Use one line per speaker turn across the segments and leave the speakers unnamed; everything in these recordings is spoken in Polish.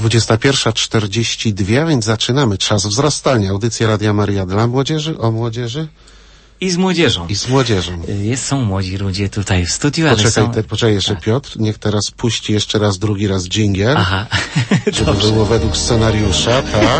21:42, więc zaczynamy. Czas wzrastania. Audycja Radia Maryja dla młodzieży, o młodzieży.
I z młodzieżą.
I z młodzieżą.
Są młodzi ludzie tutaj w studiu, ale
Poczekaj jeszcze, tak. Piotr, niech teraz puści jeszcze raz, drugi raz dżingiel.
Aha.
Żeby było według scenariusza, tak.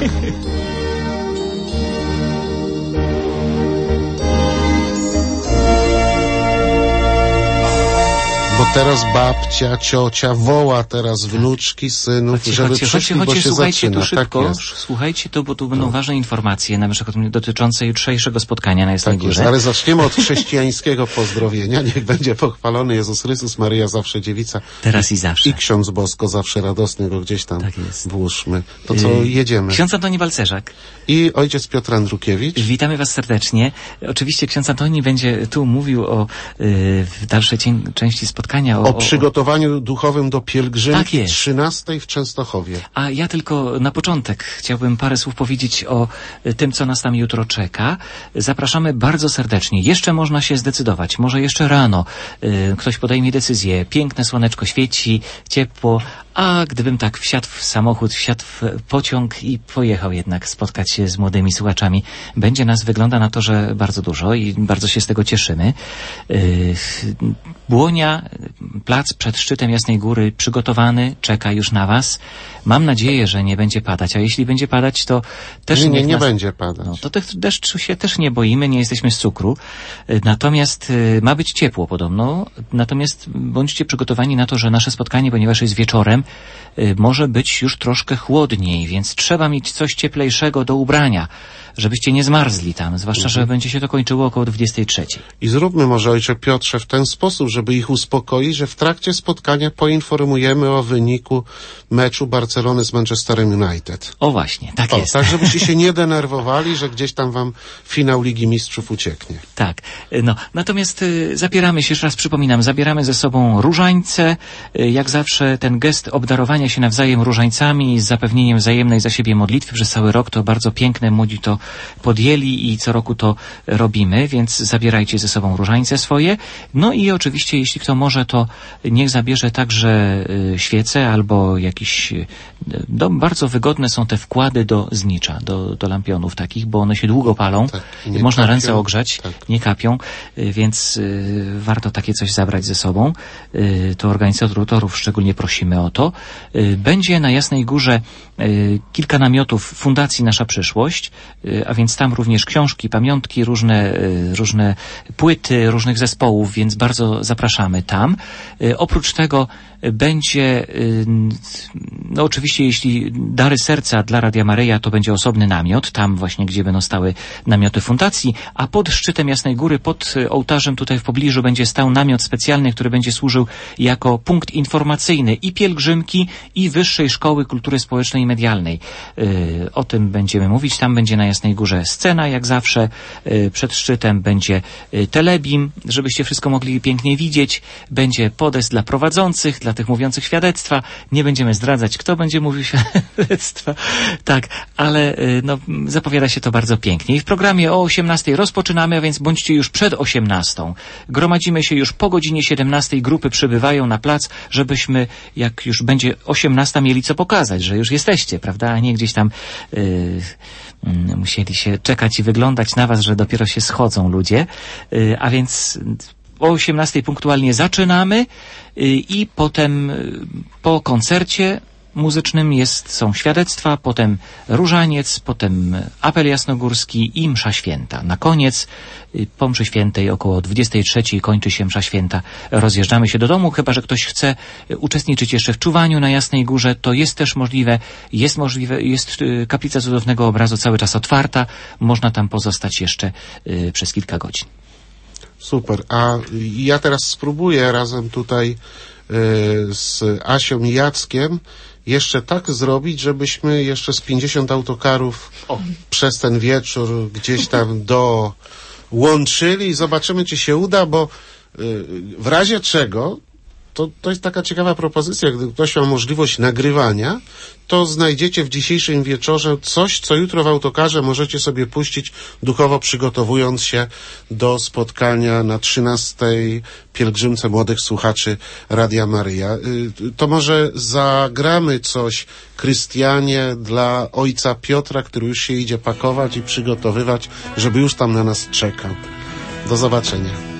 Bo teraz babcia, ciocia woła teraz wnuczki, synów, żeby przyszli, bo się
słuchajcie
zaczyna.
Tu szybko,
tak
słuchajcie tu, bo tu będą ważne informacje, na przykład dotyczące jutrzejszego spotkania na Jasnej Górze.
Ale zaczniemy od chrześcijańskiego pozdrowienia. Niech będzie pochwalony Jezus Chrystus, Maryja zawsze dziewica.
Teraz i zawsze.
I ksiądz Bosko zawsze radosny, go gdzieś tam włóżmy. To co, jedziemy.
Ksiądz Antoni Balcerzak.
I ojciec Piotr Andrukiewicz.
Witamy was serdecznie. Oczywiście ksiądz Antoni będzie tu mówił o w dalszej części spotkania.
O przygotowaniu duchowym do pielgrzymki
tak
13 w Częstochowie.
A ja tylko na początek chciałbym parę słów powiedzieć o tym, co nas tam jutro czeka. Zapraszamy bardzo serdecznie. Jeszcze można się zdecydować. Może jeszcze rano ktoś podejmie decyzję. Piękne słoneczko świeci, ciepło. A gdybym tak wsiadł w samochód, wsiadł w pociąg i pojechał jednak spotkać się z młodymi słuchaczami. Będzie nas, wygląda na to, że bardzo dużo i bardzo się z tego cieszymy. Błonia, plac przed szczytem Jasnej Góry przygotowany, czeka już na was. Mam nadzieję, że nie będzie padać, a jeśli będzie padać, to też
nie będzie padać.
No, to deszczu się też nie boimy, nie jesteśmy z cukru. Natomiast ma być ciepło podobno. Natomiast bądźcie przygotowani na to, że nasze spotkanie, ponieważ jest wieczorem, może być już troszkę chłodniej, więc trzeba mieć coś cieplejszego do ubrania, żebyście nie zmarzli tam, zwłaszcza, że będzie się to kończyło około 23.
I zróbmy może, ojcze Piotrze, w ten sposób, żeby ich uspokoić, że w trakcie spotkania poinformujemy o wyniku meczu Barcelony z Manchesterem United.
O właśnie, tak jest.
Tak, żebyście się nie denerwowali, że gdzieś tam wam finał Ligi Mistrzów ucieknie.
Tak, no, natomiast zabieramy się, jeszcze raz przypominam, zabieramy ze sobą różańce, jak zawsze ten gest obdarowania się nawzajem różańcami z zapewnieniem wzajemnej za siebie modlitwy przez cały rok, to bardzo piękne, młodzi to podjęli i co roku to robimy, więc zabierajcie ze sobą różańce swoje. No i oczywiście, jeśli kto może, to niech zabierze także świece albo jakiś... bardzo wygodne są te wkłady do znicza, do lampionów takich, bo one się długo palą. Tak, można kapią, ręce ogrzać, tak. Nie kapią, więc warto takie coś zabrać ze sobą. To organizatorów szczególnie prosimy o to. Będzie na Jasnej Górze kilka namiotów Fundacji Nasza Przyszłość, a więc tam również książki, pamiątki, różne płyty różnych zespołów, więc bardzo zapraszamy tam. Oprócz tego będzie, no oczywiście jeśli Dary Serca dla Radia Maryja, to będzie osobny namiot, tam właśnie, gdzie będą stały namioty fundacji, a pod szczytem Jasnej Góry, pod ołtarzem tutaj w pobliżu będzie stał namiot specjalny, który będzie służył jako punkt informacyjny i pielgrzymki, i Wyższej Szkoły Kultury Społecznej i Medialnej. O tym będziemy mówić. Tam będzie na Jasnej Górze scena, jak zawsze. Przed szczytem będzie telebim, żebyście wszystko mogli pięknie widzieć. Będzie podest dla prowadzących, dla tych mówiących świadectwa. Nie będziemy zdradzać, kto będzie mówił świadectwa. Tak, ale no, zapowiada się to bardzo pięknie. I w programie o 18:00 rozpoczynamy, a więc bądźcie już przed 18:00. Gromadzimy się już po godzinie 17:00. Grupy przybywają na plac, żebyśmy, jak już będzie 18:00, mieli co pokazać, że już jesteście, prawda? A nie gdzieś tam musieli się czekać i wyglądać na was, że dopiero się schodzą ludzie. A więc o 18:00 punktualnie zaczynamy i potem po koncercie muzycznym są świadectwa, potem różaniec, potem apel jasnogórski i msza święta. Na koniec, po mszy świętej około 23:00 kończy się msza święta. Rozjeżdżamy się do domu, chyba że ktoś chce uczestniczyć jeszcze w czuwaniu na Jasnej Górze, to jest też możliwe. Jest kaplica Cudownego Obrazu cały czas otwarta. Można tam pozostać jeszcze przez kilka godzin.
Super. A ja teraz spróbuję razem tutaj z Asią i Jackiem jeszcze tak zrobić, żebyśmy jeszcze z 50 autokarów przez ten wieczór gdzieś tam dołączyli i zobaczymy, czy się uda, bo w razie czego to jest taka ciekawa propozycja. Gdy ktoś ma możliwość nagrywania, to znajdziecie w dzisiejszym wieczorze coś, co jutro w autokarze możecie sobie puścić, duchowo przygotowując się do spotkania na 13. pielgrzymce młodych słuchaczy Radia Maryja. To może zagramy coś, Krystianie, dla ojca Piotra, który już się idzie pakować i przygotowywać, żeby już tam na nas czekał. Do zobaczenia.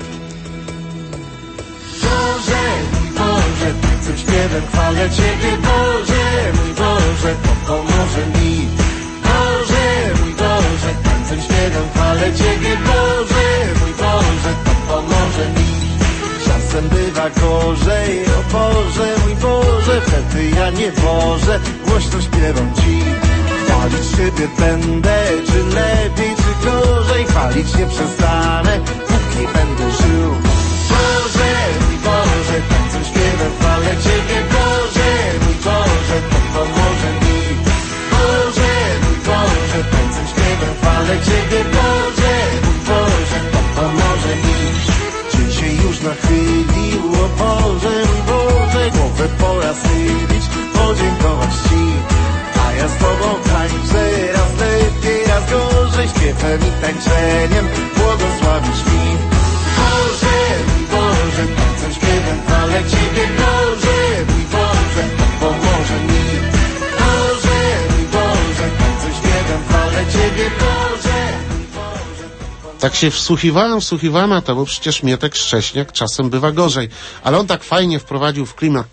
Tym śpiewem chwalę Ciebie, Boże, mój Boże, to pomoże mi. Boże, mój Boże, tańcem śpiewem chwalę Ciebie, Boże, mój Boże, to pomoże mi. Czasem bywa gorzej, o Boże, mój Boże, wtedy ja nie Boże, głośno śpiewam Ci. Chwalić Ciebie będę, czy lepiej, czy gorzej, chwalić nie przestanę, póki będę żył. Boże, mój Boże, tańcem śpiewem chwalę Ciebie, Boże, mój Boże, to pomoże mi. Boże, mój Boże, tańcem śpiewem chwalę Ciebie, Boże, mój Boże, to pomoże mi. Dzień się już nachylił, o Boże, mój Boże, głowę pora schylić, podziękować Ci. A ja z Tobą tańczę, raz lepiej, raz gorzej, śpiewem i tańczeniem błogosławisz mi. Boże, mój Boże, tańcem śpiewem chwalę Ciebie, Boże, mój Boże, to pomoże mi. Boże, mój Boże, tańcem śpiewem chwalę Ciebie, Boże, mój Boże, to pomoże mi.
Tak się wsłuchiwałem, a to bo przecież Mietek Szcześniak czasem bywa gorzej. Ale on tak fajnie wprowadził w klimat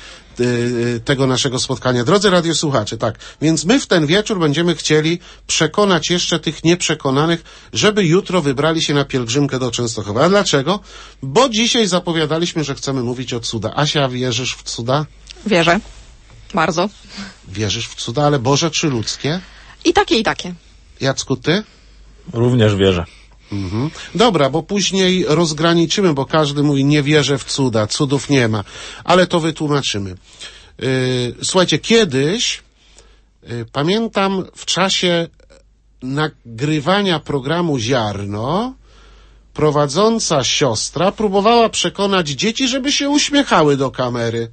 tego naszego spotkania. Drodzy radiosłuchacze, tak, więc my w ten wieczór będziemy chcieli przekonać jeszcze tych nieprzekonanych, żeby jutro wybrali się na pielgrzymkę do Częstochowy. A dlaczego? Bo dzisiaj zapowiadaliśmy, że chcemy mówić o cuda. Asia, wierzysz w cuda?
Wierzę. Bardzo.
Wierzysz w cuda, ale Boże czy ludzkie?
I takie, i takie.
Jacku, ty?
Również wierzę.
Mhm. Dobra, bo później rozgraniczymy, bo każdy mówi, nie wierzę w cuda, cudów nie ma, ale to wytłumaczymy. Słuchajcie, kiedyś, pamiętam w czasie nagrywania programu Ziarno, prowadząca siostra próbowała przekonać dzieci, żeby się uśmiechały do kamery.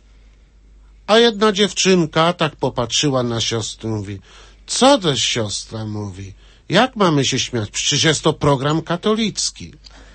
A jedna dziewczynka tak popatrzyła na siostrę i mówi, co też siostra mówi? Jak mamy się śmiać? Przecież jest to program katolicki.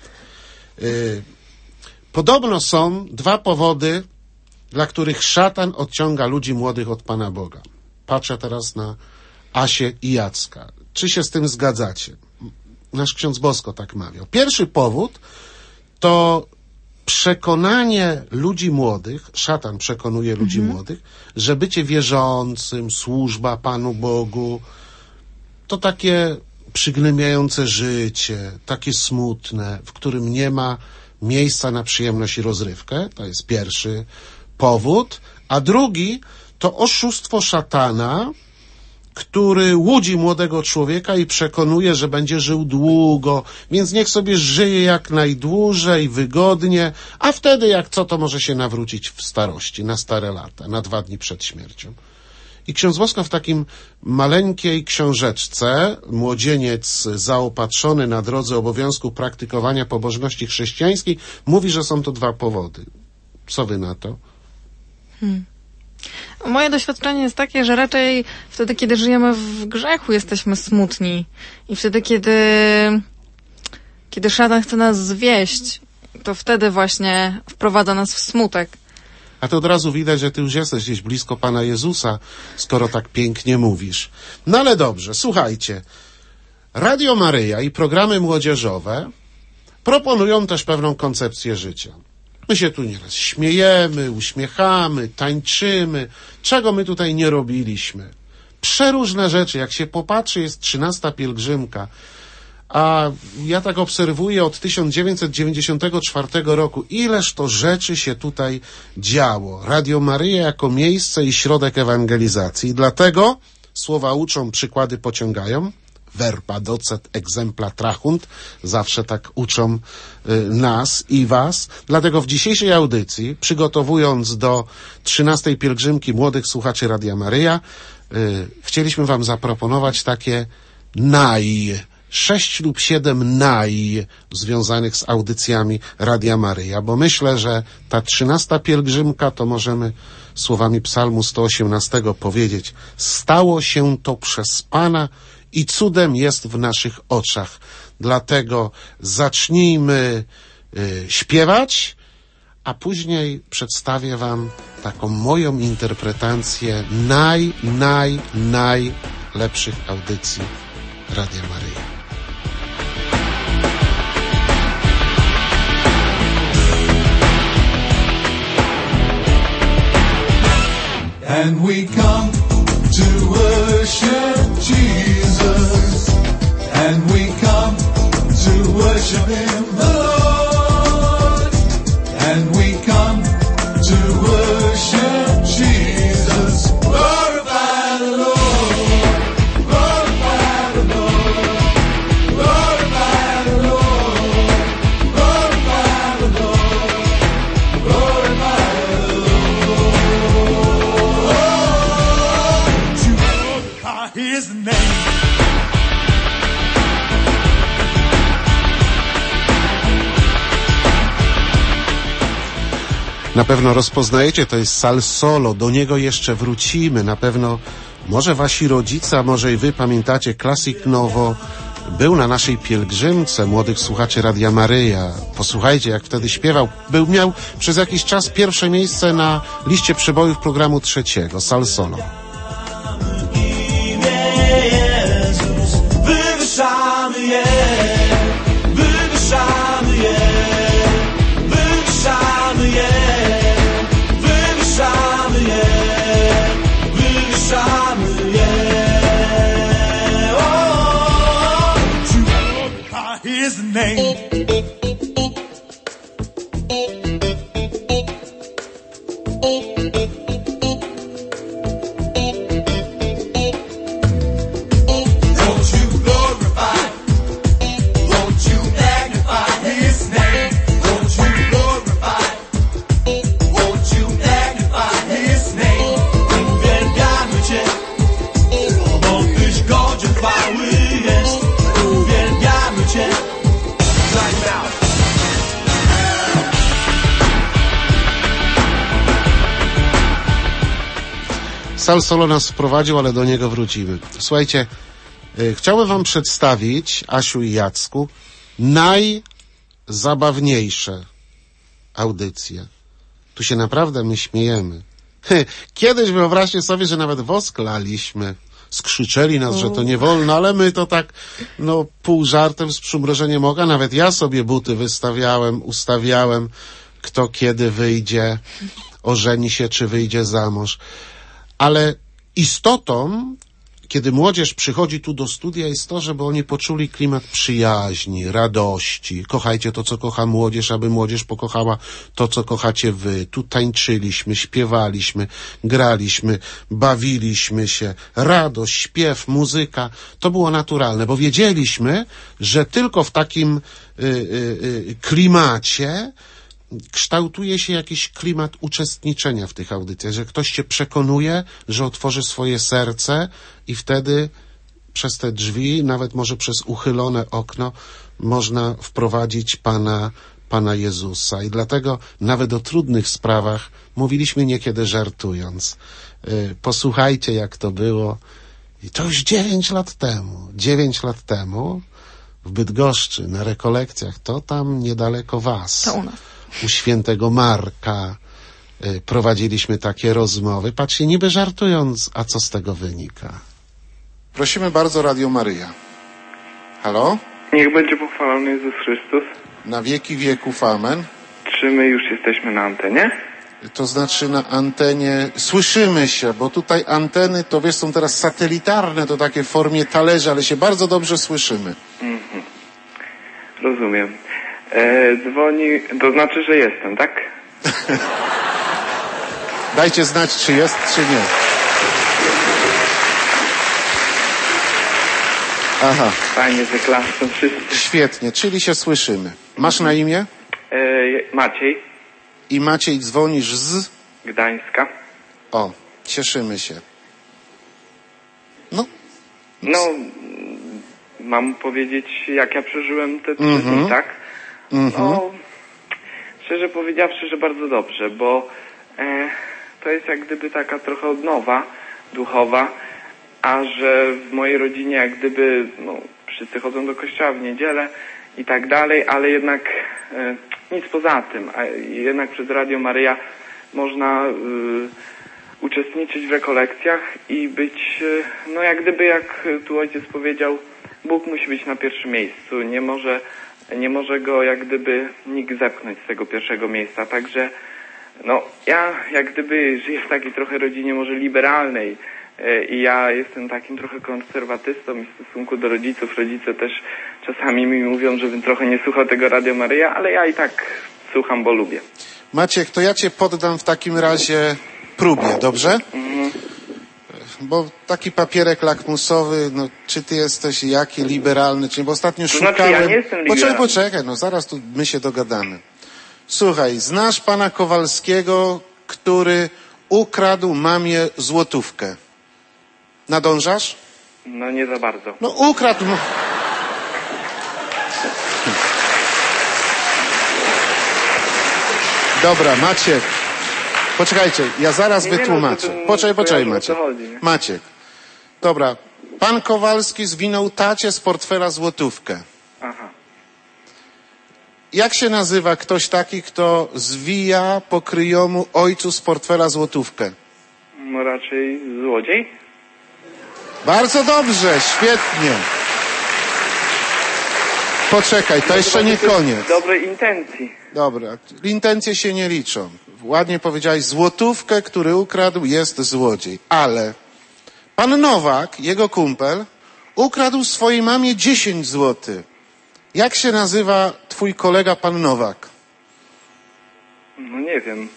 Podobno są dwa powody, dla których szatan odciąga ludzi młodych od Pana Boga. Patrzę teraz na Asię i Jacka. Czy się z tym zgadzacie? Nasz ksiądz Bosko tak mawiał. Pierwszy powód to przekonanie ludzi młodych, szatan przekonuje ludzi młodych, że bycie wierzącym, służba Panu Bogu, to takie przygnębiające życie, takie smutne, w którym nie ma miejsca na przyjemność i rozrywkę. To jest pierwszy powód. A drugi to oszustwo szatana, który łudzi młodego człowieka i przekonuje, że będzie żył długo, więc niech sobie żyje jak najdłużej, wygodnie, a wtedy jak co, to może się nawrócić w starości, na stare lata, na 2 dni przed śmiercią. I ksiądz Bosko w takim maleńkiej książeczce, młodzieniec zaopatrzony na drodze obowiązku praktykowania pobożności chrześcijańskiej, mówi, że są to 2 powody. Co wy na to?
Moje doświadczenie jest takie, że raczej wtedy, kiedy żyjemy w grzechu, jesteśmy smutni. I wtedy, kiedy szatan chce nas zwieść, to wtedy właśnie wprowadza nas w smutek.
A to od razu widać, że ty już jesteś gdzieś blisko Pana Jezusa, skoro tak pięknie mówisz. No ale dobrze, słuchajcie. Radio Maryja i programy młodzieżowe proponują też pewną koncepcję życia. My się tu nieraz śmiejemy, uśmiechamy, tańczymy. Czego my tutaj nie robiliśmy? Przeróżne rzeczy. Jak się popatrzy, jest 13. pielgrzymka. A ja tak obserwuję od 1994 roku, ileż to rzeczy się tutaj działo. Radio Maryja jako miejsce i środek ewangelizacji. I dlatego słowa uczą, przykłady pociągają. Verba docet exempla trahunt. Zawsze tak uczą nas i was. Dlatego w dzisiejszej audycji, przygotowując do 13. pielgrzymki młodych słuchaczy Radia Maryja, chcieliśmy wam zaproponować takie 6 lub 7 związanych z audycjami Radia Maryja, bo myślę, że ta 13. pielgrzymka to możemy słowami psalmu 118 powiedzieć: stało się to przez Pana i cudem jest w naszych oczach. Dlatego zacznijmy śpiewać, a później przedstawię wam taką moją interpretację najlepszych audycji Radia Maryja.
And we come to worship Jesus, and we come to worship Him, the Lord, and we come to worship Jesus. Glorify the Lord, glorify the Lord, glorify the Lord, glorify the Lord, glorify the Lord. To glorify His name.
Na pewno rozpoznajecie, to jest Sal Solo, do niego jeszcze wrócimy. Na pewno może wasi rodzice, a może i wy pamiętacie, Klasyk Nowo był na naszej pielgrzymce młodych słuchaczy Radia Maryja. Posłuchajcie, jak wtedy śpiewał. Miał przez jakiś czas pierwsze miejsce na liście przebojów programu trzeciego, Sal Solo.
Wywyższamy je, wywyższamy je, wywyższamy je, wywyższamy je, wywyższamy je. Oh, to glorify His name.
Sal Solo nas wprowadził, ale do niego wrócimy. Słuchajcie, chciałbym wam przedstawić, Asiu i Jacku, najzabawniejsze audycje. Tu się naprawdę my śmiejemy. Kiedyś wyobraźcie sobie, że nawet wosklaliśmy. Skrzyczeli nas, że to nie wolno, ale my to tak, pół żartem, z przymrużeniem oka. Nawet ja sobie buty ustawiałem, kto kiedy wyjdzie, ożeni się, czy wyjdzie za mąż. Ale istotą, kiedy młodzież przychodzi tu do studia, jest to, żeby oni poczuli klimat przyjaźni, radości. Kochajcie to, co kocha młodzież, aby młodzież pokochała to, co kochacie wy. Tu tańczyliśmy, śpiewaliśmy, graliśmy, bawiliśmy się. Radość, śpiew, muzyka. To było naturalne, bo wiedzieliśmy, że tylko w takim klimacie kształtuje się jakiś klimat uczestniczenia w tych audycjach, że ktoś cię przekonuje, że otworzy swoje serce i wtedy przez te drzwi, nawet może przez uchylone okno, można wprowadzić Pana Jezusa. I dlatego nawet o trudnych sprawach mówiliśmy niekiedy żartując. Posłuchajcie, jak to było. I to już 9 lat temu. 9 lat temu w Bydgoszczy na rekolekcjach, to tam niedaleko was.
To u nas.
U świętego Marka prowadziliśmy takie rozmowy. Patrzcie, niby żartując, a co z tego wynika? Prosimy bardzo, Radio Maryja. Halo?
Niech będzie pochwalony Jezus Chrystus.
Na wieki wieków, amen.
Czy my już jesteśmy na antenie?
To znaczy na antenie słyszymy się, bo tutaj anteny to wiesz, są teraz satelitarne, to takie w formie talerzy, ale się bardzo dobrze słyszymy.
Mhm. Rozumiem. Dzwoni, to znaczy, że jestem, tak?
Dajcie znać, czy jest, czy nie. Aha.
Fajnie, że klaszczą wszyscy.
Świetnie, czyli się słyszymy. Masz na imię?
Maciej.
I Maciej, dzwonisz z?
Gdańska.
O, cieszymy się.
No, mam powiedzieć, jak ja przeżyłem te 3 dni, tak? No, szczerze powiedziawszy, że bardzo dobrze, bo to jest jak gdyby taka trochę odnowa duchowa, a że w mojej rodzinie jak gdyby, no, wszyscy chodzą do kościoła w niedzielę i tak dalej, ale jednak nic poza tym, a jednak przez Radio Maryja można uczestniczyć w rekolekcjach i być, no jak gdyby, jak tu ojciec powiedział, Bóg musi być na pierwszym miejscu, nie może go jak gdyby nikt zepchnąć z tego pierwszego miejsca, także no ja jak gdyby żyję w takiej trochę rodzinie może liberalnej i ja jestem takim trochę konserwatystą i w stosunku do rodziców, rodzice też czasami mi mówią, żebym trochę nie słuchał tego Radio Maryja, ale ja i tak słucham, bo lubię.
Maciek, to ja cię poddam w takim razie próbie, dobrze? Bo taki papierek lakmusowy, no czy ty jesteś jaki liberalny, czy nie, bo ostatnio szukałem...
Znaczy, ja nie jestem liberalny.
Poczekaj, no zaraz tu my się dogadamy. Słuchaj, znasz pana Kowalskiego, który ukradł mamie złotówkę. Nadążasz?
No nie za bardzo.
No ukradł... No. Dobra, Maciek. Poczekajcie, ja zaraz wytłumaczę. Poczekaj, Maciek. Maciek. Dobra, pan Kowalski zwinął tacie z portfela złotówkę.
Aha.
Jak się nazywa ktoś taki, kto zwija po kryjomu ojcu z portfela złotówkę?
No raczej złodziej?
Bardzo dobrze, świetnie. Poczekaj, to jeszcze nie koniec.
Dobrej intencji.
Dobra, intencje się nie liczą. Ładnie powiedziałeś, złotówkę, który ukradł, jest złodziej. Ale pan Nowak, jego kumpel, ukradł swojej mamie 10 złotych. Jak się nazywa twój kolega pan Nowak?
No nie wiem.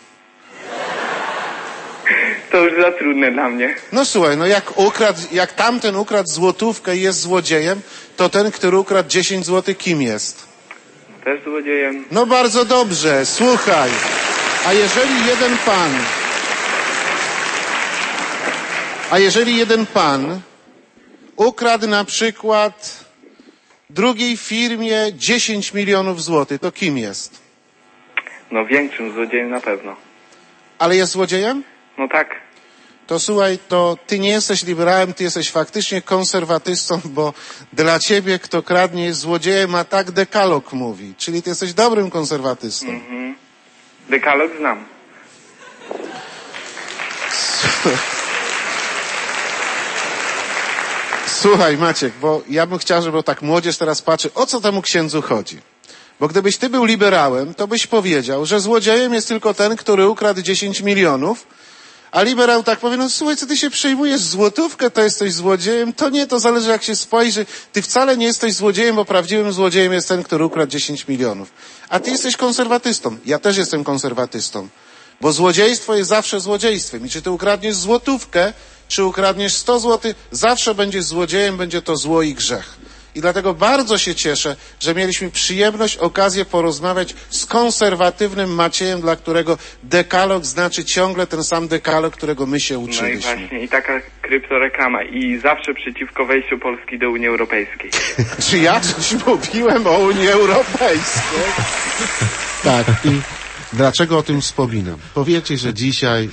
To już za trudne dla mnie.
No słuchaj, no jak tamten ukradł złotówkę i jest złodziejem, to ten, który ukradł 10 złotych, kim jest?
Też złodziejem.
No bardzo dobrze, słuchaj. A jeżeli jeden pan ukradł na przykład drugiej firmie 10 milionów złotych, to kim jest?
No większym złodziejem na pewno.
Ale jest złodziejem?
No tak.
To słuchaj, to ty nie jesteś liberałem, ty jesteś faktycznie konserwatystą, bo dla ciebie kto kradnie jest złodziejem, a tak dekalog mówi. Czyli ty jesteś dobrym konserwatystą.
Dekalog znam.
Słuchaj, Maciek, bo ja bym chciał, żeby tak młodzież teraz patrzy, o co temu księdzu chodzi. Bo gdybyś ty był liberałem, to byś powiedział, że złodziejem jest tylko ten, który ukradł 10 milionów, a liberał tak powie, no słuchaj, co ty się przejmujesz, złotówkę to jesteś złodziejem? To nie, to zależy jak się spojrzy. Ty wcale nie jesteś złodziejem, bo prawdziwym złodziejem jest ten, który ukradł 10 milionów. A ty jesteś konserwatystą. Ja też jestem konserwatystą. Bo złodziejstwo jest zawsze złodziejstwem. I czy ty ukradniesz złotówkę, czy ukradniesz 100 złotych, zawsze będziesz złodziejem, będzie to zło i grzech. I dlatego bardzo się cieszę, że mieliśmy przyjemność, okazję porozmawiać z konserwatywnym Maciejem, dla którego dekalog znaczy ciągle ten sam dekalog, którego my się uczyliśmy.
No i właśnie, i taka kryptoreklama. I zawsze przeciwko wejściu Polski do Unii Europejskiej.
Czy ja coś mówiłem o Unii Europejskiej? Tak. I dlaczego o tym wspominam? Powiecie, że dzisiaj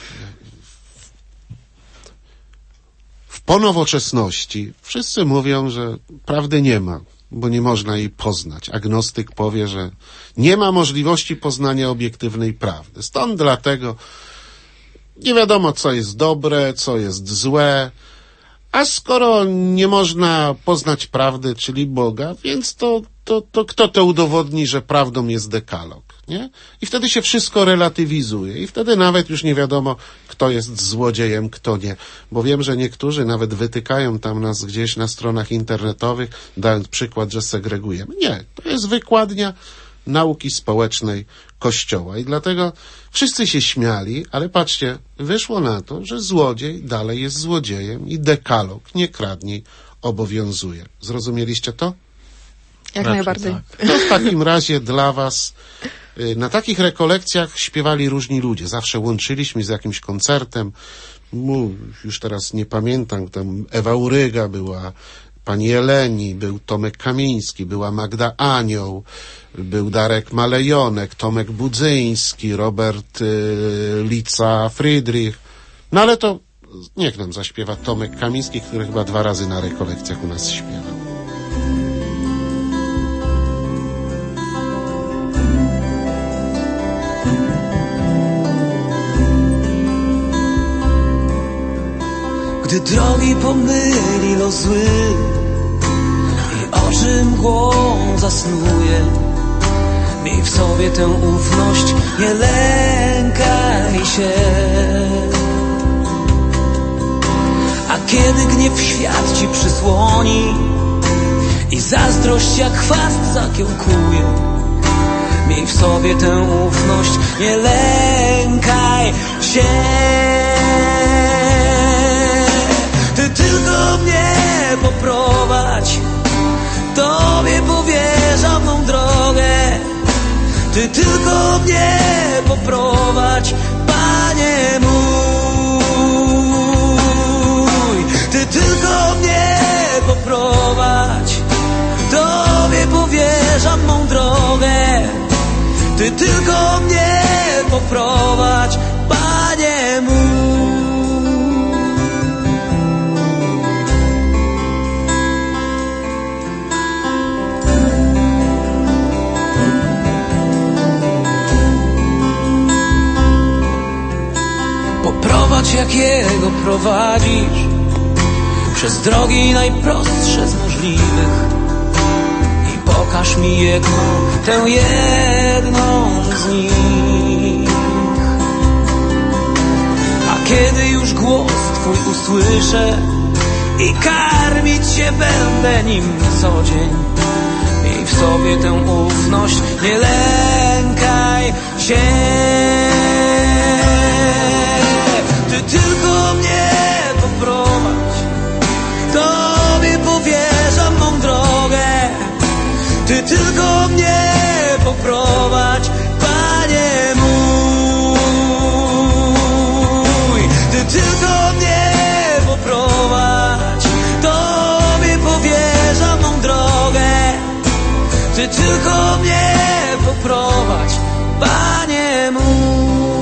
po nowoczesności wszyscy mówią, że prawdy nie ma, bo nie można jej poznać. Agnostyk powie, że nie ma możliwości poznania obiektywnej prawdy. Stąd dlatego nie wiadomo, co jest dobre, co jest złe, a skoro nie można poznać prawdy, czyli Boga, więc to kto to udowodni, że prawdą jest dekalog, nie? I wtedy się wszystko relatywizuje i wtedy nawet już nie wiadomo, kto jest złodziejem, kto nie. Bo wiem, że niektórzy nawet wytykają tam nas gdzieś na stronach internetowych, dając przykład, że segregujemy. Nie, to jest wykładnia nauki społecznej Kościoła i dlatego wszyscy się śmiali, ale patrzcie, wyszło na to, że złodziej dalej jest złodziejem i dekalog nie kradnij obowiązuje. Zrozumieliście to?
Jak najbardziej.
Tak.
To w takim razie dla was na takich rekolekcjach śpiewali różni ludzie. Zawsze łączyliśmy z jakimś koncertem. Już teraz nie pamiętam, tam Ewa Uryga była, pani Eleni, był Tomek Kamiński, była Magda Anioł, był Darek Malejonek, Tomek Budzyński, Robert Lica Friedrich. No ale to niech nam zaśpiewa Tomek Kamiński, który chyba 2 razy na rekolekcjach u nas śpiewał.
Gdy drogi pomyli los zły i oczy mgłą zasnuje, miej w sobie tę ufność, nie lękaj się. A kiedy gniew świat ci przysłoni i zazdrość jak chwast zakiełkuje, miej w sobie tę ufność, nie lękaj się. Ty tylko mnie poprowadź, Tobie powierzam mą drogę. Ty tylko mnie poprowadź, Panie mój. Ty tylko mnie poprowadź, Tobie powierzam mą drogę. Ty tylko mnie poprowadź, Panie mój. Poprowadź, jak Jego prowadzisz, przez drogi najprostsze z możliwych i pokaż mi jedną, tę jedną z nich. A kiedy już głos Twój usłyszę i karmić się będę nim co dzień, miej w sobie tę ufność, nie lękaj się. Ty tylko mnie poprowadź, Tobie powierzam mą drogę. Ty tylko mnie poprowadź, Panie mój. Ty tylko mnie poprowadź, Tobie powierzam mą drogę. Ty tylko mnie poprowadź, Panie mój.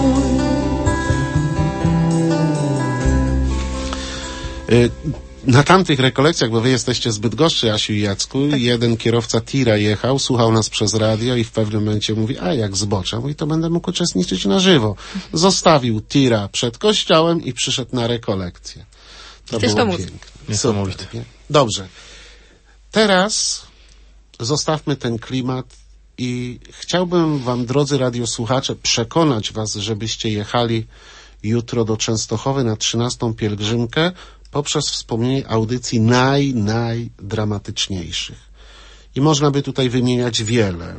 Na tamtych rekolekcjach, bo wy jesteście z Bydgoszczy, Asiu i Jacku, jeden kierowca tira jechał, słuchał nas przez radio i w pewnym momencie mówi, a jak zboczę, mówi, to będę mógł uczestniczyć na żywo. Zostawił tira przed kościołem i przyszedł na rekolekcję. To było piękne.
Niesamowite.
Super. Dobrze. Teraz zostawmy ten klimat i chciałbym wam, drodzy radiosłuchacze, przekonać was, żebyście jechali jutro do Częstochowy na 13. pielgrzymkę poprzez wspomnienie audycji najdramatyczniejszych. I można by tutaj wymieniać wiele.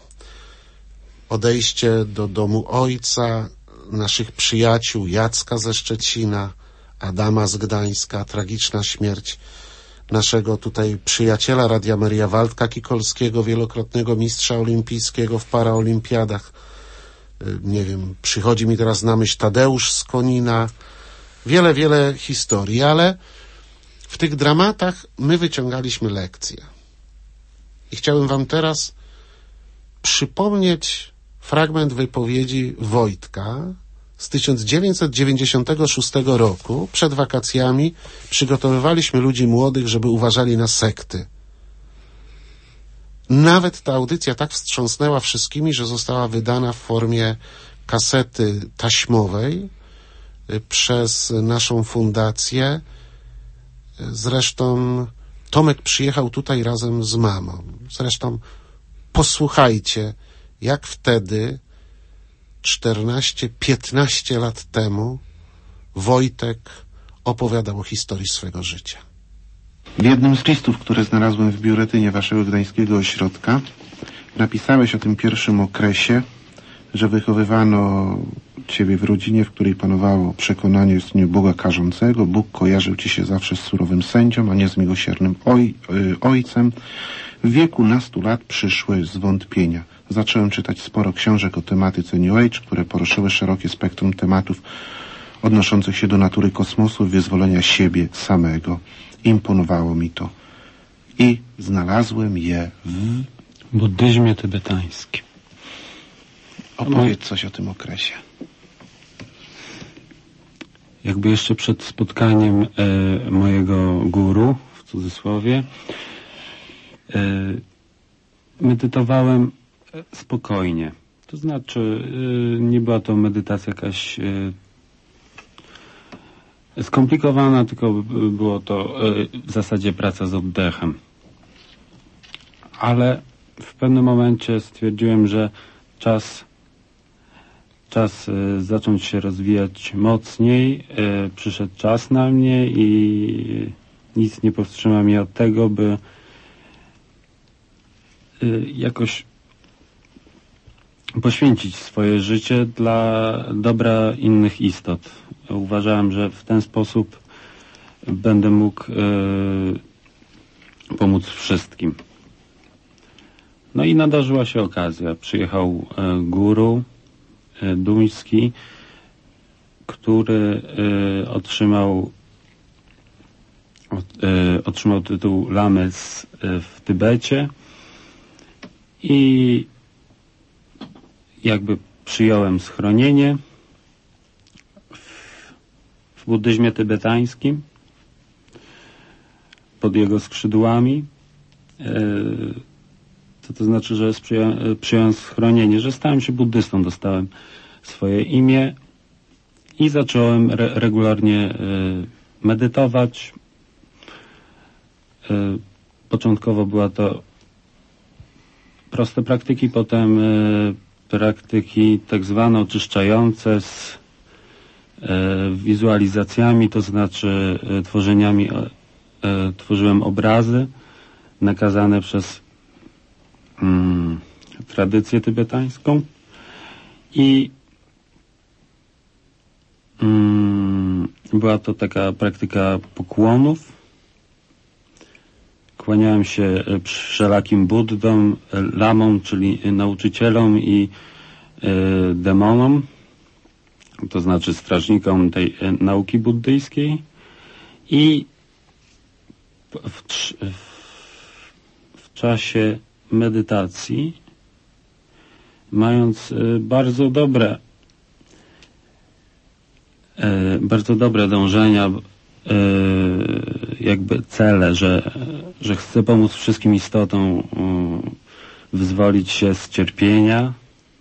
Odejście do domu ojca, naszych przyjaciół, Jacka ze Szczecina, Adama z Gdańska, tragiczna śmierć naszego tutaj przyjaciela Radia Maryja, Waldka Kikolskiego, wielokrotnego mistrza olimpijskiego w paraolimpiadach. Nie wiem, przychodzi mi teraz na myśl Tadeusz z Konina. Wiele, wiele historii, ale w tych dramatach my wyciągaliśmy lekcje. I chciałem wam teraz przypomnieć fragment wypowiedzi Wojtka z 1996 roku. Przed wakacjami przygotowywaliśmy ludzi młodych, żeby uważali na sekty. Nawet ta audycja tak wstrząsnęła wszystkimi, że została wydana w formie kasety taśmowej przez naszą fundację. Zresztą Tomek przyjechał tutaj razem z mamą. Zresztą posłuchajcie, jak wtedy 14-15 lat temu Wojtek opowiadał o historii swego życia.
W jednym z listów, które znalazłem w biuletynie waszego gdańskiego ośrodka, napisałeś o tym pierwszym okresie, że wychowywano ciebie w rodzinie, w której panowało przekonanie o istnieniu Boga karzącego. Bóg kojarzył ci się zawsze z surowym sędzią, a nie z miłosiernym ojcem. W wieku nastu lat przyszły zwątpienia. Zacząłem czytać sporo książek o tematyce New Age, które poruszyły szerokie spektrum tematów odnoszących się do natury kosmosu i wyzwolenia siebie samego. Imponowało mi to. i znalazłem je w
buddyzmie tybetańskim.
Opowiedz coś o tym okresie.
Jakby jeszcze przed spotkaniem mojego guru, w cudzysłowie, medytowałem spokojnie. To znaczy, nie była to medytacja jakaś skomplikowana, tylko było to w zasadzie praca z oddechem. Ale w pewnym momencie stwierdziłem, że czas zacząć się rozwijać mocniej. Przyszedł czas na mnie i nic nie powstrzyma mnie od tego, by jakoś poświęcić swoje życie dla dobra innych istot. Uważałem, że w ten sposób będę mógł pomóc wszystkim. No i nadarzyła się okazja. Przyjechał guru duński, który otrzymał tytuł lamy w Tybecie i jakby przyjąłem schronienie w buddyzmie tybetańskim pod jego skrzydłami. Co to znaczy, że przyjąłem schronienie, że stałem się buddystą, dostałem swoje imię i zacząłem regularnie medytować. Początkowo była to proste praktyki, potem praktyki tak zwane oczyszczające z wizualizacjami, to znaczy tworzyłem obrazy nakazane przez tradycję tybetańską i była to taka praktyka pokłonów. Kłaniałem się wszelakim buddom, lamom, czyli nauczycielom i demonom, to znaczy strażnikom tej nauki buddyjskiej i w czasie medytacji, mając bardzo dobre dążenia, jakby cele, że chcę pomóc wszystkim istotom wyzwolić się z cierpienia,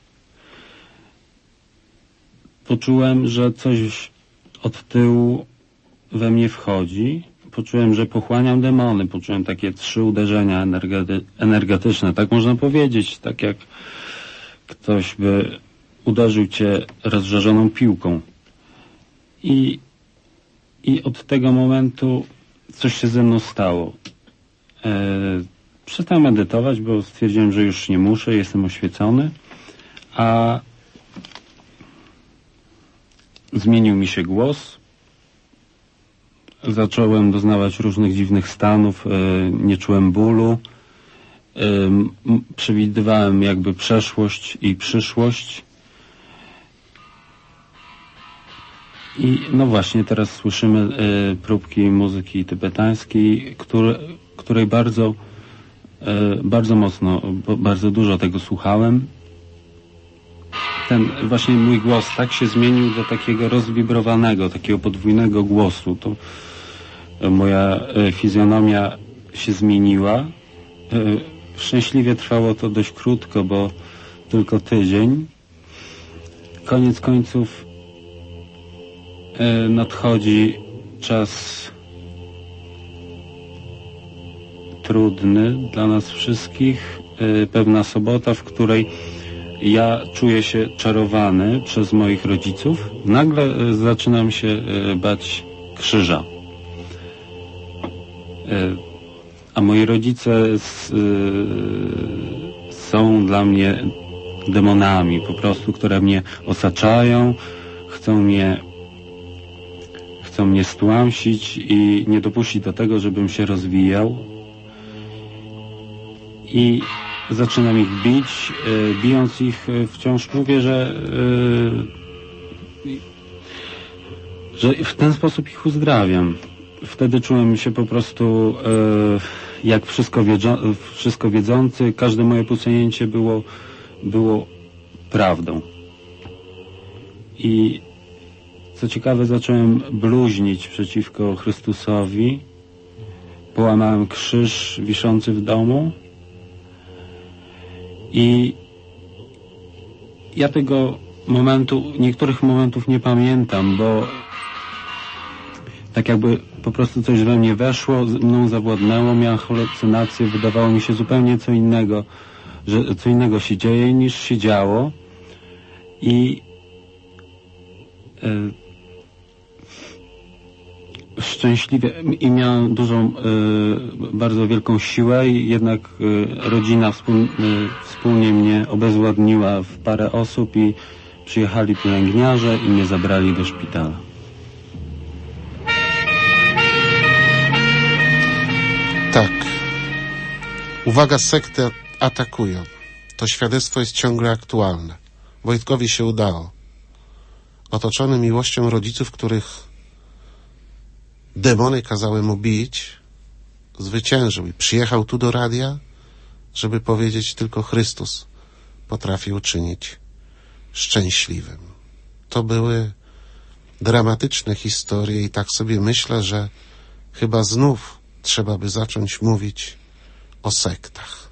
poczułem, że coś od tyłu we mnie wchodzi. Poczułem, że pochłaniam demony. Poczułem takie 3 uderzenia energetyczne. Tak można powiedzieć. Tak jak ktoś by uderzył cię rozżarzoną piłką. I od tego momentu coś się ze mną stało. Przestałem medytować, bo stwierdziłem, że już nie muszę. Jestem oświecony. A zmienił mi się głos. Zacząłem doznawać różnych dziwnych stanów, nie czułem bólu, przewidywałem jakby przeszłość i przyszłość. I no właśnie teraz słyszymy próbki muzyki tybetańskiej, której bardzo mocno, bardzo dużo tego słuchałem. Ten właśnie mój głos tak się zmienił do takiego rozwibrowanego, takiego podwójnego głosu. To moja fizjonomia się zmieniła. Szczęśliwie trwało to dość krótko, bo tylko tydzień. Koniec końców nadchodzi czas trudny dla nas wszystkich. Pewna sobota, w której ja czuję się czarowany przez moich rodziców. Nagle zaczynam się bać krzyża. A moi rodzice są dla mnie demonami po prostu, które mnie osaczają, chcą mnie stłamsić i nie dopuścić do tego, żebym się rozwijał. I zaczynam ich bić, bijąc ich wciąż mówię, że w ten sposób ich uzdrawiam. Wtedy czułem się po prostu jak wszystko wiedzący, każde moje posunięcie było prawdą. I co ciekawe, zacząłem bluźnić przeciwko Chrystusowi. Połamałem krzyż wiszący w domu i ja niektórych momentów nie pamiętam, bo tak jakby po prostu coś we mnie weszło, mną zawładnęło, miałem halucynacje, wydawało mi się zupełnie co innego, że co innego się dzieje niż się działo i szczęśliwie i miałem bardzo wielką siłę i jednak rodzina wspólnie mnie obezwładniła w parę osób i przyjechali pielęgniarze i mnie zabrali do szpitala.
Tak. Uwaga, sekty atakują. To świadectwo jest ciągle aktualne. Wojtkowi się udało. Otoczony miłością rodziców, których demony kazały mu bić, zwyciężył i przyjechał tu do radia, żeby powiedzieć, tylko Chrystus potrafi uczynić szczęśliwym. To były dramatyczne historie i tak sobie myślę, że chyba znów trzeba by zacząć mówić o sektach.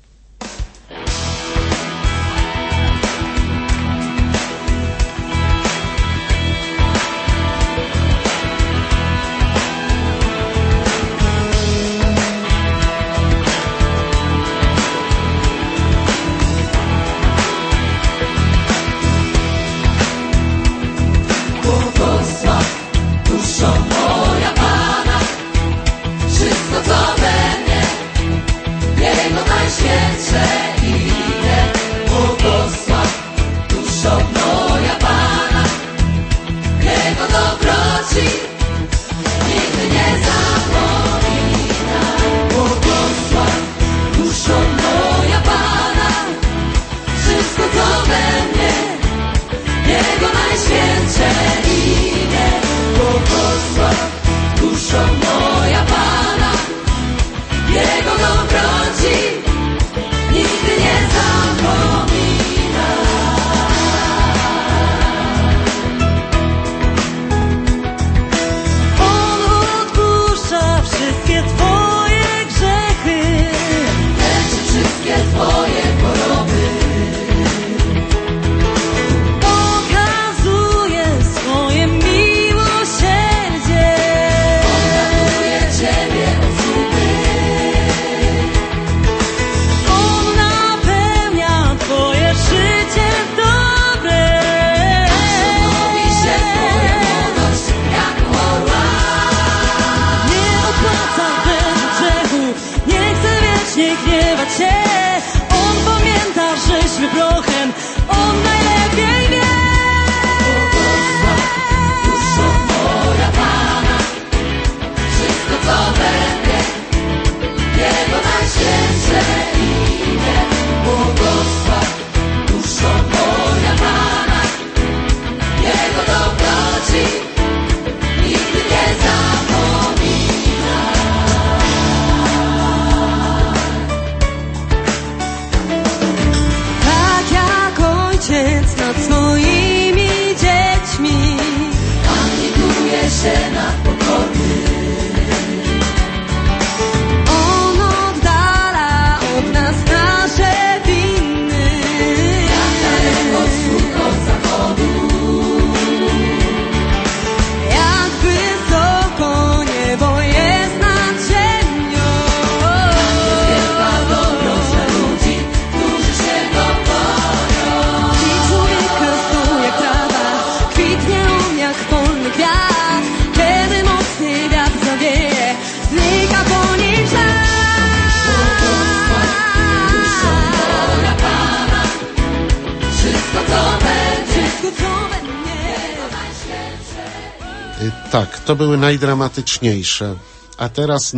Tak, to były najdramatyczniejsze. A teraz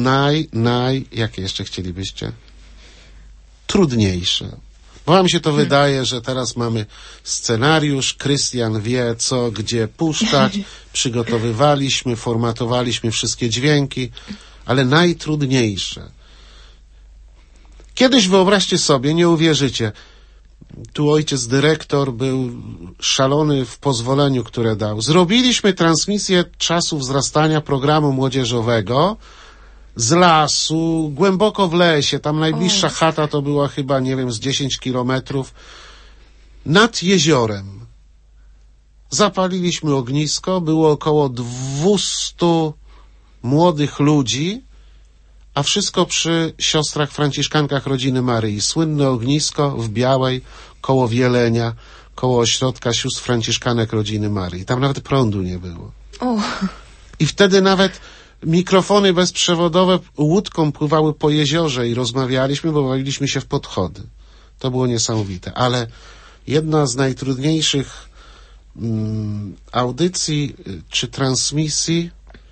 jakie jeszcze chcielibyście? Trudniejsze. Bo wam się to wydaje, że teraz mamy scenariusz, Krystian wie co, gdzie puszczać, przygotowywaliśmy, formatowaliśmy wszystkie dźwięki, ale najtrudniejsze. Kiedyś, wyobraźcie sobie, nie uwierzycie, tu ojciec dyrektor był szalony w pozwoleniu, które dał. Zrobiliśmy transmisję czasu wzrastania programu młodzieżowego z lasu, głęboko w lesie. Tam najbliższa chata to była chyba, nie wiem, z 10 kilometrów. Nad jeziorem. Zapaliliśmy ognisko, było około 200 młodych ludzi, a wszystko przy siostrach franciszkankach Rodziny Maryi. Słynne ognisko w Białej, koło Wielenia, koło ośrodka sióstr franciszkanek Rodziny Maryi. Tam nawet prądu nie było. I wtedy nawet mikrofony bezprzewodowe łódką pływały po jeziorze i rozmawialiśmy, bo bawiliśmy się w podchody. To było niesamowite. Ale jedna z najtrudniejszych audycji czy transmisji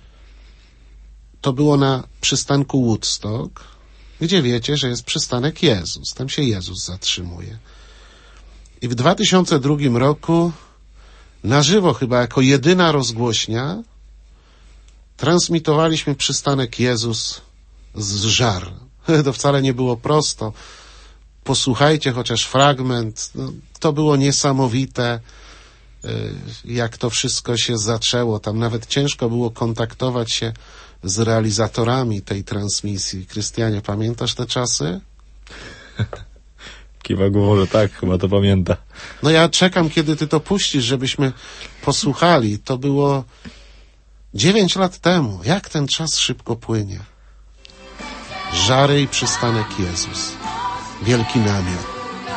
to było na przystanku Woodstock, gdzie wiecie, że jest przystanek Jezus. Tam się Jezus zatrzymuje. I w 2002 roku na żywo chyba jako jedyna rozgłośnia transmitowaliśmy przystanek Jezus z Żar. To wcale nie było prosto. Posłuchajcie chociaż fragment. No, to było niesamowite, jak to wszystko się zaczęło. Tam nawet ciężko było kontaktować się z realizatorami tej transmisji. Krystianie, pamiętasz te czasy?
Kiwa głową, że tak, chyba to pamięta.
No ja czekam, kiedy ty to puścisz, żebyśmy posłuchali. To było 9 lat temu. Jak ten czas szybko płynie. Żary i przystanek Jezus. Wielki namiot.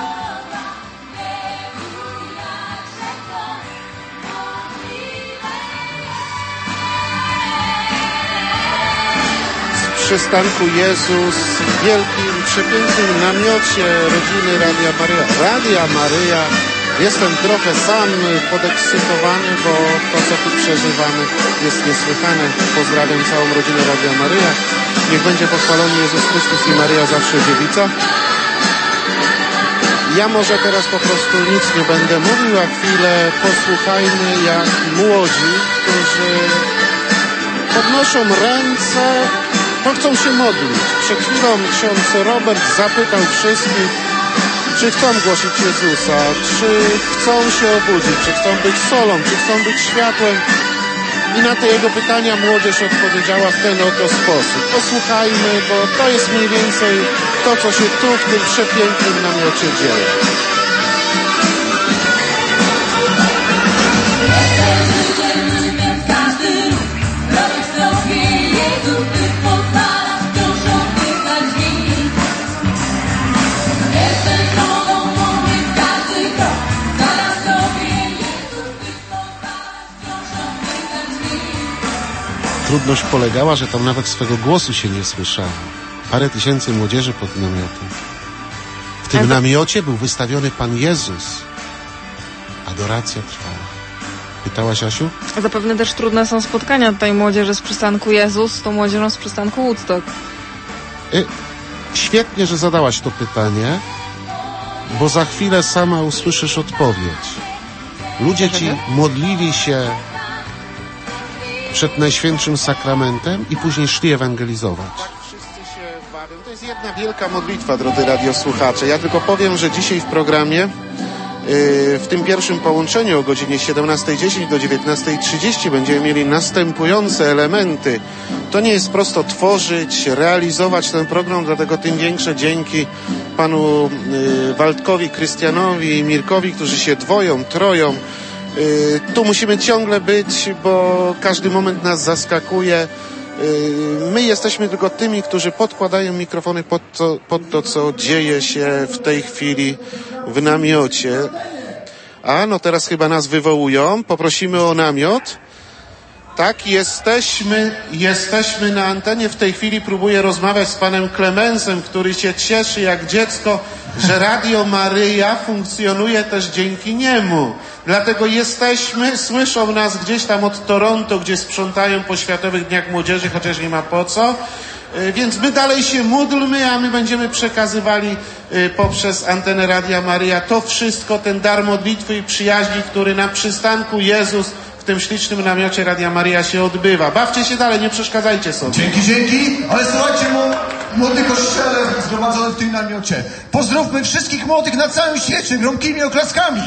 Przystanku Jezus w wielkim, przepięknym namiocie rodziny Radia Maryja. Radia Maryja. Jestem trochę sam podekscytowany, bo to, co tu przeżywamy, jest niesłychane. Pozdrawiam całą rodzinę Radia Maryja. Niech będzie pochwalony Jezus Chrystus i Maryja zawsze dziewica. Ja może teraz po prostu nic nie będę mówił, a chwilę posłuchajmy, jak młodzi, którzy podnoszą ręce, bo chcą się modlić. Przed chwilą ksiądz Robert zapytał wszystkich, czy chcą głosić Jezusa, czy chcą się obudzić, czy chcą być solą, czy chcą być światłem. I na te jego pytania młodzież odpowiedziała w ten oto sposób. Posłuchajmy, bo to jest mniej więcej to, co się tu w tym przepięknym namiocie dzieje. Trudność polegała, że tam nawet swego głosu się nie słyszało. Parę tysięcy młodzieży pod namiotem. W tym namiocie był wystawiony Pan Jezus. Adoracja trwała. Pytałaś, Asiu?
Zapewne też trudne są spotkania tej młodzieży z przystanku Jezus z tą młodzieżą z przystanku Woodstock.
Świetnie, że zadałaś to pytanie, bo za chwilę sama usłyszysz odpowiedź. Ludzie ci modlili się przed Najświętszym Sakramentem i później szli ewangelizować. Tak wszyscy się bawią. To jest jedna wielka modlitwa, drodzy radiosłuchacze. Ja tylko powiem, że dzisiaj w programie, w tym pierwszym połączeniu o godzinie 17:10 do 19:30 będziemy mieli następujące elementy. To nie jest prosto tworzyć, realizować ten program, dlatego tym większe dzięki panu Waldkowi, Krystianowi i Mirkowi, którzy się dwoją, troją. Tu musimy ciągle być, bo każdy moment nas zaskakuje. My jesteśmy tylko tymi, którzy podkładają mikrofony pod to, co dzieje się w tej chwili w namiocie. A, no teraz chyba nas wywołują. Poprosimy o namiot. Tak, jesteśmy na antenie. W tej chwili próbuję rozmawiać z panem Klemensem, który się cieszy jak dziecko, że Radio Maryja funkcjonuje też dzięki niemu. Dlatego słyszą nas gdzieś tam od Toronto, gdzie sprzątają po Światowych Dniach Młodzieży, chociaż nie ma po co. Więc my dalej się módlmy, a my będziemy przekazywali poprzez antenę Radia Maryja to wszystko, ten dar modlitwy i przyjaźni, który na przystanku Jezus w tym ślicznym namiocie Radia Maryja się odbywa. Bawcie się dalej, nie przeszkadzajcie sobie.
Dzięki, ale słuchajcie,
Młody kościele zgromadzony w tym namiocie. Pozdrówmy wszystkich młodych na całym świecie gromkimi oklaskami.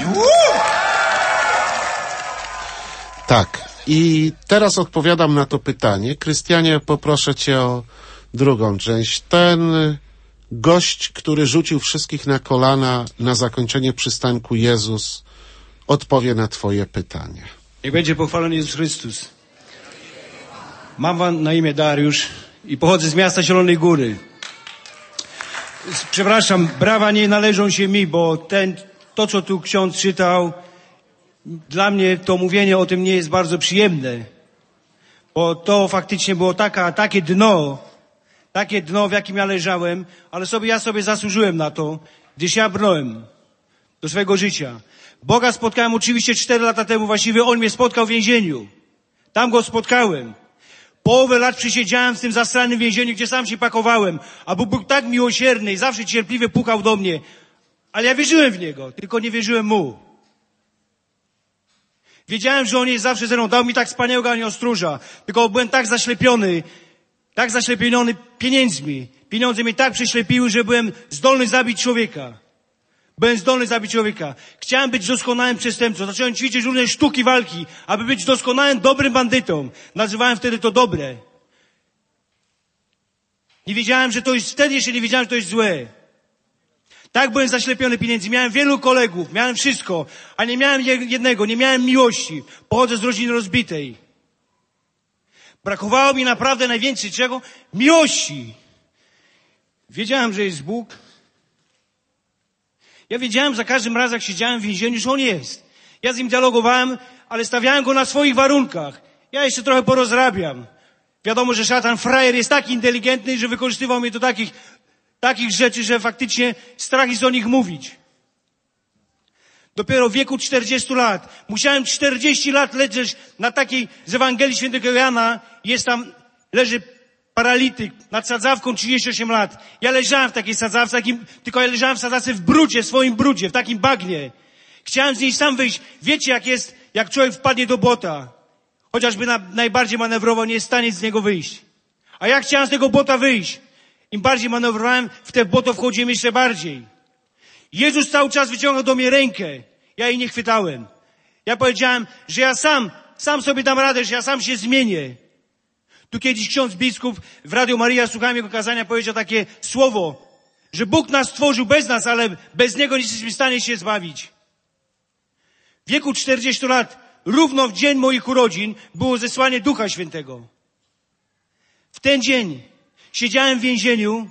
Tak. I teraz odpowiadam na to pytanie. Krystianie, poproszę cię o drugą część. Ten gość, który rzucił wszystkich na kolana na zakończenie przystanku Jezus, odpowie na twoje pytanie.
Niech będzie pochwalony Jezus Chrystus. Mam na imię Dariusz i pochodzę z miasta Zielonej Góry. Przepraszam, brawa nie należą się mi, bo to co tu ksiądz czytał, dla mnie to mówienie o tym nie jest bardzo przyjemne. Bo to faktycznie było takie dno, w jakim ja leżałem, ale ja sobie zasłużyłem na to, gdyż ja brnąłem do swojego życia. Boga spotkałem oczywiście 4 lata temu, właściwie On mnie spotkał w więzieniu. Tam Go spotkałem. Połowę lat przesiedziałem w tym zastranym więzieniu, gdzie sam się pakowałem. A Bóg był tak miłosierny i zawsze cierpliwie pukał do mnie. Ale ja wierzyłem w Niego, tylko nie wierzyłem Mu. Wiedziałem, że On jest zawsze ze mną. Dał mi tak wspaniałego anioła-stróża. Tylko byłem tak zaślepiony pieniędzmi. Pieniądze mnie tak prześlepiły, że byłem zdolny zabić człowieka. Chciałem być doskonałym przestępcą. Zacząłem ćwiczyć różne sztuki walki, aby być doskonałym, dobrym bandytą. Nazywałem wtedy to dobre. Nie wiedziałem, że to jest, wtedy jeszcze nie wiedziałem, że to jest złe. Tak byłem zaślepiony pieniędzy. Miałem wielu kolegów, miałem wszystko, a nie miałem jednego, nie miałem miłości. Pochodzę z rodziny rozbitej. Brakowało mi naprawdę najwięcej czego? Miłości. Wiedziałem, że jest Bóg. Ja wiedziałem za każdym razem, jak siedziałem w więzieniu, że On jest. Ja z Nim dialogowałem, ale stawiałem Go na swoich warunkach. Ja jeszcze trochę porozrabiam. Wiadomo, że szatan frajer jest tak inteligentny, że wykorzystywał mnie do takich rzeczy, że faktycznie strach jest o nich mówić. Dopiero w wieku 40 lat. Musiałem 40 lat leżeć na takiej, z Ewangelii Świętego Jana, leży paralityk nad sadzawką 38 lat. Ja leżałem w takiej sadzawce, tylko ja leżałem w sadzawce w brudzie, w swoim brudzie, w takim bagnie. Chciałem z niej sam wyjść. Wiecie, jak jest, jak człowiek wpadnie do błota. Chociażby najbardziej manewrował, nie jest w stanie z niego wyjść. A ja chciałem z tego błota wyjść. Im bardziej manewrowałem, w te błoto wchodziłem jeszcze bardziej. Jezus cały czas wyciągał do mnie rękę. Ja jej nie chwytałem. Ja powiedziałem, że ja sam sobie dam radę, że ja sam się zmienię. Tu kiedyś ksiądz biskup w Radio Maryja, słuchałem jego kazania, powiedział takie słowo, że Bóg nas stworzył bez nas, ale bez Niego nie jesteśmy w stanie się zbawić. W wieku 40 lat, równo w dzień moich urodzin, było zesłanie Ducha Świętego. W ten dzień siedziałem w więzieniu.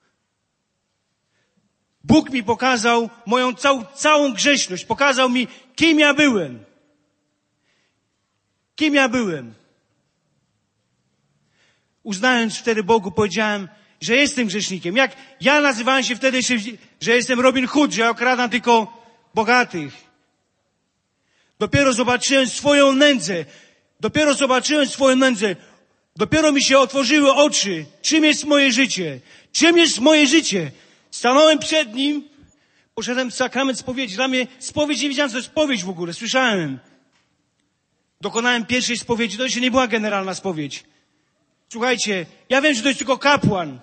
Bóg mi pokazał moją całą grzeszność. Pokazał mi, kim ja byłem. Kim ja byłem. Uznając wtedy Bogu, powiedziałem, że jestem grzesznikiem. Jak ja nazywałem się wtedy, że jestem Robin Hood, że ja okradam tylko bogatych. Dopiero zobaczyłem swoją nędzę. Dopiero mi się otworzyły oczy. Czym jest moje życie? Czym jest moje życie? Stanąłem przed Nim, poszedłem w sakrament spowiedzi. Dla mnie spowiedź, nie wiedziałem, co jest spowiedź w ogóle. Słyszałem. Dokonałem pierwszej spowiedzi. To jeszcze nie była generalna spowiedź. Słuchajcie, ja wiem, że to jest tylko kapłan.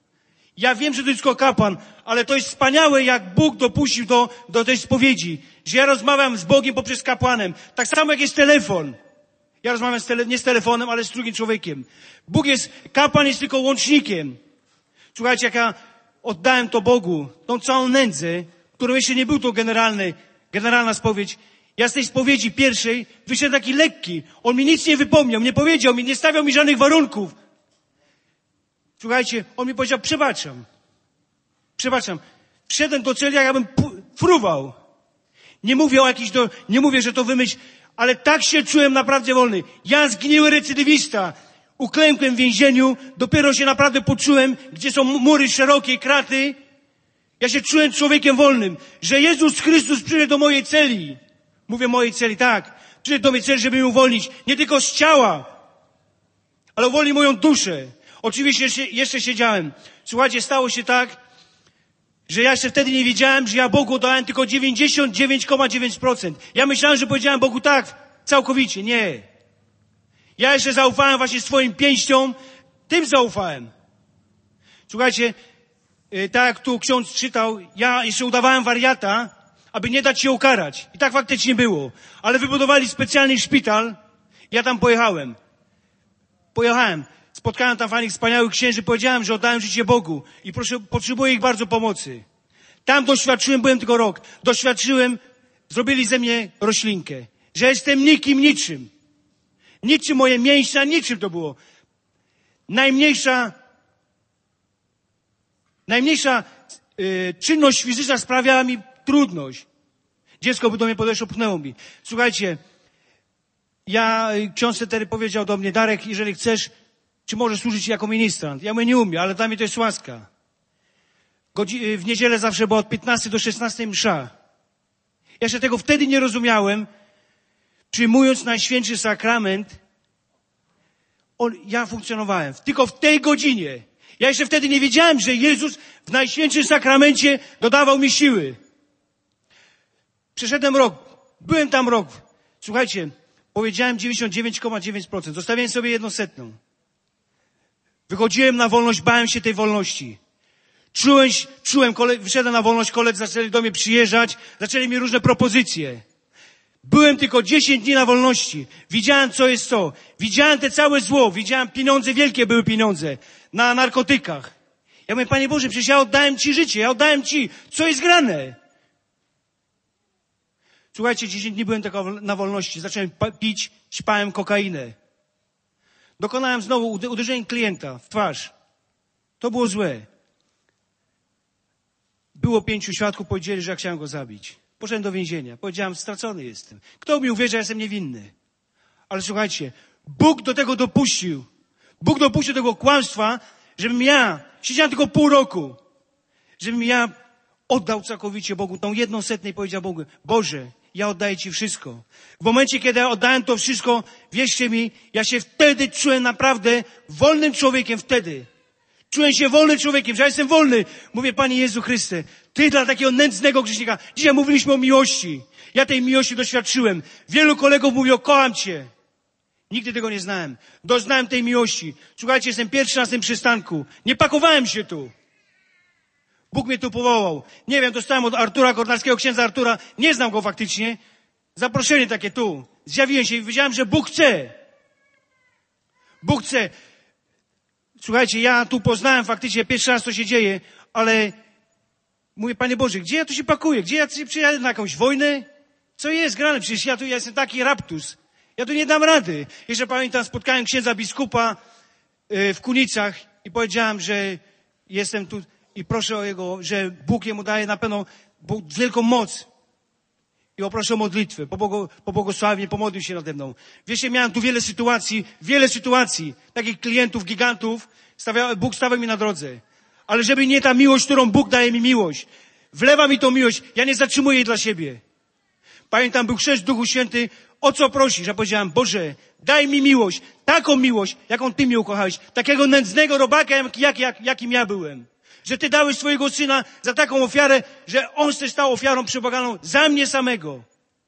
Ale to jest wspaniałe, jak Bóg dopuścił do tej spowiedzi. Że ja rozmawiam z Bogiem poprzez kapłanem. Tak samo jak jest telefon. Ja rozmawiam nie z telefonem, ale z drugim człowiekiem. Kapłan jest tylko łącznikiem. Słuchajcie, jak ja oddałem to Bogu, tą całą nędzę, którą jeszcze nie był to generalna spowiedź. Ja z tej spowiedzi pierwszej wyszedłem taki lekki. On mi nic nie wypomniał, nie powiedział mi, nie stawiał mi żadnych warunków. Słuchajcie, on mi powiedział, przebaczam. Wszedłem do celi, jakbym fruwał. Nie mówię, że to wymyśl, ale tak się czułem naprawdę wolny. Ja zgniły recydywista. Uklękłem w więzieniu, dopiero się naprawdę poczułem, gdzie są mury szerokie, kraty. Ja się czułem człowiekiem wolnym, że Jezus Chrystus przyszedł do mojej celi. Mówię mojej celi, tak. Przyszedł do mojej celi, żeby mnie uwolnić. Nie tylko z ciała, ale uwolnił moją duszę. Oczywiście jeszcze siedziałem. Słuchajcie, stało się tak, że ja jeszcze wtedy nie wiedziałem, że ja Bogu dałem tylko 99,9%. Ja myślałem, że powiedziałem Bogu tak, całkowicie. Nie. Ja jeszcze zaufałem właśnie swoim pięściom. Tym zaufałem. Słuchajcie, tak jak tu ksiądz czytał, ja jeszcze udawałem wariata, aby nie dać się ukarać. I tak faktycznie było. Ale wybudowali specjalny szpital. Ja tam pojechałem. Spotkałem tam fajnych, wspaniałych księży. Powiedziałem, że oddałem życie Bogu. I potrzebuję ich bardzo pomocy. Tam doświadczyłem, byłem tylko rok. Zrobili ze mnie roślinkę. Że jestem niczym. Niczym moje mięśnia, niczym to było. Najmniejsza czynność fizyczna sprawiała mi trudność. Dziecko by do mnie podeszło, pchnęło mi. Słuchajcie, ksiądz wtedy powiedział do mnie, Darek, jeżeli chcesz, czy możesz służyć jako ministrant? Ja mówię, nie umiem, ale dla mnie to jest łaska. W niedzielę zawsze była od 15 do 16 msza. Ja się tego wtedy nie rozumiałem. Przyjmując Najświętszy Sakrament, ja funkcjonowałem. Tylko w tej godzinie. Ja jeszcze wtedy nie wiedziałem, że Jezus w Najświętszym Sakramencie dodawał mi siły. Przeszedłem rok. Byłem tam rok. Słuchajcie, powiedziałem 99,9%. Zostawiłem sobie 1/100. Wychodziłem na wolność, bałem się tej wolności. Wyszedłem na wolność, koledzy zaczęli do mnie przyjeżdżać, zaczęli mi różne propozycje. Byłem tylko 10 dni na wolności. Widziałem, co jest co. Widziałem te całe zło. Widziałem pieniądze, wielkie były pieniądze na narkotykach. Ja mówię, Panie Boże, przecież ja oddałem Ci życie. Ja oddałem Ci. Co jest grane? Słuchajcie, 10 dni byłem tylko na wolności. Zacząłem pić, ćpałem kokainę. Dokonałem znowu uderzenia klienta w twarz. To było złe. Było 5 świadków, powiedzieli, że ja chciałem go zabić. Poszedłem do więzienia. Powiedziałem, stracony jestem. Kto mi uwierzy, że ja jestem niewinny? Ale słuchajcie, Bóg do tego dopuścił. Bóg dopuścił tego kłamstwa, żebym ja, siedziałem tylko pół roku, żebym ja oddał całkowicie Bogu tą 1/100 i powiedział Bogu, Boże, ja oddaję Ci wszystko. W momencie, kiedy ja oddałem to wszystko, wierzcie mi, ja się wtedy czułem naprawdę wolnym człowiekiem, wtedy. Czułem się wolnym człowiekiem, że ja jestem wolny. Mówię, Panie Jezu Chryste, Ty dla takiego nędznego grzesznika. Dzisiaj mówiliśmy o miłości. Ja tej miłości doświadczyłem. Wielu kolegów mówi, kocham Cię. Nigdy tego nie znałem. Doznałem tej miłości. Słuchajcie, jestem pierwszy na tym przystanku. Nie pakowałem się tu. Bóg mnie tu powołał. Nie wiem, dostałem od Artura Kornackiego, księdza Artura. Nie znam go faktycznie. Zaproszenie takie tu. Zjawiłem się i wiedziałem, że Bóg chce. Bóg chce. Słuchajcie, ja tu poznałem faktycznie pierwszy raz, co się dzieje, ale mówię, Panie Boże, gdzie ja tu się pakuję? Gdzie ja przyjadę na jakąś wojnę? Co jest grane? Przecież ja jestem taki raptus. Ja tu nie dam rady. Jeszcze pamiętam, spotkałem księdza biskupa w Kunicach i powiedziałem, że jestem tu i proszę o jego, że Bóg jemu daje na pewno wielką moc. I poproszę o modlitwę, pobłogosławię, pomodlił się nade mną. Wiecie, miałem tu wiele sytuacji, takich klientów, gigantów, Bóg stawiał mi na drodze. Ale żeby nie ta miłość, którą Bóg daje mi miłość, wlewa mi tą miłość, ja nie zatrzymuję jej dla siebie. Pamiętam, był chrzest w Duchu Święty, o co prosisz? Ja powiedziałem, Boże, daj mi miłość, taką miłość, jaką Ty mnie ukochałeś, takiego nędznego robaka, jakim ja byłem. Że Ty dałeś swojego Syna za taką ofiarę, że On się stał ofiarą przebłaganą za mnie samego.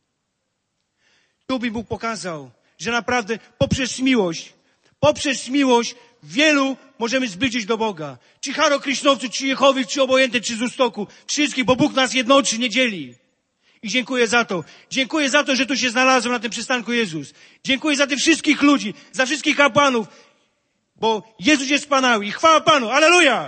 Tu mi Bóg pokazał, że naprawdę poprzez miłość wielu możemy zbliżyć do Boga. Czy Hare Krishnowców, czy Jehowych, czy obojętnych, czy z Ustoku. Wszystkich, bo Bóg nas jednoczy, nie dzieli. I dziękuję za to. Dziękuję za to, że tu się znalazłem na tym przystanku Jezus. Dziękuję za tych wszystkich ludzi, za wszystkich kapłanów, bo Jezus jest wspaniały i chwała Panu. Alleluja!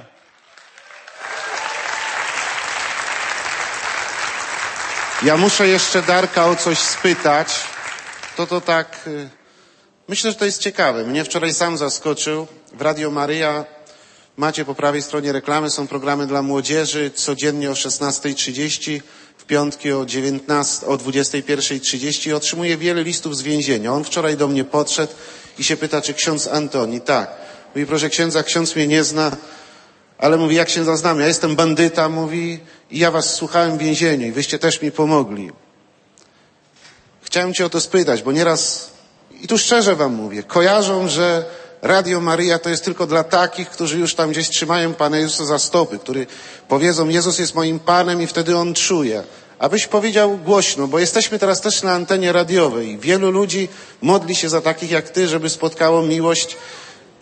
Ja muszę jeszcze Darka o coś spytać. To tak, myślę, że to jest ciekawe. Mnie wczoraj sam zaskoczył. W Radio Maryja macie po prawej stronie reklamy, są programy dla młodzieży codziennie o 16:30, w piątki o 21:30. Otrzymuję wiele listów z więzienia. On wczoraj do mnie podszedł i się pyta, czy ksiądz Antoni. Tak. Mówi, proszę księdza, ksiądz mnie nie zna, ale mówi, jak księdza znam? Ja jestem bandyta, mówi, i ja was słuchałem w więzieniu i wyście też mi pomogli. Chciałem cię o to spytać, bo nieraz, i tu szczerze wam mówię, kojarzą, że Radio Maryja to jest tylko dla takich, którzy już tam gdzieś trzymają Pana Jezusa za stopy, którzy powiedzą, Jezus jest moim Panem i wtedy On czuje. Abyś powiedział głośno, bo jesteśmy teraz też na antenie radiowej i wielu ludzi modli się za takich jak ty, żeby spotkało miłość.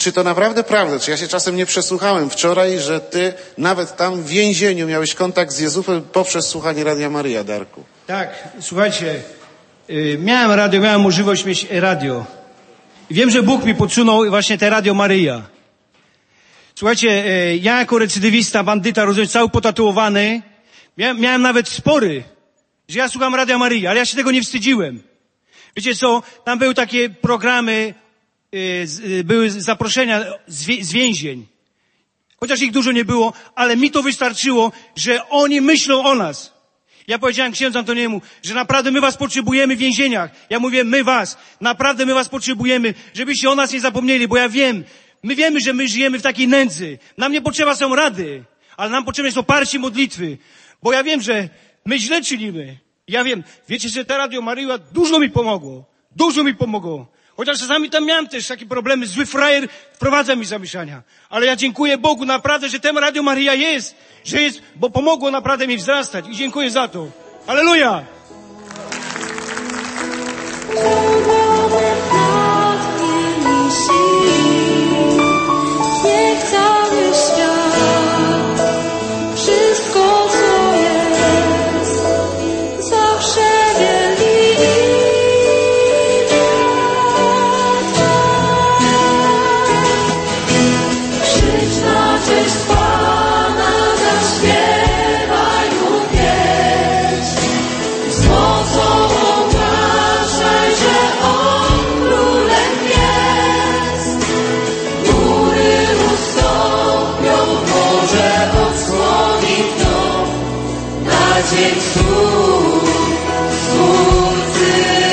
czy to naprawdę prawda? Czy ja się czasem nie przesłuchałem wczoraj, że ty nawet tam w więzieniu miałeś kontakt z Jezusem poprzez słuchanie Radia Maryja, Darku?
Tak, słuchajcie, miałem możliwość mieć radio. I wiem, że Bóg mi podsunął właśnie te Radio Maryja. Słuchajcie, ja jako recydywista, bandyta, rozumiem, cały potatuowany, miałem nawet spory, że ja słucham Radia Maryja, ale ja się tego nie wstydziłem. Wiecie co, tam były takie programy, były zaproszenia z więzień. Chociaż ich dużo nie było, ale mi to wystarczyło, że oni myślą o nas. Ja powiedziałem księdzu Antoniemu, że naprawdę my was potrzebujemy w więzieniach. Ja mówię, naprawdę my was potrzebujemy, żebyście o nas nie zapomnieli, bo ja wiem, my wiemy, że my żyjemy w takiej nędzy. Nam nie potrzeba są rady, ale nam potrzebne jest oparcie modlitwy. Bo ja wiem, że my źle czynimy. Ja wiem, wiecie, że ta Radio Maryja dużo mi pomogło. Chociaż czasami tam miałem też takie problemy, zły frajer wprowadza mi zamieszania. Ale ja dziękuję Bogu naprawdę, że ten Radio Maryja jest, bo pomogło naprawdę mi wzrastać i dziękuję za to. Halleluja!
Niech cały świat, wszystko co jest, zawsze wielbi. Krzycz na cześć Pana, zaśpiewaj Mu pieśń. Z mocą ogłaszaj, że On królem jest. Góry ustąpią, morze odsłoni dno. Na dzień cud Stwórcy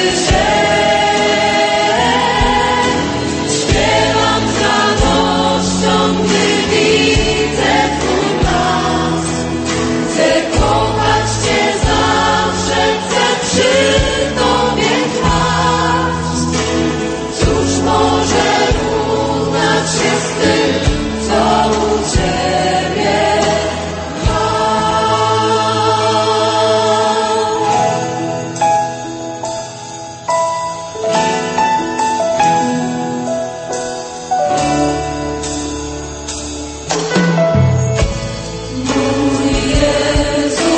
śpiewam z radością, gdy widzę Twój blask. Chcę kochać Cię zawsze, chcę przy Tobie trwać. Cóż może równać się z tym, co u Ciebie mam? Mój Jezu,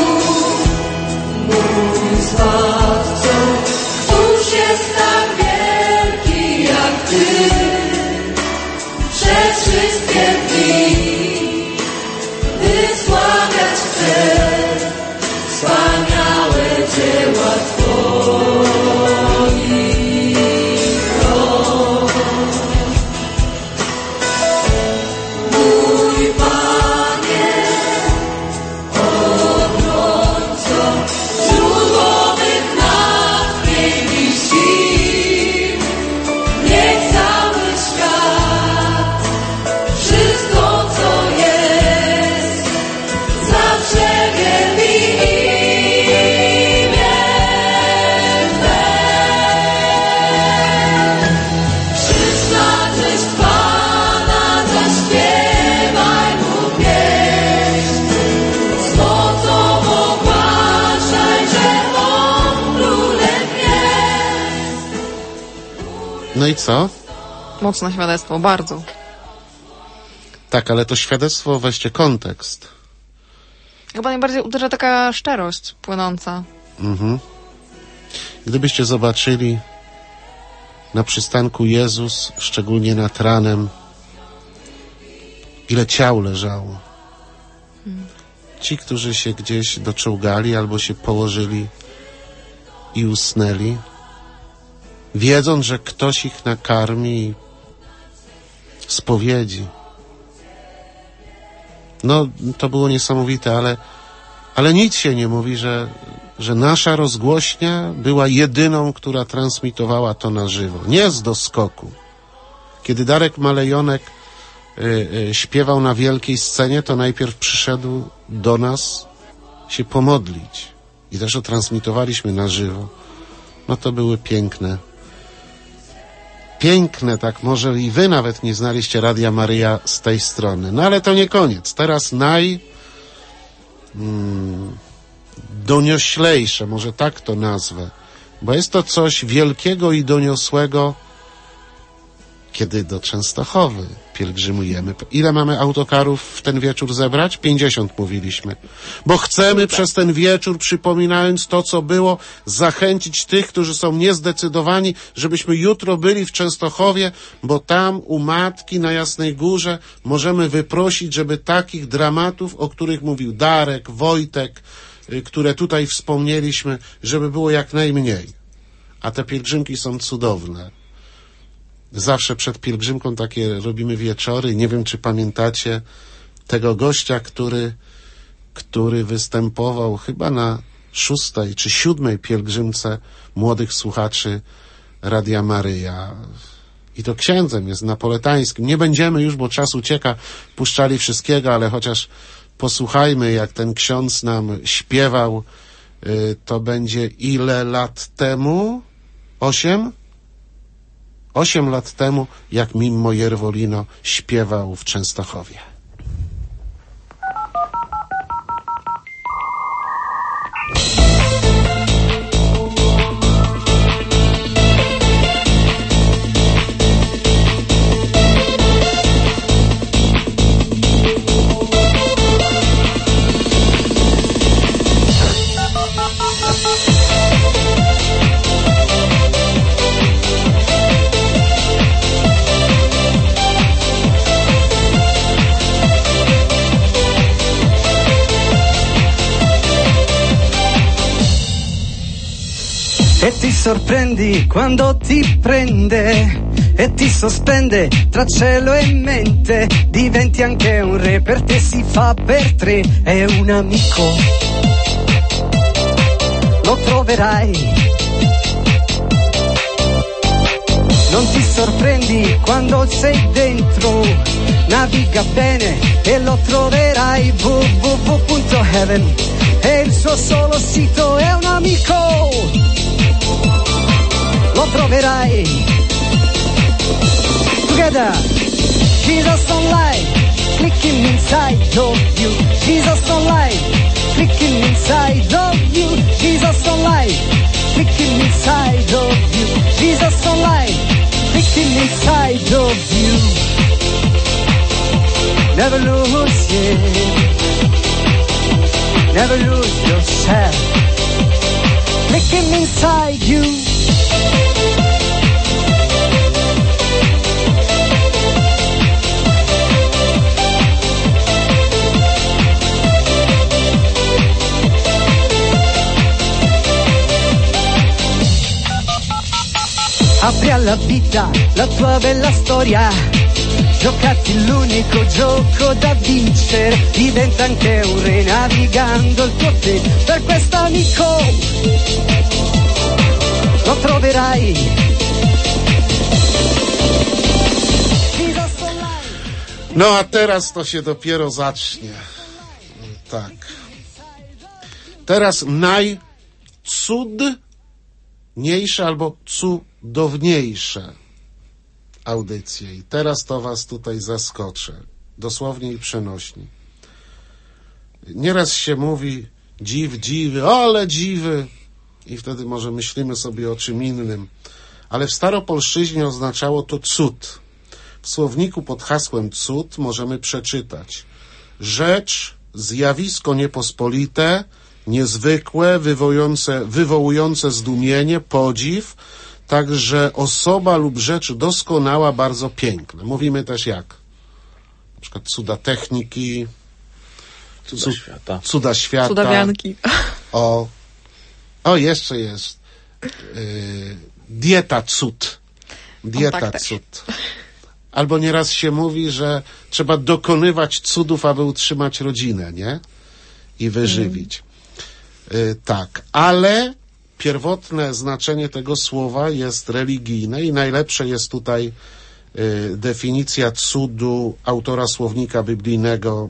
mój Zbawco, któż jest tak wielki jak Ty? Przez wszystkie dni wysławiać chcę wspaniałe dzieła Twoich rąk. Mój Panie, obrońco, źródło mych natchnień i sił, niech cały świat, wszystko co jest, zawsze wielbi imię Twe. Krzycz na cześć Pana, zaśpiewaj Mu pieśń. Z mocą ogłaszaj, że On królem jest.
No i co?
Mocne świadectwo, bardzo.
Tak, ale to świadectwo, weźcie kontekst.
Chyba najbardziej uderza taka szczerość płynąca.
Gdybyście zobaczyli na przystanku Jezus, szczególnie nad ranem, ile ciał leżało. Ci, którzy się gdzieś doczołgali albo się położyli i usnęli, wiedząc, że ktoś ich nakarmi spowiedzi. No, to było niesamowite, ale nic się nie mówi, że nasza rozgłośnia była jedyną, która transmitowała to na żywo. Nie z doskoku. Kiedy Darek Malejonek śpiewał na wielkiej scenie, to najpierw przyszedł do nas się pomodlić. I też transmitowaliśmy na żywo. No to były piękne. Piękne, tak może i wy nawet nie znaliście Radia Maryja z tej strony. No ale to nie koniec. Teraz donioślejsze, może tak to nazwę, bo jest to coś wielkiego i doniosłego, kiedy do Częstochowy pielgrzymujemy. Ile mamy autokarów w ten wieczór zebrać? 50 mówiliśmy. Bo chcemy przez ten wieczór, przypominając to, co było, zachęcić tych, którzy są niezdecydowani, żebyśmy jutro byli w Częstochowie, bo tam u Matki na Jasnej Górze możemy wyprosić, żeby takich dramatów, o których mówił Darek, Wojtek, które tutaj wspomnieliśmy, żeby było jak najmniej. A te pielgrzymki są cudowne. Zawsze przed pielgrzymką takie robimy wieczory. Nie wiem, czy pamiętacie tego gościa, który występował chyba na 6. czy 7. pielgrzymce młodych słuchaczy Radia Maryja. I to księdzem jest napoletańskim. Nie będziemy już, bo czas ucieka, puszczali wszystkiego, ale chociaż posłuchajmy, jak ten ksiądz nam śpiewał. To będzie ile lat temu? 8? 8 lat temu, jak Mimmo Jervolino śpiewał w Częstochowie.
E ti sorprendi quando ti prende e ti sospende tra cielo e mente, diventi anche un re, per te si fa per tre, è un amico, lo troverai. Non ti sorprendi quando sei dentro, naviga bene e lo troverai. www.heaven è il suo solo sito, è un amico, lo troverai. Together, Jesus online, clicking inside of you. Jesus online, clicking inside of you. Jesus online, clicking inside of you. Jesus online, clicking inside of you. Never lose it, never lose yourself, clicking inside you. Apri alla vita la tua bella storia, giocati l'unico gioco da vincere, diventa anche un re navigando il tuo te, per quest'amico lo troverai.
No a teraz to się dopiero zacznie. Tak. Teraz najcudniejsze albo cudowniejsze audycje. I teraz to was tutaj zaskoczę. Dosłownie i przenośni. Nieraz się mówi dziwy, ale dziwy. I wtedy może myślimy sobie o czym innym. Ale w staropolszczyźnie oznaczało to cud. W słowniku pod hasłem cud możemy przeczytać: rzecz, zjawisko niepospolite, niezwykłe, wywołujące zdumienie, podziw, także osoba lub rzecz doskonała, bardzo piękna. Mówimy też jak? Na przykład cuda techniki, cuda świata.
Cudawianki.
O, jeszcze jest dieta cud. Dieta cud. Albo nieraz się mówi, że trzeba dokonywać cudów, aby utrzymać rodzinę, nie? I wyżywić. Tak, ale pierwotne znaczenie tego słowa jest religijne i najlepsze jest tutaj definicja cudu autora słownika biblijnego.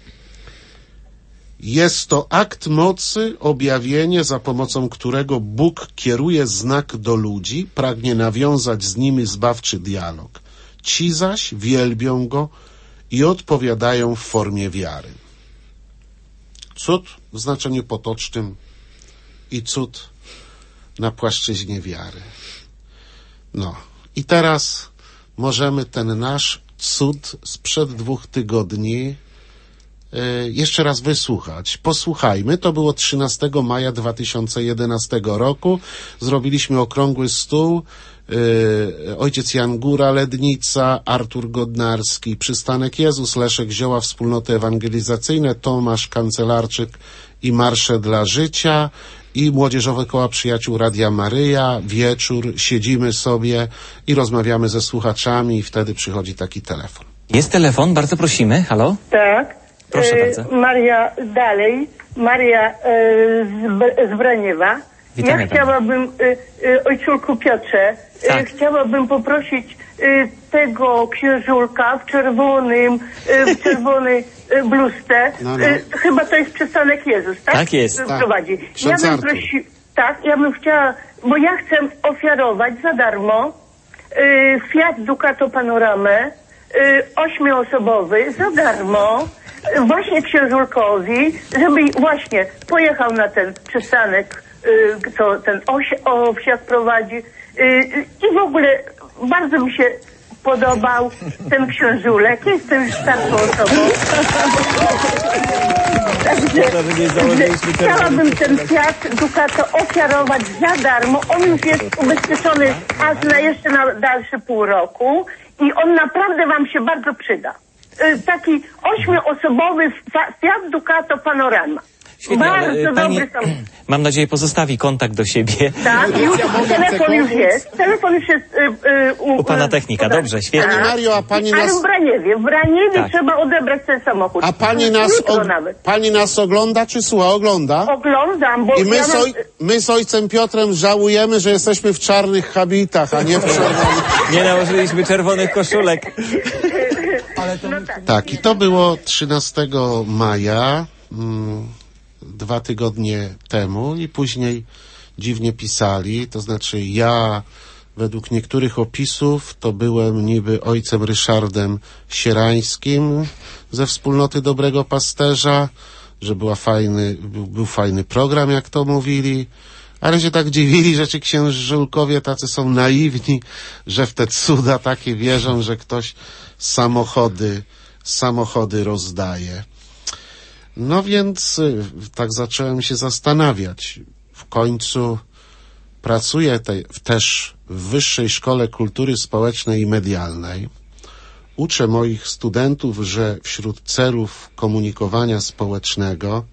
Jest to akt mocy, objawienie, za pomocą którego Bóg kieruje znak do ludzi, pragnie nawiązać z nimi zbawczy dialog. Ci zaś wielbią Go i odpowiadają w formie wiary. Cud w znaczeniu potocznym i cud na płaszczyźnie wiary. No i teraz możemy ten nasz cud sprzed 2 tygodni jeszcze raz wysłuchać. Posłuchajmy. To było 13 maja 2011 roku. Zrobiliśmy okrągły stół. Ojciec Jan Góra, Lednica, Artur Godnarski, Przystanek Jezus, Leszek Zioła, Wspólnoty Ewangelizacyjne, Tomasz Kancelarczyk i Marsze dla Życia i Młodzieżowe Koła Przyjaciół Radia Maryja. Wieczór, siedzimy sobie i rozmawiamy ze słuchaczami i wtedy przychodzi taki telefon.
Jest telefon, bardzo prosimy. Halo?
Tak.
Proszę bardzo.
Maria dalej. Maria z Braniewa.
Witamy
ja chciałabym, ojczulku Piotrze,
tak.
Chciałabym poprosić tego księżulka w czerwonej bluzce.
No.
Chyba to jest Przystanek Jezus, tak?
Tak jest.
Prowadzi.
Ksiądz Artur.
Ja bym chciała, bo ja chcę ofiarować za darmo Fiat Ducato Panoramę 8-osobowy za darmo właśnie księżulkowi, żeby właśnie pojechał na ten przystanek, co ten wsiad prowadzi i w ogóle bardzo mi się podobał ten księżulek. Jestem już starszą osobą. Chciałabym ten Fiat Ducato ofiarować za darmo. On już jest ubezpieczony aż jeszcze na dalsze pół roku i on naprawdę wam się bardzo przyda. Taki 8-osobowy Fiat Ducato Panorama.
Świetnie,
bardzo
pani,
dobry sam.
mam nadzieję, pozostawi kontakt do siebie.
Tak, już telefon już jest. Telefon już jest
u pana technika, dobrze, świetnie.
Pani Mario, a pani
Ale
nas...
w Braniewie
Tak.
trzeba odebrać ten samochód.
A pani nas ogląda czy słucha? Ogląda?
Oglądam, bo
I my,
ja mam...
my z ojcem Piotrem żałujemy, że jesteśmy w czarnych habitach, a nie w czerwonych.
Nie nałożyliśmy czerwonych koszulek.
Tak, i to było 13 maja, 2 tygodnie temu i później dziwnie pisali, to znaczy ja według niektórych opisów to byłem niby ojcem Ryszardem Sierańskim ze Wspólnoty Dobrego Pasterza, że był fajny program, jak to mówili, ale się tak dziwili, że ci księżulkowie tacy są naiwni, że w te cuda takie wierzą, że ktoś samochody rozdaje. No więc tak zacząłem się zastanawiać. W końcu pracuję też w Wyższej Szkole Kultury Społecznej i Medialnej. Uczę moich studentów, że wśród celów komunikowania społecznego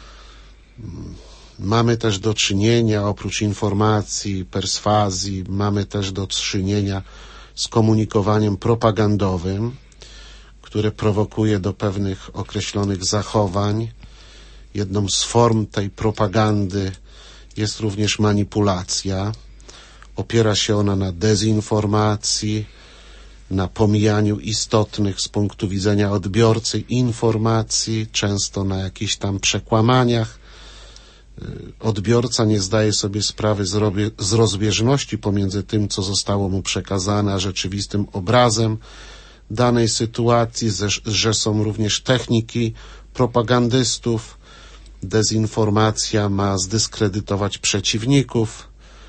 mamy też do czynienia, oprócz informacji, perswazji, mamy też do czynienia z komunikowaniem propagandowym, które prowokuje do pewnych określonych zachowań. Jedną z form tej propagandy jest również manipulacja. Opiera się ona na dezinformacji, na pomijaniu istotnych z punktu widzenia odbiorcy informacji, często na jakichś tam przekłamaniach. Odbiorca nie zdaje sobie sprawy z rozbieżności pomiędzy tym, co zostało mu przekazane, a rzeczywistym obrazem danej sytuacji, że są również techniki propagandystów. Dezinformacja ma zdyskredytować przeciwników.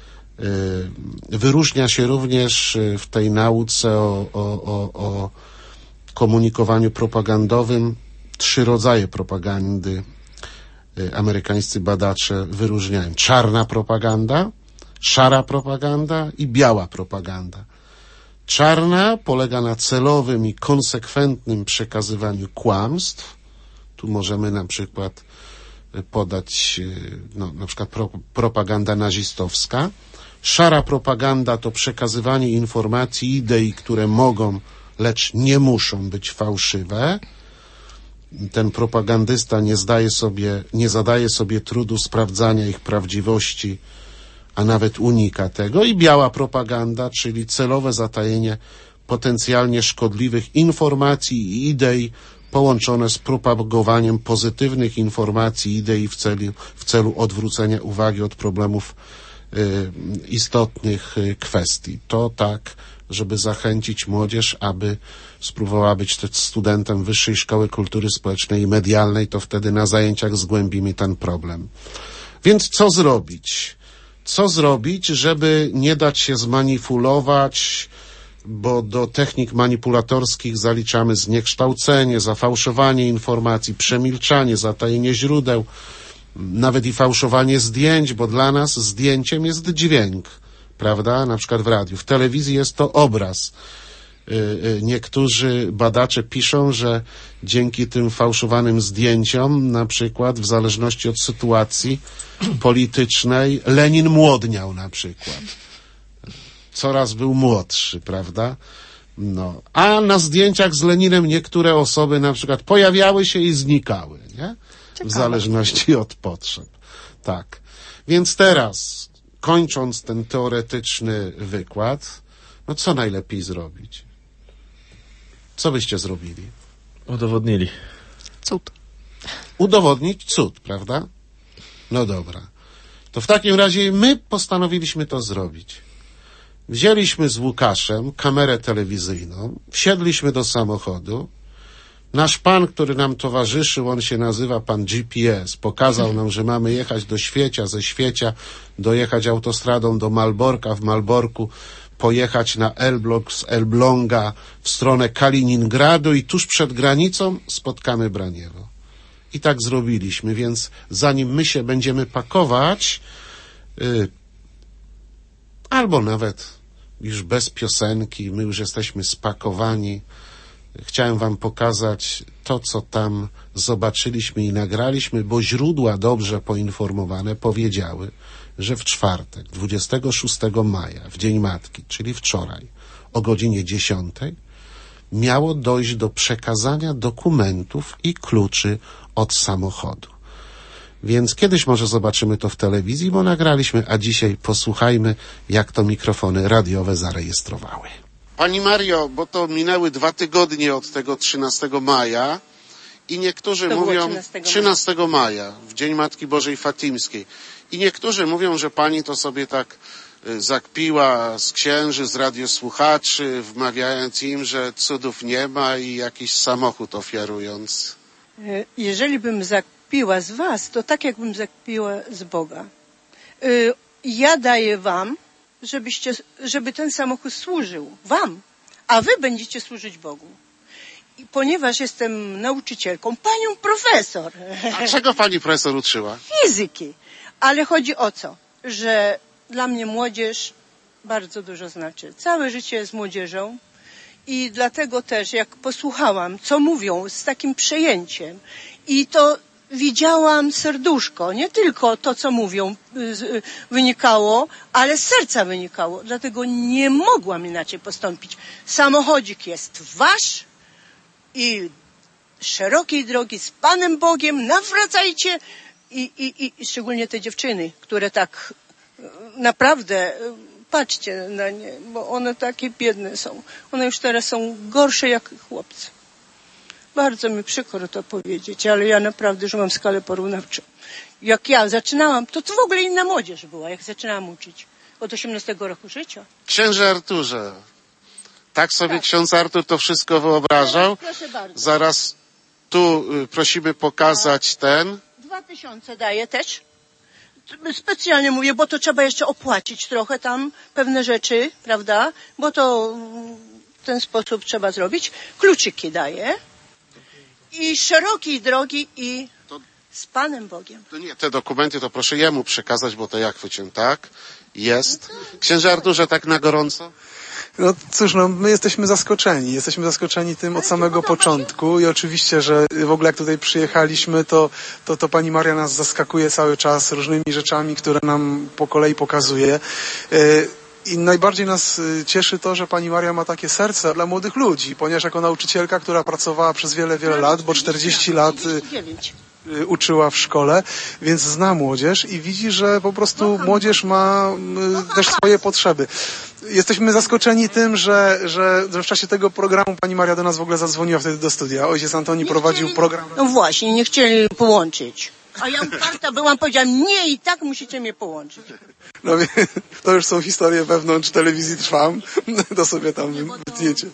Wyróżnia się również w tej nauce o komunikowaniu propagandowym 3 rodzaje propagandy. Amerykańscy badacze wyróżniają: czarna propaganda, szara propaganda i biała propaganda. Czarna polega na celowym i konsekwentnym przekazywaniu kłamstw. Tu możemy na przykład podać na przykład propaganda nazistowska. Szara propaganda to przekazywanie informacji i idei, które mogą, lecz nie muszą być fałszywe. Ten propagandysta nie zadaje sobie trudu sprawdzania ich prawdziwości, a nawet unika tego. I biała propaganda, czyli celowe zatajenie potencjalnie szkodliwych informacji i idei połączone z propagowaniem pozytywnych informacji i idei w celu odwrócenia uwagi od problemów istotnych kwestii. To tak, żeby zachęcić młodzież, aby spróbowała być też studentem Wyższej Szkoły Kultury Społecznej i Medialnej, to wtedy na zajęciach zgłębimy ten problem. Więc co zrobić? Co zrobić, żeby nie dać się zmanipulować bo do technik manipulatorskich zaliczamy zniekształcenie, zafałszowanie informacji, przemilczanie, zatajenie źródeł, nawet i fałszowanie zdjęć, bo dla nas zdjęciem jest dźwięk, prawda? Na przykład w radiu. W telewizji jest to obraz. Niektórzy badacze piszą, że dzięki tym fałszowanym zdjęciom, na przykład w zależności od sytuacji politycznej, Lenin młodniał na przykład. Coraz był młodszy, prawda? No. A na zdjęciach z Leninem niektóre osoby na przykład pojawiały się i znikały, nie? W zależności od potrzeb. Tak. Więc teraz, kończąc ten teoretyczny wykład, no co najlepiej zrobić? Co byście zrobili?
Udowodnili.
Cud.
Udowodnić cud, prawda? No dobra. To w takim razie my postanowiliśmy to zrobić. Wzięliśmy z Łukaszem kamerę telewizyjną, wsiedliśmy do samochodu. Nasz pan, który nam towarzyszył, on się nazywa pan GPS, pokazał nam, że mamy jechać do Świecia, ze Świecia dojechać autostradą do Malborka, w Malborku pojechać na Elbląg, z Elbląga w stronę Kaliningradu i tuż przed granicą spotkamy Braniewo. I tak zrobiliśmy, więc zanim my się będziemy pakować, albo nawet już bez piosenki, my już jesteśmy spakowani, chciałem wam pokazać to, co tam zobaczyliśmy i nagraliśmy, bo źródła dobrze poinformowane powiedziały, że w czwartek, 26 maja, w Dzień Matki, czyli wczoraj, o godzinie 10, miało dojść do przekazania dokumentów i kluczy od samochodu. Więc kiedyś może zobaczymy to w telewizji, bo nagraliśmy, a dzisiaj posłuchajmy, jak to mikrofony radiowe zarejestrowały. Pani Mario, bo to minęły 2 tygodnie od tego 13 maja i niektórzy mówią... 13 maja, w Dzień Matki Bożej Fatimskiej. I niektórzy mówią, że pani to sobie tak zakpiła z księży, z radiosłuchaczy, wmawiając im, że cudów nie ma i jakiś samochód ofiarując.
Jeżeli bym zakpiła z was, to tak jakbym zakpiła z Boga. Ja daję wam, żeby ten samochód służył wam, a wy będziecie służyć Bogu. I ponieważ jestem nauczycielką, panią profesor.
A czego pani profesor uczyła?
Fizyki. Ale chodzi o co? Że dla mnie młodzież bardzo dużo znaczy. Całe życie z młodzieżą i dlatego też jak posłuchałam, co mówią z takim przejęciem i to widziałam serduszko, nie tylko to, co mówią wynikało, ale z serca wynikało. Dlatego nie mogłam inaczej postąpić. Samochodzik jest wasz i szerokiej drogi z Panem Bogiem, nawracajcie i szczególnie te dziewczyny, które tak naprawdę, patrzcie na nie, bo one takie biedne są. One już teraz są gorsze jak chłopcy. Bardzo mi przykro to powiedzieć, ale ja naprawdę, że mam skalę porównawczą. Jak ja zaczynałam, to w ogóle inna młodzież była, jak zaczynałam uczyć. Od 18 roku życia.
Księże Arturze, tak sobie ksiądz Artur to wszystko wyobrażał.
Proszę bardzo.
Zaraz tu prosimy pokazać ten.
2000 daję też. Specjalnie mówię, bo to trzeba jeszcze opłacić trochę tam pewne rzeczy, prawda? Bo to w ten sposób trzeba zrobić. Kluczyki daję. I szerokiej drogi i z Panem Bogiem.
To nie, te dokumenty to proszę jemu przekazać, bo to ja chwyciłem, tak? Jest. Księże Arturze, tak na gorąco?
No cóż, no my jesteśmy zaskoczeni. Jesteśmy zaskoczeni tym od samego początku i oczywiście, że w ogóle jak tutaj przyjechaliśmy, to pani Maria nas zaskakuje cały czas różnymi rzeczami, które nam po kolei pokazuje. I najbardziej nas cieszy to, że pani Maria ma takie serce dla młodych ludzi, ponieważ jako nauczycielka, która pracowała przez wiele lat, bo 40 lat uczyła w szkole, więc zna młodzież i widzi, że po prostu młodzież ma też swoje potrzeby. Jesteśmy zaskoczeni tym, że w czasie tego programu pani Maria do nas w ogóle zadzwoniła wtedy do studia. Ojciec Antoni prowadził program.
No właśnie, nie chcieli połączyć. A ja uparta byłam, powiedziałam, nie, i tak musicie mnie połączyć.
No to już są historie wewnątrz telewizji Trwam, to sobie tam wytniecie.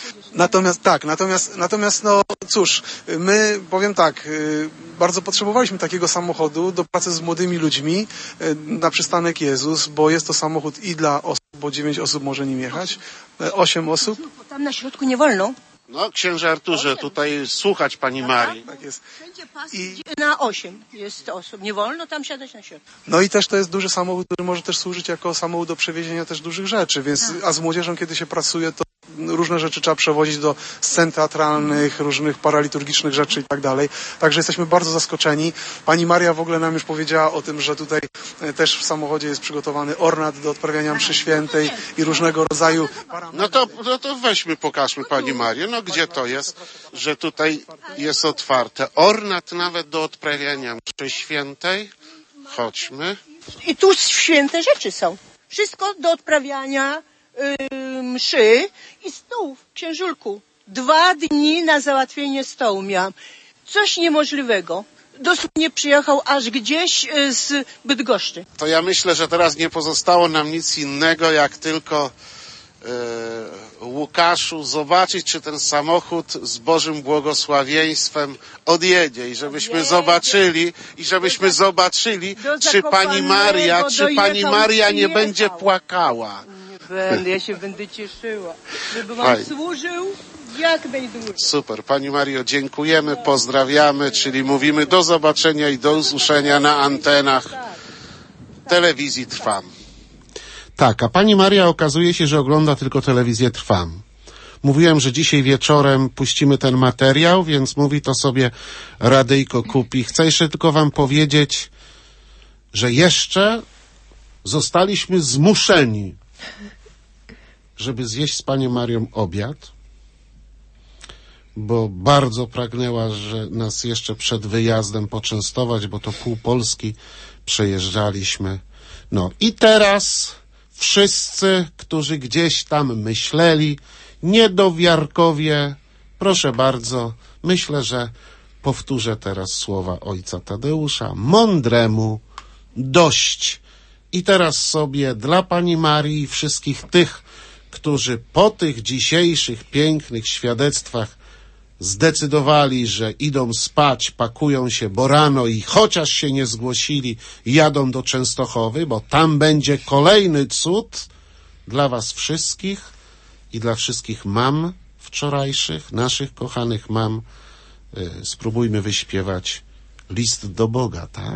Natomiast no cóż, my, powiem tak, bardzo potrzebowaliśmy takiego samochodu do pracy z młodymi ludźmi na przystanek Jezus, bo jest to samochód i dla osób bo 9 osób może nim jechać. 8 osób.
Bo tam na środku nie wolno.
No, księże Arturze, tutaj słuchać pani Marii.
Tak jest.
Na 8 jest osób. Nie wolno tam siadać na środku.
No i też to jest duży samochód, który może też służyć jako samochód do przewiezienia też dużych rzeczy, więc, a z młodzieżą, kiedy się pracuje, to różne rzeczy trzeba przewozić do scen teatralnych, różnych paraliturgicznych rzeczy i tak dalej. Także jesteśmy bardzo zaskoczeni. Pani Maria w ogóle nam już powiedziała o tym, że tutaj też w samochodzie jest przygotowany ornat do odprawiania mszy świętej i różnego rodzaju...
No to weźmy, pokażmy pani Marię. No gdzie to jest, że tutaj jest otwarte. Ornat nawet do odprawiania mszy świętej. Chodźmy.
I tu święte rzeczy są. Wszystko do odprawiania mszy i stół w Księżulku. 2 dni na załatwienie stołu miałam. Coś niemożliwego. Dosłownie przyjechał aż gdzieś z Bydgoszczy.
To ja myślę, że teraz nie pozostało nam nic innego, jak tylko Łukaszu zobaczyć, czy ten samochód z Bożym błogosławieństwem odjedzie i żebyśmy zobaczyli, czy pani Maria nie będzie płakała.
Będę, ja się będę cieszyła, żeby wam służył jak najdłużej.
Super. Pani Mario, dziękujemy, pozdrawiamy, czyli mówimy do zobaczenia i do usłyszenia na antenach telewizji Trwam. Tak, a pani Maria okazuje się, że ogląda tylko telewizję Trwam. Mówiłem, że dzisiaj wieczorem puścimy ten materiał, więc mówi, to sobie radyjko kupi. Chcę jeszcze tylko wam powiedzieć, że jeszcze zostaliśmy zmuszeni, żeby zjeść z panią Marią obiad, bo bardzo pragnęła, że nas jeszcze przed wyjazdem poczęstować, bo to pół Polski przejeżdżaliśmy. No i teraz wszyscy, którzy gdzieś tam myśleli, niedowiarkowie, proszę bardzo, myślę, że powtórzę teraz słowa ojca Tadeusza, mądremu dość. I teraz sobie dla pani Marii i wszystkich tych, którzy po tych dzisiejszych pięknych świadectwach zdecydowali, że idą spać, pakują się, bo rano i chociaż się nie zgłosili, jadą do Częstochowy, bo tam będzie kolejny cud dla was wszystkich i dla wszystkich mam wczorajszych, naszych kochanych mam. Spróbujmy wyśpiewać list do Boga, tak?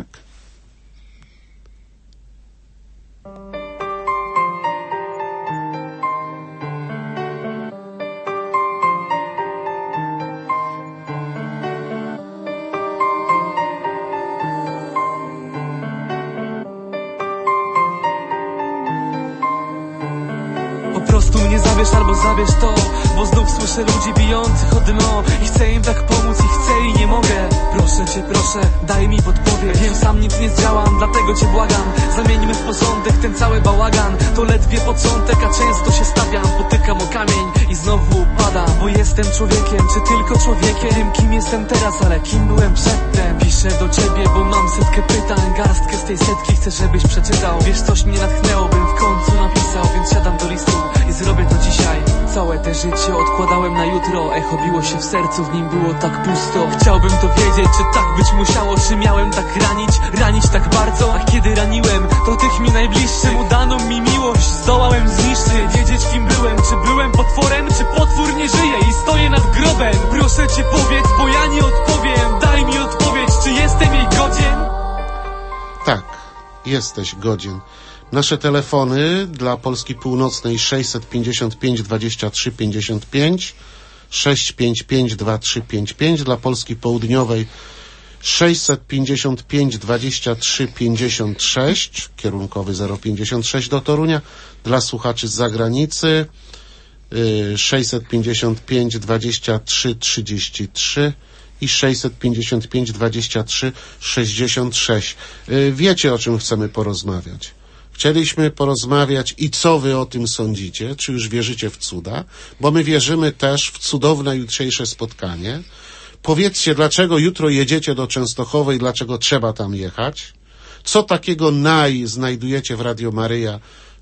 Zabierz albo zabierz to, bo znów słyszę ludzi bijących o dno i chcę im tak pomóc i chcę i nie mogę. Proszę cię, proszę, daj mi podpowiedź. Wiem, sam nic nie zdziałam, dlatego cię błagam. Zamieńmy w porządek ten cały bałagan. To ledwie początek, a często się stawiam. Potykam o kamień i znowu upadam. Bo jestem człowiekiem, czy tylko człowiekiem? Wiem, kim jestem teraz, ale kim byłem przedtem. Piszę do ciebie, bo mam setkę pytań. Garstkę z tej setki chcę, żebyś przeczytał. Wiesz, coś mnie natchnęło, bym w końcu napisał. Więc siadam do listu i zrobię to dzisiaj. Całe te życie odkładałem na jutro. Echo biło się w sercu, w nim było tak pusto. Chciałbym to wiedzieć, czy tak być musiało. Czy miałem tak ranić tak bardzo. A kiedy raniłem, to tych mi najbliższym udano mi miłość, zdołałem zniszczyć. Wiedzieć, kim byłem, czy byłem potworem, czy potwór nie żyje i stoję nad grobem. Proszę cię, powiedz, bo ja nie odpowiem. Daj mi odpowiedź, czy jestem jej godzien?
Tak, jesteś godzien. Nasze telefony dla Polski Północnej 655 23 55, 655 2355, dla Polski Południowej 655 23 56, kierunkowy 056 do Torunia, dla słuchaczy z zagranicy 655 23 33 i 655 23 66. Wiecie, o czym chcemy porozmawiać. Chcieliśmy porozmawiać i co wy o tym sądzicie, czy już wierzycie w cuda, bo my wierzymy też w cudowne jutrzejsze spotkanie. Powiedzcie, dlaczego jutro jedziecie do Częstochowy i dlaczego trzeba tam jechać. Co takiego znajdujecie w Radio Maryja,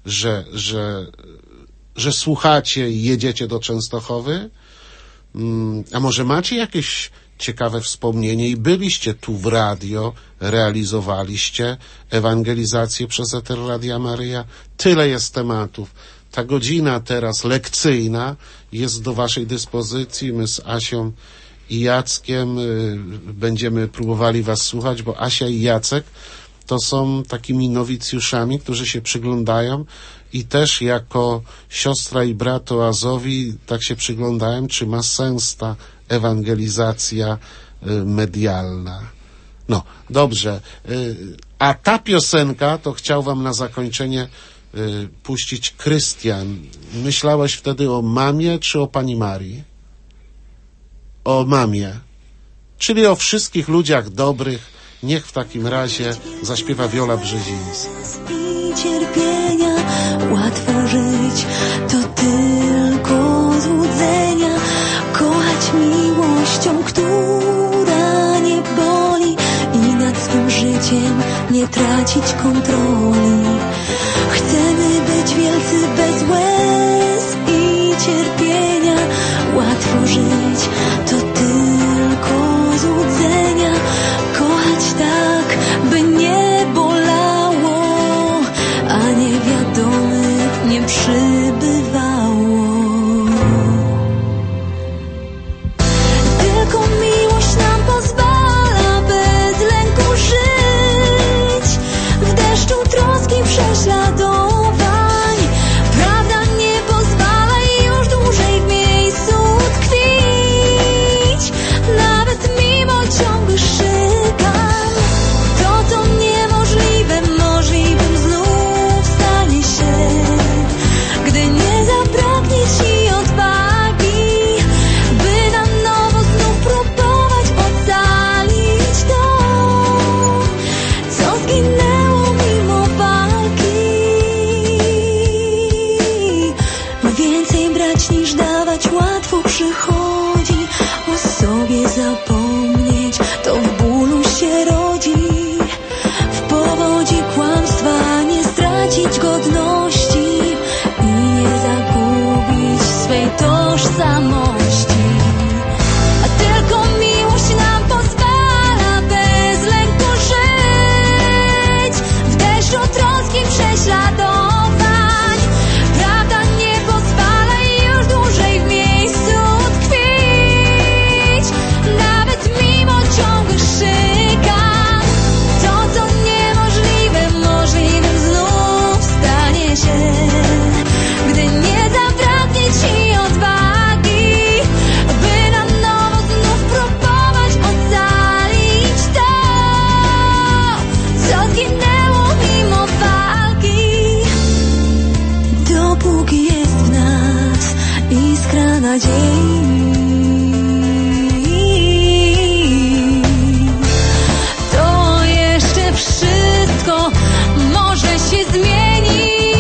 że słuchacie i jedziecie do Częstochowy? A może macie jakieś ciekawe wspomnienie i byliście tu w radio, realizowaliście ewangelizację przez eter Radia Maryja. Tyle jest tematów. ta godzina teraz lekcyjna jest do waszej dyspozycji. My z Asią i Jackiem będziemy próbowali was słuchać, bo Asia i Jacek to są takimi nowicjuszami, którzy się przyglądają i też jako siostra i brat Oazowi tak się przyglądałem, czy ma sens ta ewangelizacja medialna. No, dobrze. A ta piosenka, to chciał wam na zakończenie puścić Krystian. Myślałeś wtedy o mamie czy o pani Marii? O mamie. Czyli o wszystkich ludziach dobrych. Niech w takim razie zaśpiewa Wiola Brzezińska.
I cierpienia łatwo żyć, to tylko złudzenia. Kochać miłością, która nie boli i nad swym życiem nie tracić kontroli. Chcemy być wielcy bez łez i cierpienia. Łatwo żyć, to tylko złudzenia. Kochać tak, by nie bolało, a niewiadomych nie przybywało. Tylko miłość nam pozwala bez lęku żyć, w deszczu troski prześladowań. Prawda nie pozwala już dłużej w miejscu tkwić, nawet mimo ciągłych szykan. To, co niemożliwe, możliwym znów stanie się, gdy nie zabraknie ci odwagi, by na nowo znów próbować ocalić to, co zginęło mimo walki. Więcej brać niż dawać łatwo przychodzi, o sobie zapomnieć to w bólu się rodzi. W powodzi kłamstwa nie stracić godności i nie zagubić swej tożsamości. A tylko miłość nam pozwala bez lęku żyć, w deszczu troski prześladowań. Prawda nie pozwala już dłużej w miejscu tkwić, nawet mimo ciągłych szykan. To, co niemożliwe, możliwym znów stanie się, gdy nie zabraknie ci odwagi, by na nowo znów próbować ocalić to, co zginęło mimo walki. Dopóki jest w nas iskra nadziei, to jeszcze wszystko może się zmienić.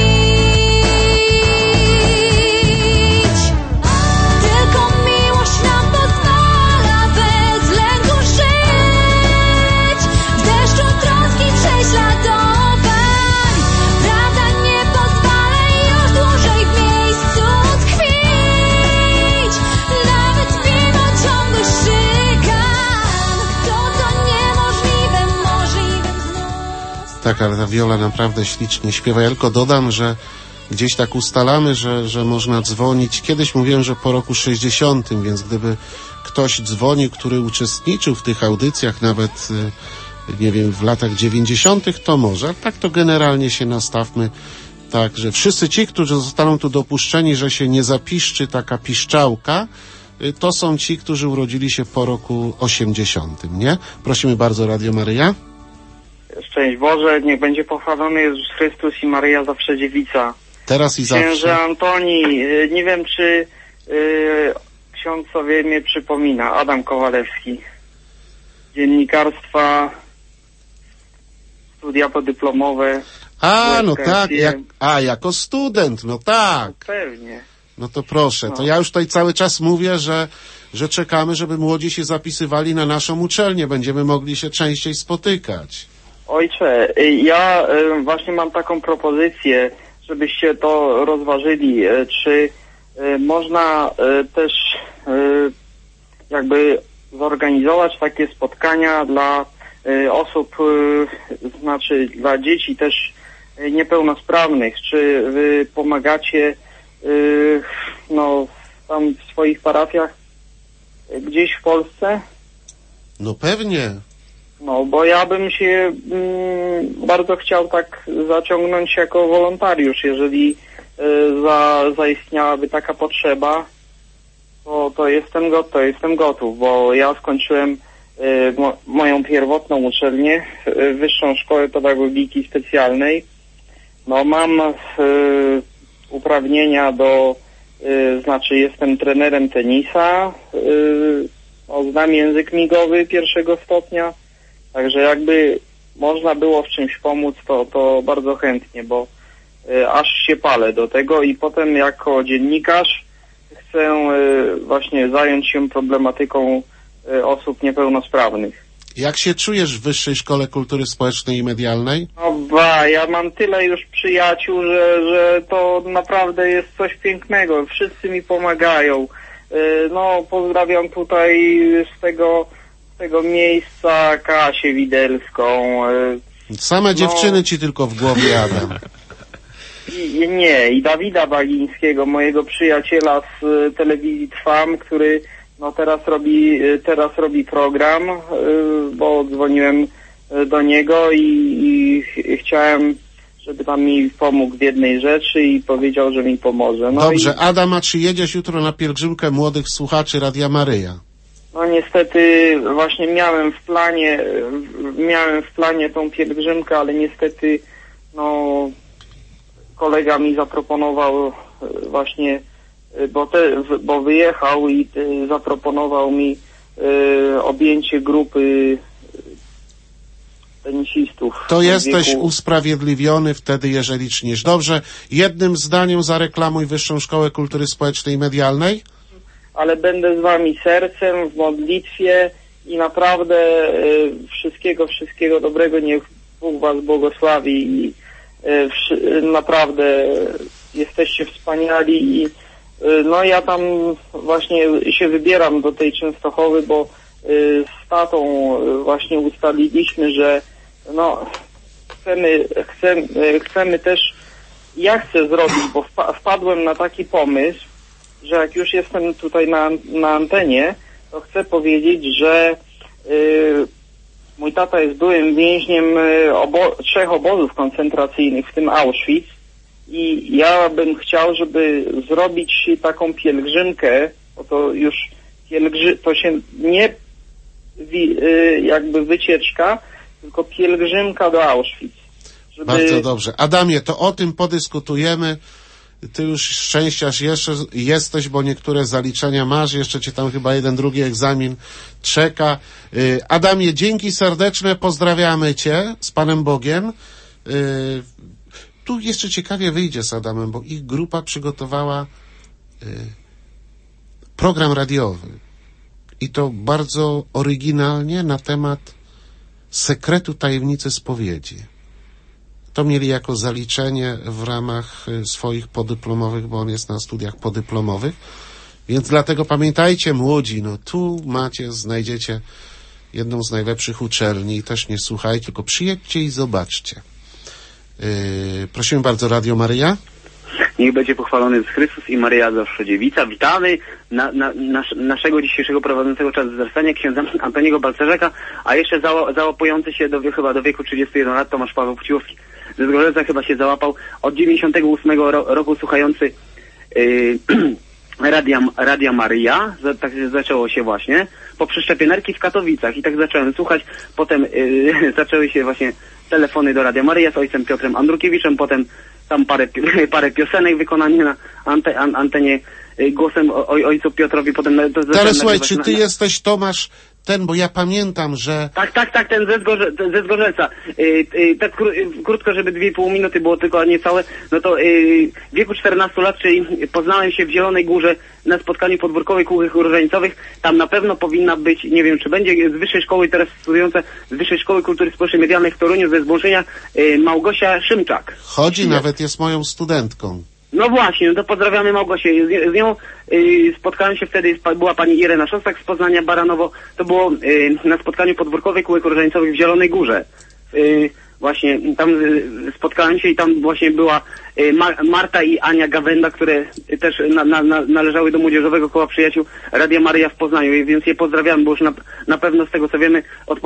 Tylko miłość nam pozwala bez lęku żyć, w deszczu troski prześladowań. Prawda nie pozwala już dłużej w miejscu tkwić, nawet mimo ciągłych szykan. To, co niemożliwe, możliwym znów.
Tak, ale ta Wiola naprawdę ślicznie śpiewa. Ja tylko dodam, że gdzieś tak ustalamy, że można dzwonić. Kiedyś mówiłem, że po roku 60, więc gdyby ktoś dzwonił, który uczestniczył w tych audycjach, nawet nie wiem, w latach 90., to może. Tak to generalnie się nastawmy. Tak, że wszyscy ci, którzy zostaną tu dopuszczeni, że się nie zapiszczy taka piszczałka, to są ci, którzy urodzili się po roku 80, nie? Prosimy bardzo, Radio Maryja.
Szczęść Boże, niech będzie pochwalony Jezus Chrystus i Maryja zawsze dziewica.
Teraz i zawsze.
Księże Antoni, nie wiem, czy ksiądz sobie mnie przypomina. Adam Kowalewski. Dziennikarstwa, studia podyplomowe.
A, no tak, jako student, no tak.
Pewnie.
No to proszę, to ja już tutaj cały czas mówię, że czekamy, żeby młodzi się zapisywali na naszą uczelnię. Będziemy mogli się częściej spotykać.
Ojcze, ja właśnie mam taką propozycję, żebyście to rozważyli. Czy można też jakby zorganizować takie spotkania dla osób, znaczy dla dzieci też niepełnosprawnych? Czy wy pomagacie no tam w swoich parafiach gdzieś w Polsce?
No pewnie.
No, bo ja bym się bardzo chciał tak zaciągnąć jako wolontariusz, jeżeli zaistniałaby taka potrzeba, to jestem gotów, bo ja skończyłem moją pierwotną uczelnię, Wyższą Szkołę Pedagogiki Specjalnej. No, mam uprawnienia znaczy jestem trenerem tenisa, znam język migowy 1. stopnia, także jakby można było w czymś pomóc, to bardzo chętnie, bo aż się palę do tego i potem jako dziennikarz chcę właśnie zająć się problematyką osób niepełnosprawnych.
Jak się czujesz w Wyższej Szkole Kultury Społecznej i Medialnej?
No ja mam tyle już przyjaciół, że to naprawdę jest coś pięknego. Wszyscy mi pomagają. No, pozdrawiam tutaj z tego miejsca Kasię Widelską.
Same dziewczyny ci tylko w głowie, Adam.
I Dawida Bagińskiego, mojego przyjaciela z telewizji Trwam, który no teraz robi program, bo dzwoniłem do niego i chciałem, żeby tam mi pomógł w jednej rzeczy i powiedział, że mi pomoże. No
dobrze, Adam, a czy jedziesz jutro na pielgrzymkę młodych słuchaczy Radia Maryja?
No niestety właśnie miałem w planie tą pielgrzymkę, ale niestety no kolega mi zaproponował właśnie, bo wyjechał i zaproponował mi objęcie grupy tenisistów.
To jesteś usprawiedliwiony wtedy, jeżeli czynisz. Dobrze, jednym zdaniem zareklamuj Wyższą Szkołę Kultury Społecznej i Medialnej.
Ale będę z wami sercem, w modlitwie i naprawdę wszystkiego dobrego, niech Bóg was błogosławi i naprawdę jesteście wspaniali i no ja tam właśnie się wybieram do tej Częstochowy, bo z tatą właśnie ustaliliśmy, że no chcemy też, ja chcę zrobić, bo wpadłem na taki pomysł, że jak już jestem tutaj na antenie, to chcę powiedzieć, że mój tata jest byłym więźniem 3 obozów koncentracyjnych, w tym Auschwitz, i ja bym chciał, żeby zrobić taką pielgrzymkę, bo to już to się nie jakby wycieczka, tylko pielgrzymka do Auschwitz. Żeby...
Bardzo dobrze. Adamie, to o tym podyskutujemy. Ty już szczęściarz jeszcze jesteś, bo niektóre zaliczenia masz, jeszcze cię tam chyba jeden, drugi egzamin czeka. Adamie, dzięki serdeczne, pozdrawiamy cię z Panem Bogiem. Tu jeszcze ciekawie wyjdzie z Adamem, bo ich grupa przygotowała program radiowy i to bardzo oryginalnie na temat sekretu tajemnicy spowiedzi. To mieli jako zaliczenie w ramach swoich podyplomowych, bo on jest na studiach podyplomowych. Więc dlatego pamiętajcie, młodzi, no tu znajdziecie jedną z najlepszych uczelni i też nie słuchajcie, tylko przyjedźcie i zobaczcie. Prosimy bardzo, Radio Maryja.
Niech będzie pochwalony Jezus Chrystus i Maryja zawsze dziewica. Witamy naszego dzisiejszego prowadzącego czas zrastania, księdza Antoniego Balcerzaka, a jeszcze załapujący się chyba do wieku 31 lat Tomasz Paweł Płciłowski ze Zgorzelca chyba się załapał. Od 98 roku słuchający Radia Maryja, tak zaczęło się właśnie, po przeszczepionerki w Katowicach i tak zacząłem słuchać, potem zaczęły się właśnie telefony do Radia Maryja z ojcem Piotrem Andrukiewiczem, potem tam parę piosenek wykonanie na antenie głosem ojcu Piotrowi, potem...
Teraz słuchaj, czy ty jesteś, Tomasz, bo ja pamiętam, że...
Tak, ten ze Zgorzelca. Tak krótko, żeby 2,5 minuty było tylko niecałe, no to w wieku 14 lat, czyli poznałem się w Zielonej Górze na spotkaniu podwórkowej kółek różańcowych. Tam na pewno powinna być, nie wiem czy będzie, z Wyższej Szkoły, teraz studiująca z Wyższej Szkoły Kultury Społecznej Medialnej w Toruniu ze Zbożenia Małgosia Szymczak.
Nawet jest moją studentką.
No właśnie, to pozdrawiamy Małgosię. Z nią spotkałem się wtedy, była pani Irena Szostak z Poznania Baranowo. To było na spotkaniu podwórkowej kółek różańcowych w Zielonej Górze. właśnie tam spotkałem się i tam właśnie była Marta i Ania Gawenda, które też należały do Młodzieżowego Koła Przyjaciół Radia Maryja w Poznaniu, więc je pozdrawiam, bo już na pewno z tego co wiemy od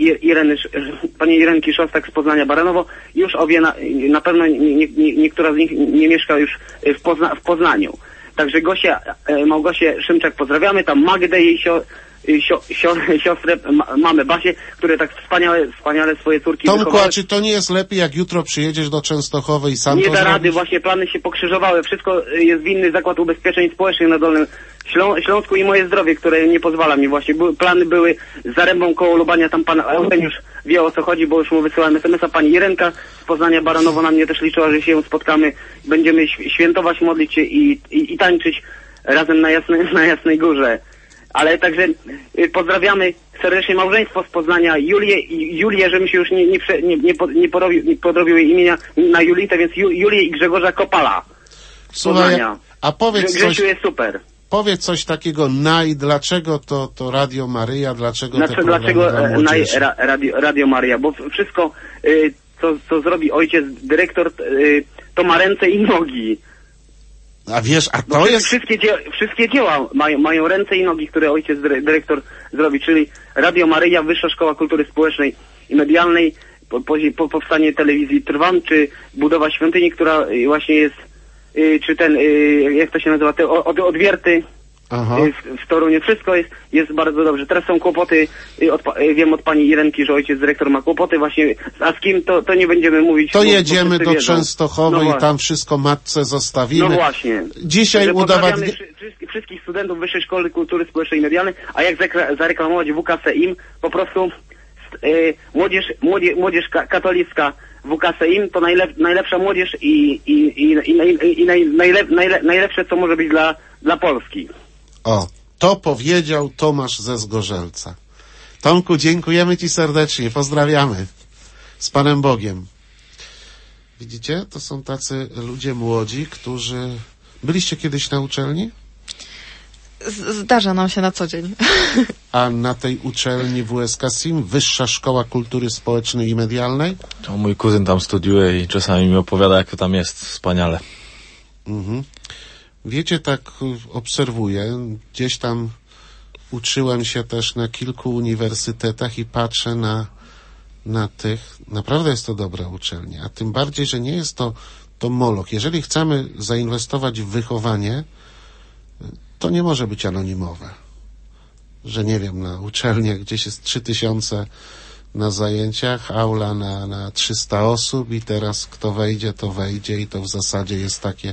pani Irenki Szostak z Poznania Baranowo już na pewno niektóra z nich nie mieszka już w Poznaniu. Także Małgosię Szymczak pozdrawiamy, tam Magdę, jej siostrę, mamę Basię, które tak wspaniale swoje córki
Tomku,
wychowały.
a czy to nie jest lepiej, jak jutro przyjedziesz do Częstochowy i sam
Nie
to
da
zrobisz?
rady, właśnie plany się pokrzyżowały. Wszystko jest winny Zakład Ubezpieczeń Społecznych na Dolnym Śląsku i moje zdrowie, które nie pozwala mi właśnie. Plany były z Zarębą koło Lubania, tam pan Eugeniusz wie o co chodzi, bo już mu wysyłałem SMS-a. Pani Irenka z Poznania Baranowo na mnie też liczyła, że się spotkamy. Będziemy świętować, modlić się i tańczyć razem na Jasnej Górze. Ale także pozdrawiamy serdecznie małżeństwo z Poznania, Julię, żebym się już nie podrobił jej imienia na Julitę, więc Julię i Grzegorza Kopala z Poznania.
A powiedz
Grzesiu jest super.
Powiedz coś takiego, dlaczego to Radio Maryja, dlaczego te programy dla młodzieży?
Radio Maryja, bo wszystko, co zrobi ojciec dyrektor, to ma ręce i nogi.
A wiesz, a to jest...
Wszystkie dzieła mają ręce i nogi, które ojciec dyrektor zrobi, czyli Radio Maryja, Wyższa Szkoła Kultury Społecznej i Medialnej, powstanie telewizji Trwam, czy budowa świątyni, która właśnie jest, czy jak to się nazywa, te odwierty w Toruniu. Wszystko jest bardzo dobrze. Teraz są kłopoty, wiem od pani Irenki, że ojciec dyrektor ma kłopoty właśnie, a z kim to nie będziemy mówić.
To jedziemy do Częstochowy i tam wszystko matce zostawimy.
No właśnie.
Dzisiaj udowadniamy...
Wszystkich studentów Wyższej Szkoły Kultury Społecznej i Medialnej, a jak zareklamować WKSEIM, po prostu młodzież katolicka WKSEIM to najlepsza młodzież i najlepsze, co może być dla Polski.
O, to powiedział Tomasz ze Zgorzelca. Tomku, dziękujemy ci serdecznie, pozdrawiamy. Z Panem Bogiem. Widzicie, to są tacy ludzie młodzi, którzy... Byliście kiedyś na uczelni?
Zdarza nam się na co dzień.
A na tej uczelni WSK-SIM, Wyższa Szkoła Kultury Społecznej i Medialnej?
To mój kuzyn tam studiuje i czasami mi opowiada, jak to tam jest. Wspaniale.
Wiecie, tak obserwuję, gdzieś tam uczyłem się też na kilku uniwersytetach i patrzę na tych, naprawdę jest to dobra uczelnia, a tym bardziej, że nie jest to moloch. Jeżeli chcemy zainwestować w wychowanie, to nie może być anonimowe. Że nie wiem, na uczelniach gdzieś jest 3000 na zajęciach, aula na 300 osób i teraz kto wejdzie, to wejdzie i to w zasadzie jest takie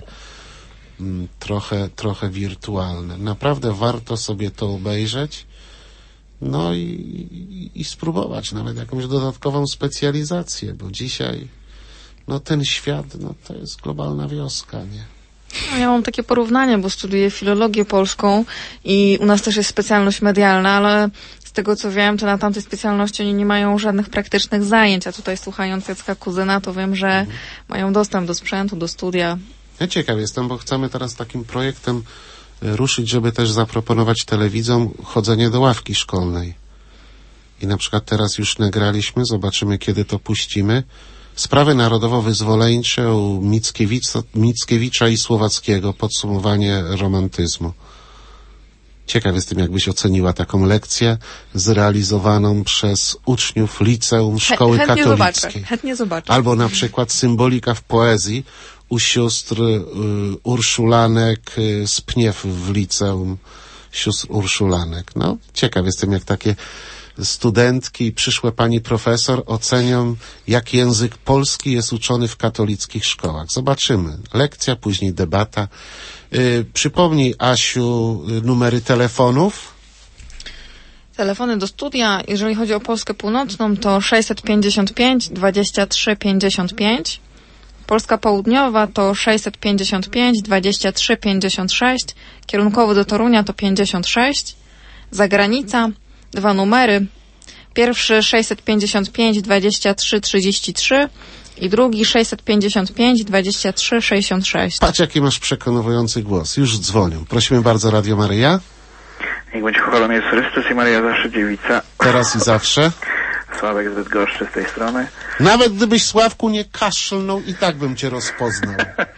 trochę wirtualne. Naprawdę warto sobie to obejrzeć, no i spróbować nawet jakąś dodatkową specjalizację, bo dzisiaj ten świat, to jest globalna wioska, nie?
Ja mam takie porównanie, bo studiuję filologię polską i u nas też jest specjalność medialna, ale z tego co wiem, to na tamtej specjalności oni nie mają żadnych praktycznych zajęć, a tutaj słuchając Jacka Kuzyna, to wiem, że mają dostęp do sprzętu, do studia.
Ja ciekaw jestem, bo chcemy teraz takim projektem ruszyć, żeby też zaproponować telewidzom chodzenie do ławki szkolnej. I na przykład teraz już nagraliśmy, zobaczymy kiedy to puścimy, sprawy narodowo-wyzwoleńcze u Mickiewicza i Słowackiego, podsumowanie romantyzmu. Ciekaw jestem, jakbyś oceniła taką lekcję zrealizowaną przez uczniów liceum szkoły katolickiej.
Chętnie zobaczę.
Albo na przykład symbolika w poezji u sióstr Urszulanek z Pniew w liceum sióstr Urszulanek. Ciekaw jestem, jak takie studentki i przyszłe pani profesor ocenią, jak język polski jest uczony w katolickich szkołach. Zobaczymy. Lekcja, później debata. Przypomnij, Asiu, numery telefonów.
Telefony do studia, jeżeli chodzi o Polskę Północną, to 655 23 55. Polska Południowa to 655 23 56. Kierunkowo do Torunia to 56. Zagranica, 2 numery. Pierwszy 655 23 33 i drugi 655 23 66.
Patrz, jaki masz przekonujący głos. Już dzwonią. Prosimy bardzo, Radio Maryja.
Niech będzie chwalony Jezus Chrystus i Maryja zawsze dziewica.
Teraz i zawsze.
Sławek z Bydgoszczy z tej strony.
Nawet gdybyś, Sławku, nie kaszlnął, i tak bym cię rozpoznał.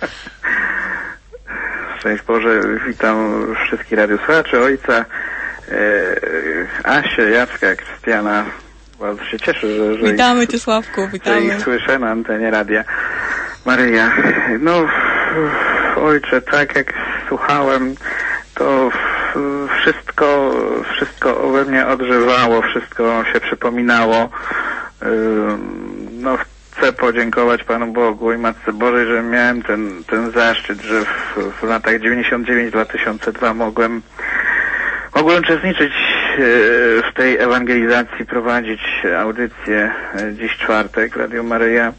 Szczęść Boże, witam wszystkich radiosłuchaczy, ojca, Asię, Jacka, Krystiana. Bardzo się cieszę, że
witamy Cię, Sławku, witamy.
Że ich słyszę na antenie Radia Maryja. No, ojcze, tak jak słuchałem, to wszystko we mnie odżywało, wszystko się przypominało. No, chcę podziękować Panu Bogu i Matce Bożej, że miałem ten zaszczyt, że w latach 99-2002 mogłem uczestniczyć w tej ewangelizacji, prowadzić audycję dziś czwartek, Radio Maryja.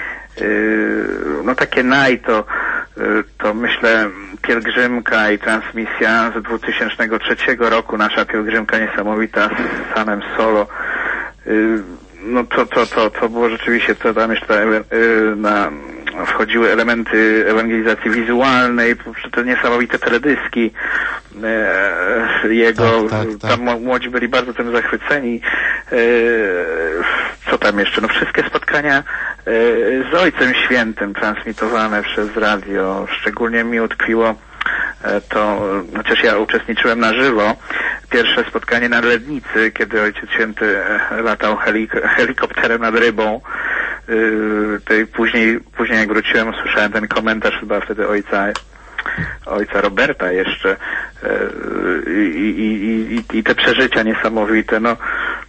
No takie to myślę pielgrzymka i transmisja z 2003 roku, nasza pielgrzymka niesamowita z Sanem Solo. No to było rzeczywiście, to tam jeszcze wchodziły elementy ewangelizacji wizualnej, te niesamowite teledyski jego, tak. Tam młodzi byli bardzo tym zachwyceni. Co tam jeszcze? No wszystkie spotkania z Ojcem Świętym transmitowane przez radio. Szczególnie mi utkwiło to, chociaż ja uczestniczyłem na żywo, pierwsze spotkanie na Lednicy, kiedy Ojciec Święty latał helikopterem nad Rybą. Później jak wróciłem, usłyszałem ten komentarz chyba wtedy ojca Roberta jeszcze i te przeżycia niesamowite. No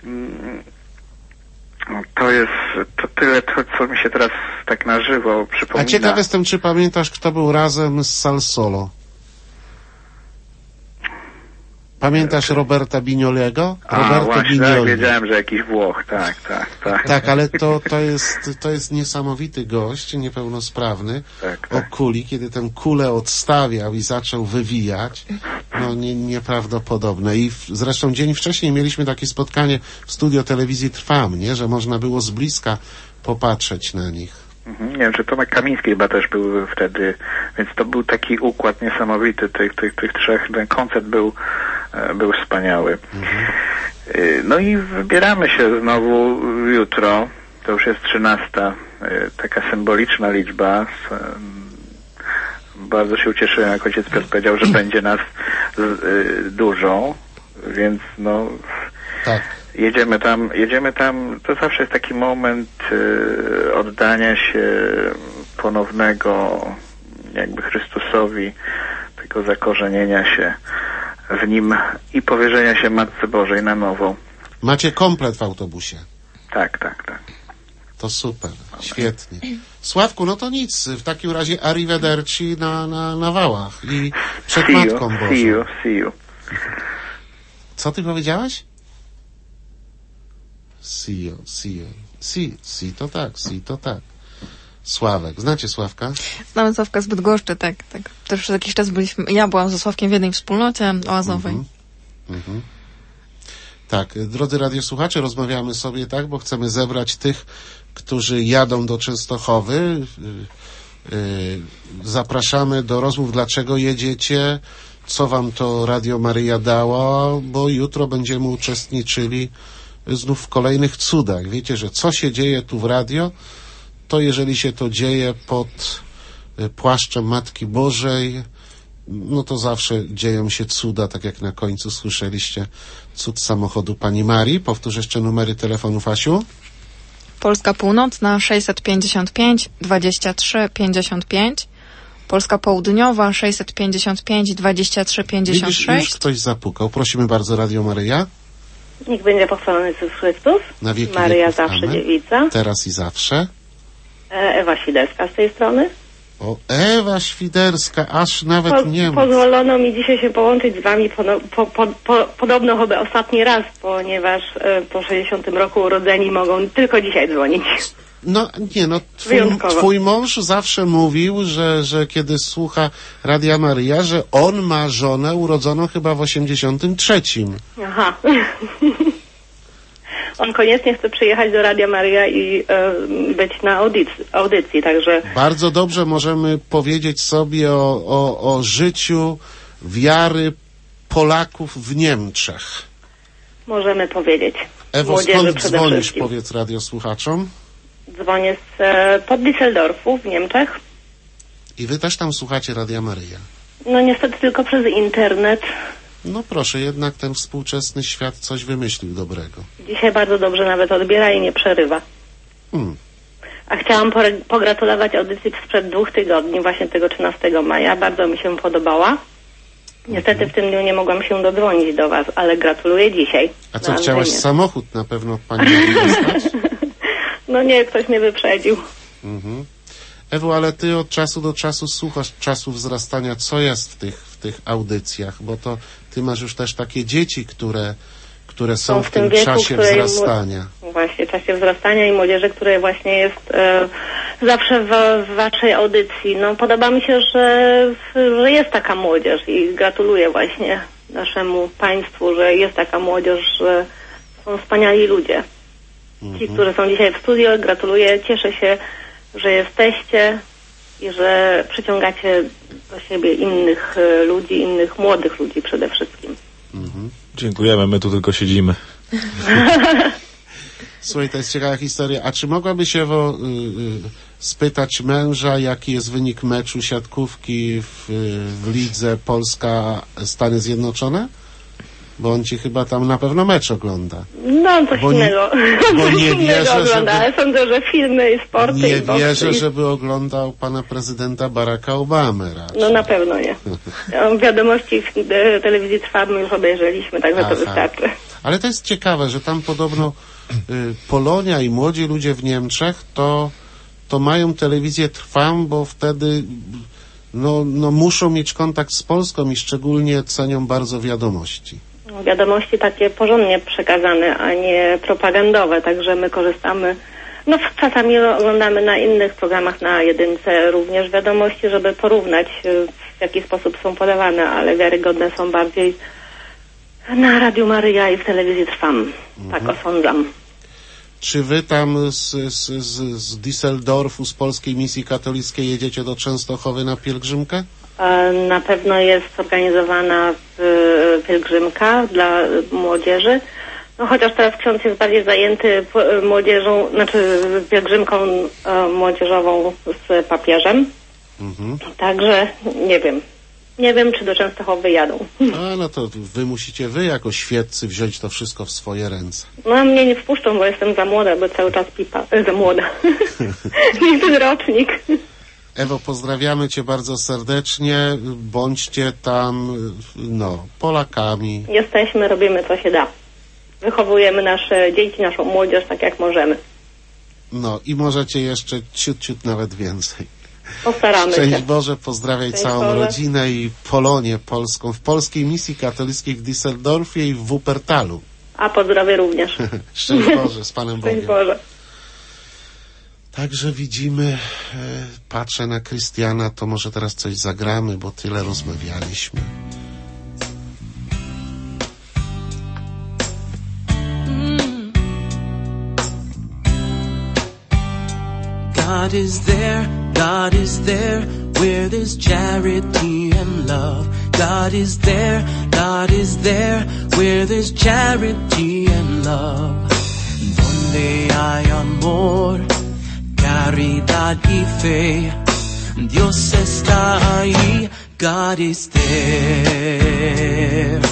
to tyle, co mi się teraz tak na żywo przypomina.
A ciekaw jestem, czy pamiętasz, kto był razem z Sal Solo? Pamiętasz Roberta Bignoliego?
Właśnie, tak, wiedziałem, że jakiś Włoch, tak.
Tak, ale to jest niesamowity gość, niepełnosprawny, o kuli, kiedy tę kulę odstawiał i zaczął wywijać, no nieprawdopodobne. I zresztą dzień wcześniej mieliśmy takie spotkanie w studio telewizji Trwam, nie? Że można było z bliska popatrzeć na nich.
Nie wiem, czy Tomek Kamiński chyba też był wtedy, więc to był taki układ niesamowity tych trzech. Ten koncert był wspaniały. No i wybieramy się znowu jutro, to już jest 13, taka symboliczna liczba. Bardzo się ucieszyłem, jak ojciec Piotr powiedział, że będzie nas dużo, więc no...
Tak.
Jedziemy tam, to zawsze jest taki moment oddania się ponownego jakby Chrystusowi, tego zakorzenienia się w Nim i powierzenia się Matce Bożej na nowo.
Macie komplet w autobusie?
Tak.
To super, świetnie. Sławku, no to nic, w takim razie arrivederci na wałach i przed Matką Bożą.
See you.
Co ty powiedziałaś? Si, to tak. Sławek. Znacie Sławka?
Znamy Sławka z Bydgoszczy, tak. Też przez jakiś czas ja byłam ze Sławkiem w jednej wspólnocie oazowej.
Tak, drodzy radiosłuchacze, rozmawiamy sobie tak, bo chcemy zebrać tych, którzy jadą do Częstochowy. Zapraszamy do rozmów, dlaczego jedziecie, co wam to Radio Maryja dało, bo jutro będziemy uczestniczyli znów w kolejnych cudach. Wiecie, że co się dzieje tu w radio, to jeżeli się to dzieje pod płaszczem Matki Bożej, no to zawsze dzieją się cuda, tak jak na końcu słyszeliście cud samochodu Pani Marii. Powtórz jeszcze numery telefonów, Asiu.
Polska Północna 655 23 55, Polska Południowa 655 23 56.
Widzisz, już ktoś zapukał. Prosimy bardzo, Radio Maryja.
Niech będzie pochwalony Jezus Chrystus.
Na wieki
Maryja
wieków,
zawsze
amen.
dziewica.
Teraz i zawsze.
Ewa Świderska z tej strony.
O, Ewa Świderska, aż nawet nie mów.
Pozwolono mi dzisiaj się połączyć z wami podobno chyba ostatni raz, ponieważ po 60 roku urodzeni mogą tylko dzisiaj dzwonić.
No nie, no twój mąż zawsze mówił, że kiedy słucha Radia Maryja, że on ma żonę urodzoną chyba w 83.
Aha. On koniecznie chce przyjechać do Radia Maryja i być na audycji, także...
Bardzo dobrze możemy powiedzieć sobie o życiu wiary Polaków w Niemczech.
Możemy powiedzieć.
Ewo,
młodzieży
skąd
przede
dzwonisz,
wszystkim.
powiedz radiosłuchaczom?
Dzwonię pod Düsseldorfu w Niemczech.
I wy też tam słuchacie Radia Maryja.
No niestety tylko przez internet.
No proszę, jednak ten współczesny świat coś wymyślił dobrego.
Dzisiaj bardzo dobrze nawet odbiera i nie przerywa. A chciałam pogratulować audycji sprzed 2 tygodni, właśnie tego 13 maja. Bardzo mi się podobała. Niestety w tym dniu nie mogłam się dodzwonić do was, ale gratuluję dzisiaj.
A co,
na
chciałaś
antenie.
samochód na pewno od pani Marii dostać?
No nie, ktoś mnie wyprzedził.
Mhm. Ewo, ale ty od czasu do czasu słuchasz czasu wzrastania, co jest w tych audycjach, bo to ty masz już też takie dzieci, które są w tym
wieku,
czasie wzrastania.
Właśnie, w czasie wzrastania i młodzieży, które właśnie jest zawsze w waszej audycji. No podoba mi się, że jest taka młodzież i gratuluję właśnie naszemu państwu, że jest taka młodzież, że są wspaniali ludzie. Ci, którzy są dzisiaj w studio, gratuluję, cieszę się, że jesteście i że przyciągacie do siebie innych ludzi, innych młodych ludzi przede wszystkim.
Dziękujemy, my tu tylko siedzimy.
Słuchaj, to jest ciekawa historia. A czy mogłabyś, Ewo, spytać męża, jaki jest wynik meczu siatkówki w lidze Polska-Stany Zjednoczone? Bo on ci chyba tam na pewno mecz ogląda.
No, coś innego.
Bo nie
innego
wierzę,
ogląda, ale sądzę, że filmy i sporty
nie
i boksy.
wierzę, żeby oglądał pana prezydenta Baracka Obamy raczej.
No na pewno nie. Wiadomości w telewizji Trwamy już obejrzeliśmy, także to wystarczy.
Ale to jest ciekawe, że tam podobno Polonia i młodzi ludzie w Niemczech to mają telewizję Trwam, bo wtedy no muszą mieć kontakt z Polską i szczególnie cenią bardzo wiadomości.
Wiadomości takie porządnie przekazane, a nie propagandowe, także my korzystamy, no czasami oglądamy na innych programach, na Jedynce również wiadomości, żeby porównać w jaki sposób są podawane, ale wiarygodne są bardziej na Radiu Maryja i w telewizji Trwam. Tak osądzam.
Czy wy tam z Düsseldorfu, z Polskiej Misji Katolickiej jedziecie do Częstochowy na pielgrzymkę?
Na pewno jest zorganizowana pielgrzymka dla młodzieży. No chociaż teraz ksiądz jest bardziej zajęty młodzieżą, znaczy pielgrzymką młodzieżową z papieżem. Także nie wiem. Nie wiem, czy do Częstochowy jadą.
A no to wy musicie jako świeccy wziąć to wszystko w swoje ręce.
No mnie nie wpuszczą, bo jestem za młoda, bo cały czas pipa. Za młoda. Nie ten rocznik.
Ewo, pozdrawiamy cię bardzo serdecznie. Bądźcie tam, Polakami.
Jesteśmy, robimy co się da. Wychowujemy nasze dzieci, naszą młodzież tak jak możemy.
No i możecie jeszcze ciut nawet więcej.
Postaramy
Szczęść
się.
Boże, pozdrawiaj
Szczęść
całą
Boże.
rodzinę i Polonię polską w Polskiej Misji Katolickiej w Düsseldorfie i w Wuppertalu.
A pozdrowię również.
Szczęść Boże, z Panem Bogiem.
Szczęść Boże.
Także widzimy, patrzę na Krystiana, to może teraz coś zagramy, bo tyle rozmawialiśmy.
God is there where there's charity and love. God is there where there's charity and love. Donde hay amor, caridad y fe, Dios está ahí, God is there.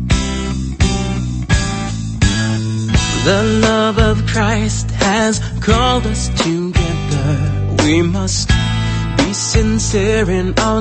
The love of Christ has called us together. We must be sincere in our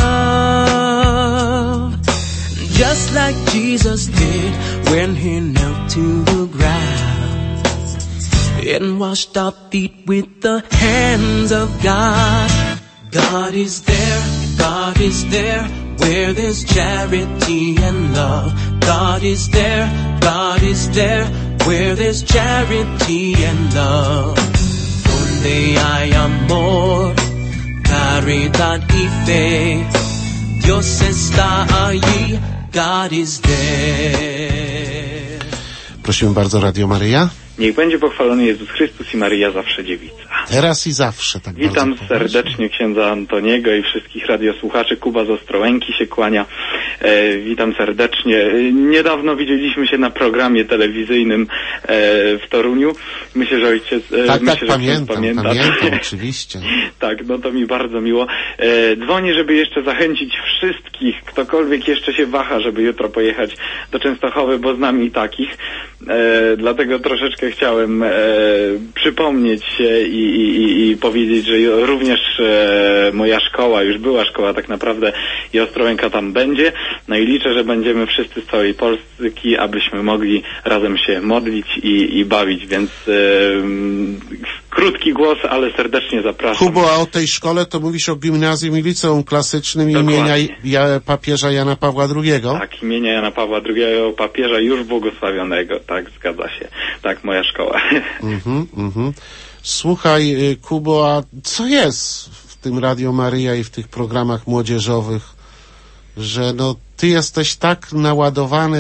love, just like Jesus did when he knelt to the ground and washed our feet with the hands of God. God is there where there's charity and love. God is there where there's charity and love. Donde hay amor, caridad y fe, Dios está allí, God is there.
Prosimy bardzo, Radio Maryja.
Niech będzie pochwalony Jezus Chrystus i Maryja zawsze dziewica.
Teraz i zawsze, tak
Witam
bardzo
serdecznie księdza Antoniego i wszystkich radiosłuchaczy. Kuba z Ostrołęki się kłania. Witam serdecznie. Niedawno widzieliśmy się na programie telewizyjnym w Toruniu. Myślę, że ojciec...
pamiętam, oczywiście.
Tak, no to mi bardzo miło. Dzwonię, żeby jeszcze zachęcić wszystkich, ktokolwiek jeszcze się waha, żeby jutro pojechać do Częstochowy, bo znam i takich. Dlatego troszeczkę chciałem przypomnieć się i powiedzieć, że również moja szkoła, już była szkoła tak naprawdę i Ostrołęka tam będzie. No i liczę, że będziemy wszyscy z całej Polski, abyśmy mogli razem się modlić i bawić, więc krótki głos, ale serdecznie zapraszam.
Kubo, a o tej szkole to mówisz o gimnazjum i liceum klasycznym imienia papieża Jana Pawła II?
Tak, imienia Jana Pawła II, papieża już błogosławionego, tak, zgadza się. Tak, moja szkoła.
Słuchaj, Kubo, a co jest w tym Radio Maryja i w tych programach młodzieżowych, że no ty jesteś tak naładowany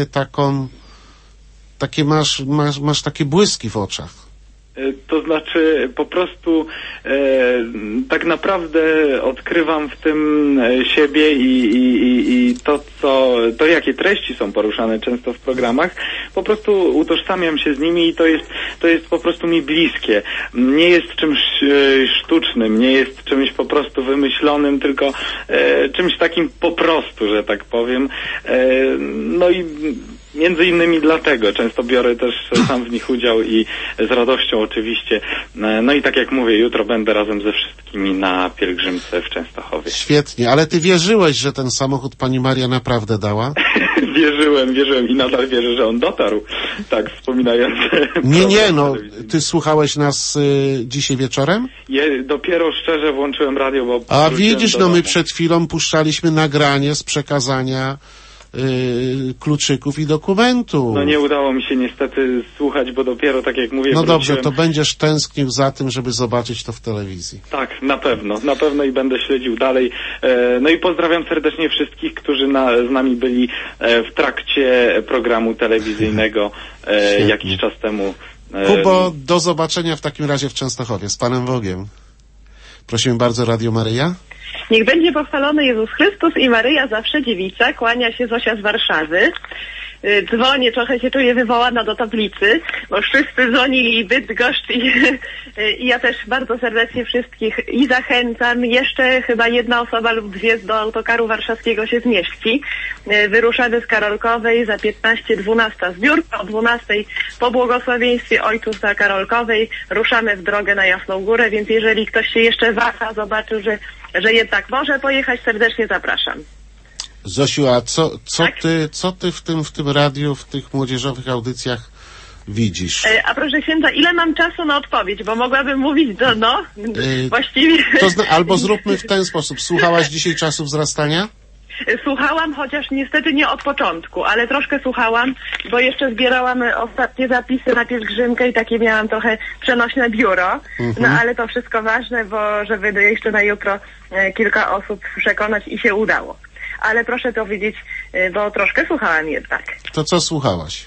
masz takie błyski w oczach?
To znaczy po prostu tak naprawdę odkrywam w tym siebie i to jakie treści są poruszane często w programach, po prostu utożsamiam się z nimi i to jest po prostu mi bliskie. Nie jest czymś sztucznym, nie jest czymś po prostu wymyślonym, tylko czymś takim po prostu, że tak powiem. No i między innymi dlatego często biorę też sam w nich udział i z radością oczywiście. No i tak jak mówię, jutro będę razem ze wszystkimi na pielgrzymce w Częstochowie.
Świetnie, ale ty wierzyłeś, że ten samochód pani Maria naprawdę dała?
Wierzyłem i nadal wierzę, że on dotarł. Tak, wspominając...
Nie, no, ty słuchałeś nas dzisiaj wieczorem?
Dopiero szczerze włączyłem radio, bo...
A widzisz, no my przed chwilą puszczaliśmy nagranie z przekazania kluczyków i dokumentu.
No nie udało mi się niestety słuchać, bo dopiero, tak jak mówię...
No dobrze, to będziesz tęsknił za tym, żeby zobaczyć to w telewizji.
Tak, na pewno i będę śledził dalej. No i pozdrawiam serdecznie wszystkich, którzy z nami byli w trakcie programu telewizyjnego jakiś czas temu.
Kubo, do zobaczenia w takim razie w Częstochowie. Z Panem Bogiem. Prosimy bardzo, Radio Maryja.
Niech będzie pochwalony Jezus Chrystus i Maryja zawsze dziewica. Kłania się Zosia z Warszawy. Dzwonię, trochę się czuję wywołana do tablicy, bo wszyscy dzwonili i Bydgoszcz i ja też bardzo serdecznie wszystkich i zachęcam. Jeszcze chyba jedna osoba lub dwie do autokaru warszawskiego się zmieści. Wyruszamy z Karolkowej za 15:12 zbiórka, o 12:00 po błogosławieństwie Ojców na Karolkowej ruszamy w drogę na Jasną Górę, więc jeżeli ktoś się jeszcze waha, zobaczył, że jednak może pojechać, serdecznie zapraszam.
Zosiu, a co ty w tym radiu, w tych młodzieżowych audycjach widzisz?
A proszę księdza, ile mam czasu na odpowiedź? Bo mogłabym mówić właściwie...
Albo zróbmy w ten sposób. Słuchałaś dzisiaj Czasu Wzrastania?
Słuchałam, chociaż niestety nie od początku, ale troszkę słuchałam, bo jeszcze zbierałam ostatnie zapisy na pielgrzymkę i takie miałam trochę przenośne biuro. No ale to wszystko ważne, bo żeby jeszcze na jutro kilka osób przekonać i się udało. Ale proszę to wiedzieć, bo troszkę słuchałam jednak.
To co słuchałaś?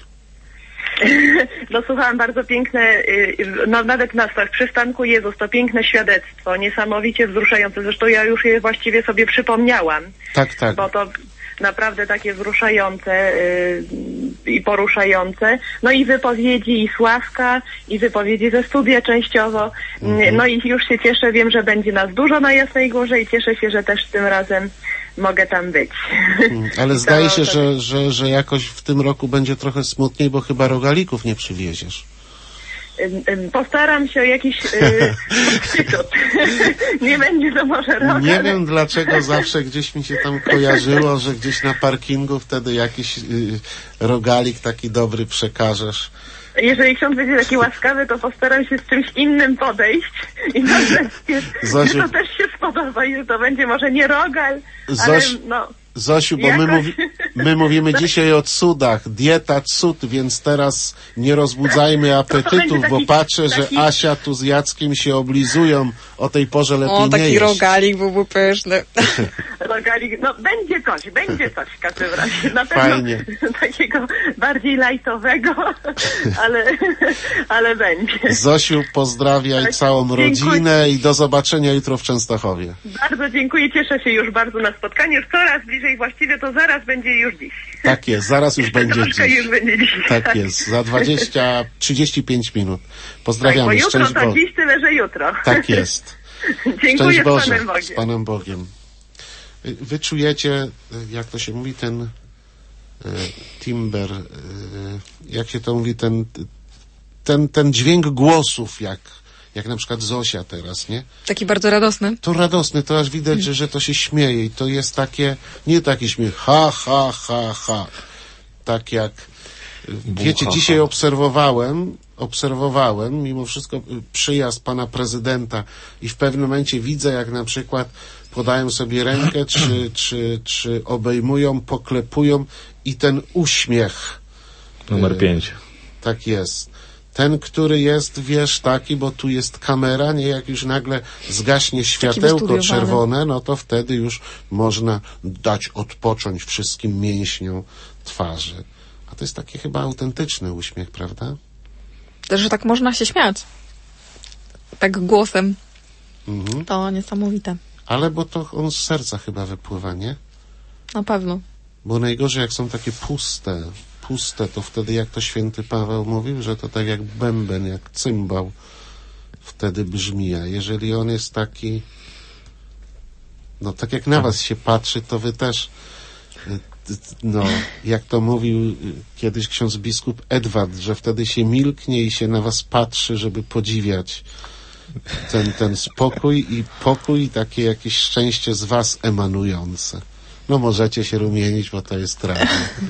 No słuchałam bardzo piękne, no nawet na przystanku Jezus, to piękne świadectwo, niesamowicie wzruszające. Zresztą ja już je właściwie sobie przypomniałam.
Tak.
Bo to naprawdę takie wzruszające i poruszające. No i wypowiedzi i Sławka, i wypowiedzi ze studia częściowo. No i już się cieszę, wiem, że będzie nas dużo na Jasnej Górze i cieszę się, że też tym razem mogę tam być.
Ale zdaje się, że jakoś w tym roku będzie trochę smutniej, bo chyba rogalików nie przywieziesz.
Postaram się o jakiś substytut. Nie będzie to może rogal.
Nie wiem dlaczego zawsze gdzieś mi się tam kojarzyło, że gdzieś na parkingu wtedy jakiś rogalik taki dobry przekażesz.
Jeżeli ksiądz będzie taki łaskawy, to postaram się z czymś innym podejść i to też się spodoba i że to będzie może nie rogal, ale no...
Zosiu, bo my mówimy dzisiaj o cudach, dieta cud, więc teraz nie rozbudzajmy apetytów, bo patrzę, że Asia tu z Jackiem się oblizują, o tej porze lepiej nie jeść.
Taki rogalik byłby pyszny.
pomagali. No będzie coś w każdym razie. Na pewno
Fajnie.
takiego bardziej lajtowego, ale będzie.
Zosiu, pozdrawiaj
Tak,
całą
dziękuję.
rodzinę i do zobaczenia jutro w Częstochowie.
Bardzo dziękuję, cieszę się już bardzo na spotkanie. Już coraz bliżej, właściwie to zaraz będzie już dziś.
Tak jest, zaraz już będzie
Troszkę
dziś.
już będzie dziś.
Tak jest, za 35 minut. Pozdrawiamy,
Tak, bo jutro
szczęść
to
Boże.
dziś, tyle że jutro.
Tak jest.
Dziękuję,
Szczęść Boże,
z Panem Bogiem.
z Panem Bogiem. Wy czujecie, jak to się mówi, ten timber, jak się to mówi, ten dźwięk głosów, jak na przykład Zosia teraz, nie?
Taki bardzo radosny.
To radosny, to aż widać, że to się śmieje i to jest takie, nie taki śmiech, ha, ha, ha, ha. Tak jak, wiecie, dzisiaj obserwowałem mimo wszystko przyjazd pana prezydenta i w pewnym momencie widzę, jak na przykład podają sobie rękę, czy obejmują, poklepują i ten uśmiech.
Numer 5.
Tak jest. Ten, który jest, wiesz, taki, bo tu jest kamera, nie? Jak już nagle zgaśnie światełko czerwone, no to wtedy już można dać odpocząć wszystkim mięśniom twarzy. A to jest taki chyba autentyczny uśmiech, prawda?
Też, że tak można się śmiać. Tak głosem.
Mhm.
To niesamowite.
Ale bo to on z serca chyba wypływa, nie?
Na pewno.
Bo najgorzej, jak są takie puste, to wtedy, jak to święty Paweł mówił, że to tak jak bęben, jak cymbał, wtedy brzmi. A jeżeli on jest taki, no tak jak na was się patrzy, to wy też, no, jak to mówił kiedyś ksiądz biskup Edward, że wtedy się milknie i się na was patrzy, żeby podziwiać ten spokój i pokój, takie jakieś szczęście z was emanujące. No możecie się rumienić, bo to jest radio.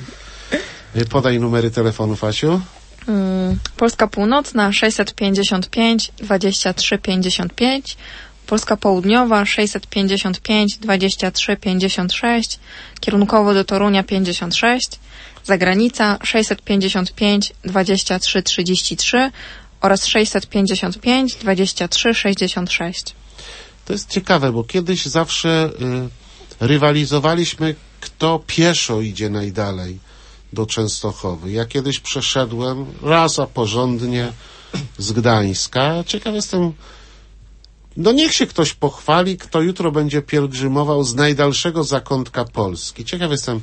Podaj numery telefonów, Asiu.
Polska Północna 655 23 55, Polska Południowa 655 23 56, kierunkowo do Torunia 56, zagranica 655 23 33 oraz 655 23 66.
To jest ciekawe, bo kiedyś zawsze rywalizowaliśmy, kto pieszo idzie najdalej do Częstochowy. Ja kiedyś przeszedłem raz, a porządnie z Gdańska. Ciekaw jestem, no niech się ktoś pochwali, kto jutro będzie pielgrzymował z najdalszego zakątka Polski. Ciekaw jestem,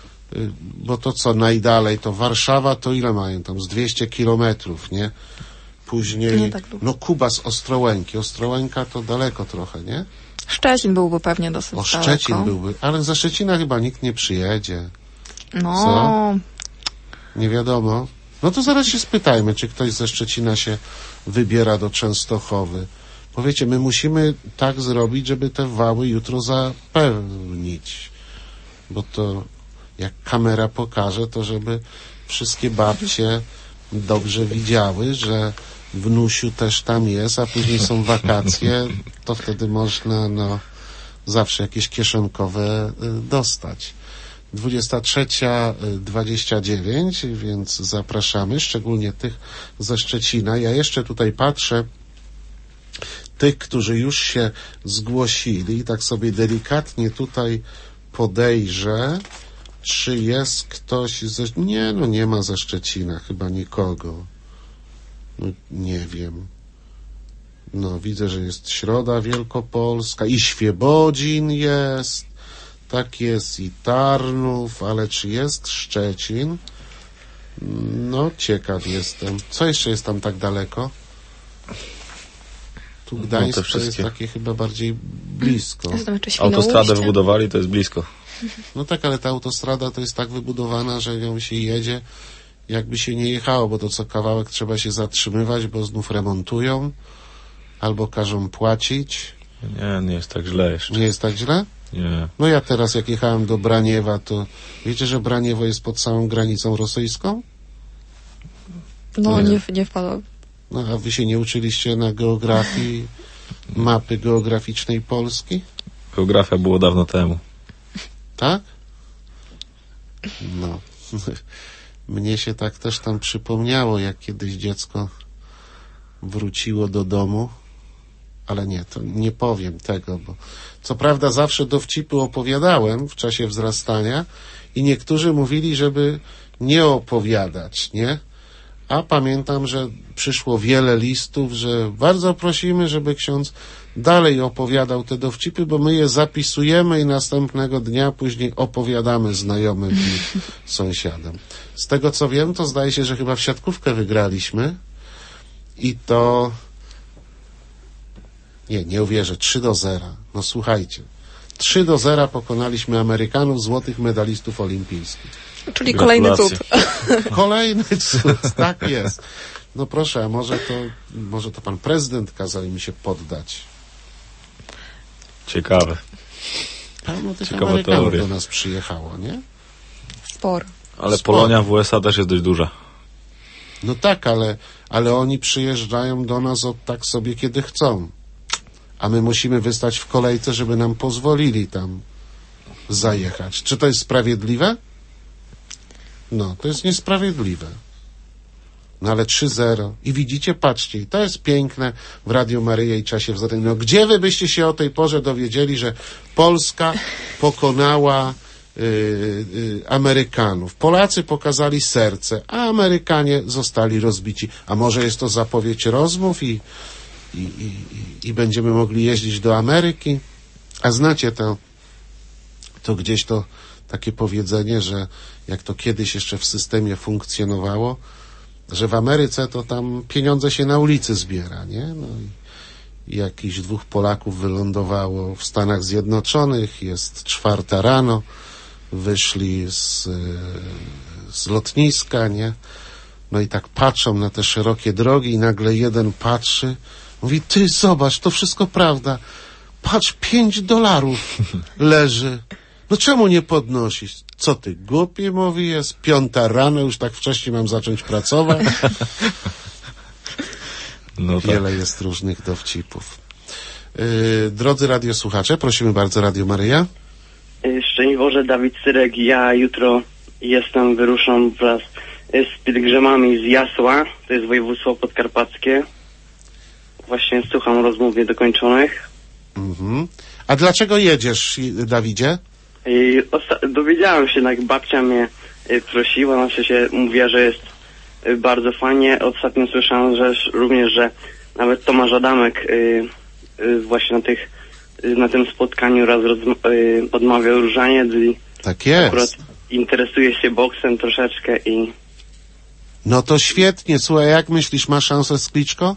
bo to co najdalej, to Warszawa, to ile mają tam? Z 200 kilometrów, nie? Później,
Nie tak długo.
no Kuba z Ostrołęki. Ostrołęka to daleko trochę, nie?
Szczecin byłby pewnie dosyć
O,
daleko.
Szczecin byłby, ale ze Szczecina chyba nikt nie przyjedzie.
No,
Co? Nie wiadomo. No to zaraz się spytajmy, czy ktoś ze Szczecina się wybiera do Częstochowy. Powiecie, my musimy tak zrobić, żeby te wały jutro zapełnić. Bo to jak kamera pokaże, to żeby wszystkie babcie dobrze widziały, że wnusiu też tam jest, a później są wakacje, to wtedy można, no, zawsze jakieś kieszonkowe dostać. 23:29, więc zapraszamy, szczególnie tych ze Szczecina. Ja jeszcze tutaj patrzę, tych, którzy już się zgłosili, tak sobie delikatnie tutaj podejrzę, czy jest ktoś ze... Nie, no nie ma ze Szczecina chyba nikogo. No, nie wiem. No, widzę, że jest Środa Wielkopolska i Świebodzin jest, tak jest i Tarnów, ale czy jest Szczecin? No, ciekaw jestem. Co jeszcze jest tam tak daleko? Tu Gdańsk
No,
to jest takie chyba bardziej blisko.
Autostradę wybudowali, to jest blisko.
No tak, ale ta autostrada to jest tak wybudowana, że ją się jedzie, jakby się nie jechało, bo to co kawałek trzeba się zatrzymywać, bo znów remontują, albo każą płacić.
Nie jest tak źle jeszcze.
Nie jest tak źle?
Nie.
No ja teraz jak jechałem do Braniewa, to wiecie, że Braniewo jest pod samą granicą rosyjską?
No nie wpadło.
No a wy się nie uczyliście na geografii mapy geograficznej Polski?
Geografia było dawno temu.
Tak? No. Mnie się tak też tam przypomniało, jak kiedyś dziecko wróciło do domu ale nie, to nie powiem tego, bo co prawda zawsze dowcipy opowiadałem w czasie wzrastania i niektórzy mówili, żeby nie opowiadać, nie? A pamiętam, że przyszło wiele listów, że bardzo prosimy, żeby ksiądz dalej opowiadał te dowcipy, bo my je zapisujemy i następnego dnia później opowiadamy znajomym i sąsiadom. Z tego co wiem, to zdaje się, że chyba w siatkówkę wygraliśmy i to... Nie uwierzę, 3-0. No słuchajcie, 3-0 pokonaliśmy Amerykanów, złotych medalistów olimpijskich.
Czyli kolejny cud.
Kolejny cud, tak jest. No proszę, a może to pan prezydent kazał mi się poddać.
Ciekawe.
Pełno tych
Ciekawa
Amerykanów
teoria.
do nas przyjechało, nie?
Sporo.
Ale Polonia w USA też jest dość duża.
No tak, ale oni przyjeżdżają do nas tak sobie, kiedy chcą. A my musimy wystać w kolejce, żeby nam pozwolili tam zajechać. Czy to jest sprawiedliwe? No, to jest niesprawiedliwe. No ale 3-0. I widzicie, patrzcie, i to jest piękne w Radiu Maryja i Czasie Wzrostu. No gdzie wy byście się o tej porze dowiedzieli, że Polska pokonała Amerykanów? Polacy pokazali serce, a Amerykanie zostali rozbici. A może jest to zapowiedź rozmów i będziemy mogli jeździć do Ameryki? A znacie to gdzieś to takie powiedzenie, że jak to kiedyś jeszcze w systemie funkcjonowało, że w Ameryce to tam pieniądze się na ulicy zbiera, nie? No i jakichś 2 Polaków wylądowało w Stanach Zjednoczonych, jest 4 rano, wyszli z lotniska, nie? No i tak patrzą na te szerokie drogi i nagle jeden patrzy, mówi, ty zobacz, to wszystko prawda, patrz, $5 leży. No czemu nie podnosisz? Co ty, głupi, mówi, jest 5 rano, już tak wcześnie mam zacząć pracować.
No
Wiele jest różnych dowcipów. Drodzy radiosłuchacze, prosimy bardzo, Radio Maryja.
Szczęść Boże, Dawid Syrek. Ja jutro wyruszam wraz z pielgrzymami z Jasła, to jest województwo podkarpackie. Właśnie słucham rozmów niedokończonych.
Mhm. A dlaczego jedziesz, Dawidzie?
Dowiedziałem się, jak babcia mnie prosiła, znaczy się mówiła, że jest bardzo fajnie. Ostatnio słyszałem również, że nawet Tomasz Adamek właśnie na tym spotkaniu raz odmawiał różaniec i
tak jest. Akurat
interesuje się boksem troszeczkę i...
No to świetnie. Słuchaj, jak myślisz, ma szansę z Kliczko?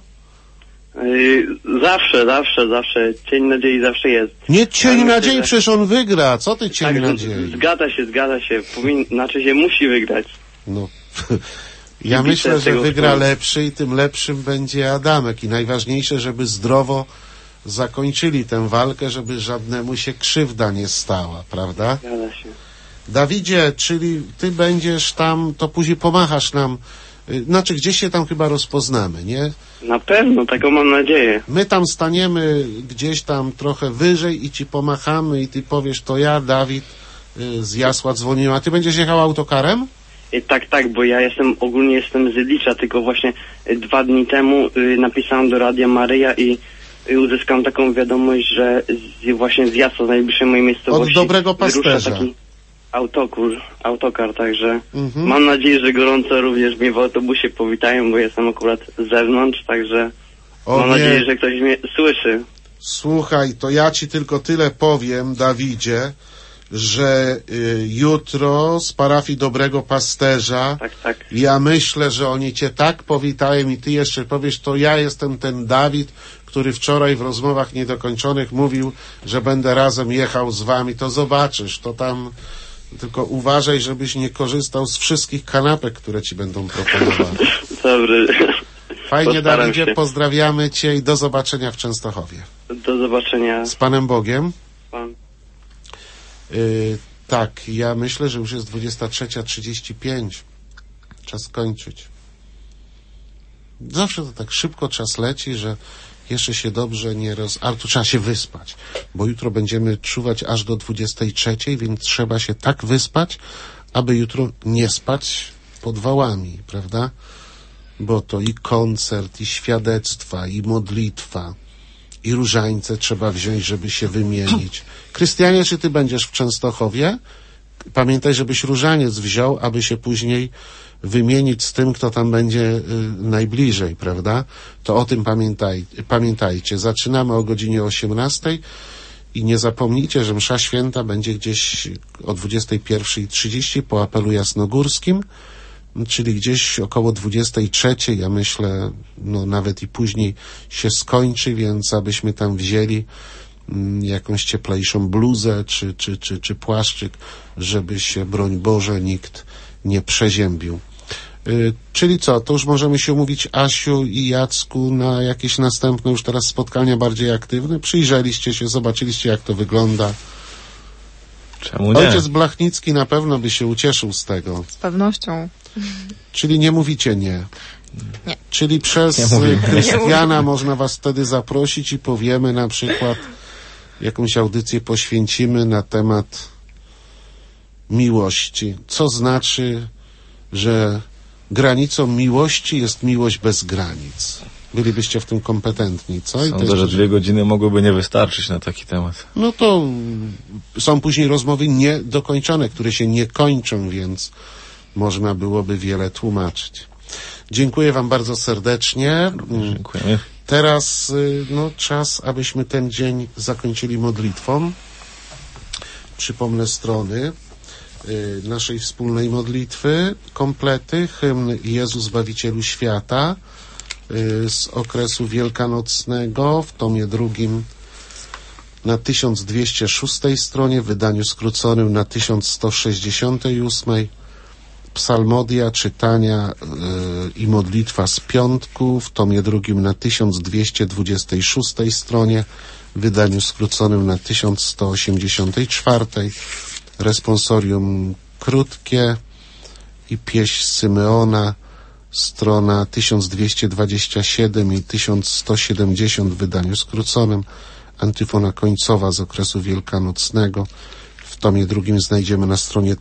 Zawsze. Cień nadziei zawsze jest.
Nie cień nadziei, że... przecież on wygra. Co ty cień nadziei?
Zgadza się. Znaczy się musi wygrać.
No, ja myślę, że wygra lepszy i tym lepszym będzie Adamek. I najważniejsze, żeby zdrowo zakończyli tę walkę, żeby żadnemu się krzywda nie stała, prawda?
Zgadza się.
Dawidzie, czyli ty będziesz tam, to później pomachasz nam, znaczy gdzieś się tam chyba rozpoznamy, nie?
Na pewno, taką mam nadzieję.
My tam staniemy gdzieś tam trochę wyżej i ci pomachamy i ty powiesz, to ja, Dawid z Jasła dzwoniłem, a ty będziesz jechał autokarem?
Tak, bo ja ogólnie jestem z Licza, tylko właśnie 2 dni temu napisałem do Radia Maryja i uzyskałem taką wiadomość, że właśnie z Jasła, z najbliższej mojej miejscowości,
od dobrego pasterza.
Taki autokar, także mam nadzieję, że gorąco również mnie w autobusie powitają, bo jestem akurat z zewnątrz, także mam nadzieję, że ktoś mnie słyszy.
Słuchaj, to ja ci tylko tyle powiem, Dawidzie, że jutro z parafii Dobrego Pasterza,
tak.
Ja myślę, że oni cię tak powitają i ty jeszcze powiesz, to ja jestem ten Dawid, który wczoraj w rozmowach niedokończonych mówił, że będę razem jechał z wami, to zobaczysz, to tam tylko uważaj, żebyś nie korzystał z wszystkich kanapek, które ci będą proponowane.
Dobry.
Fajnie, Dawidzie, pozdrawiamy cię i do zobaczenia w Częstochowie.
Do zobaczenia.
Z Panem Bogiem.
Pan.
Tak, ja myślę, że już jest 23:35. Czas kończyć. Zawsze to tak szybko czas leci, że jeszcze się dobrze ale tu trzeba się wyspać, bo jutro będziemy czuwać aż do 23:00, więc trzeba się tak wyspać, aby jutro nie spać pod wałami, prawda? Bo to i koncert, i świadectwa, i modlitwa, i różańce trzeba wziąć, żeby się wymienić. Krystianie, czy ty będziesz w Częstochowie? Pamiętaj, żebyś różaniec wziął, aby się później wymienić z tym, kto tam będzie najbliżej, prawda? To o tym pamiętajcie. Zaczynamy o godzinie 18 i nie zapomnijcie, że msza święta będzie gdzieś o 21:30 po apelu jasnogórskim, czyli gdzieś około 23, ja myślę, no nawet i później się skończy, więc abyśmy tam wzięli jakąś cieplejszą bluzę czy płaszczyk, żeby się, broń Boże, nikt nie przeziębił. Czyli co, to już możemy się umówić, Asiu i Jacku, na jakieś następne już teraz spotkania bardziej aktywne? Przyjrzeliście się, zobaczyliście, jak to wygląda.
Czemu nie?
Ojciec Blachnicki na pewno by się ucieszył z tego.
Z pewnością.
Czyli nie mówicie nie.
Nie.
Czyli przez Krystiana można was wtedy zaprosić i powiemy na przykład, jakąś audycję poświęcimy na temat miłości. Co znaczy, że granicą miłości jest miłość bez granic. Bylibyście w tym kompetentni, co?
Sądzę, że 2 godziny mogłyby nie wystarczyć na taki temat.
No to są później rozmowy niedokończone, które się nie kończą, więc można byłoby wiele tłumaczyć. Dziękuję wam bardzo serdecznie.
Dziękujemy.
Teraz czas, abyśmy ten dzień zakończyli modlitwą. Przypomnę strony naszej wspólnej modlitwy, komplety, hymn Jezu Zbawicielu Świata z okresu wielkanocnego w tomie 2 na 1206 stronie, w wydaniu skróconym na 1168, psalmodia, czytania i modlitwa z piątku w tomie 2 na 1226 stronie, w wydaniu skróconym na 1184, responsorium krótkie i pieśń Symeona, strona 1227 i 1170 w wydaniu skróconym, antyfona końcowa z okresu wielkanocnego w tomie 2 znajdziemy na stronie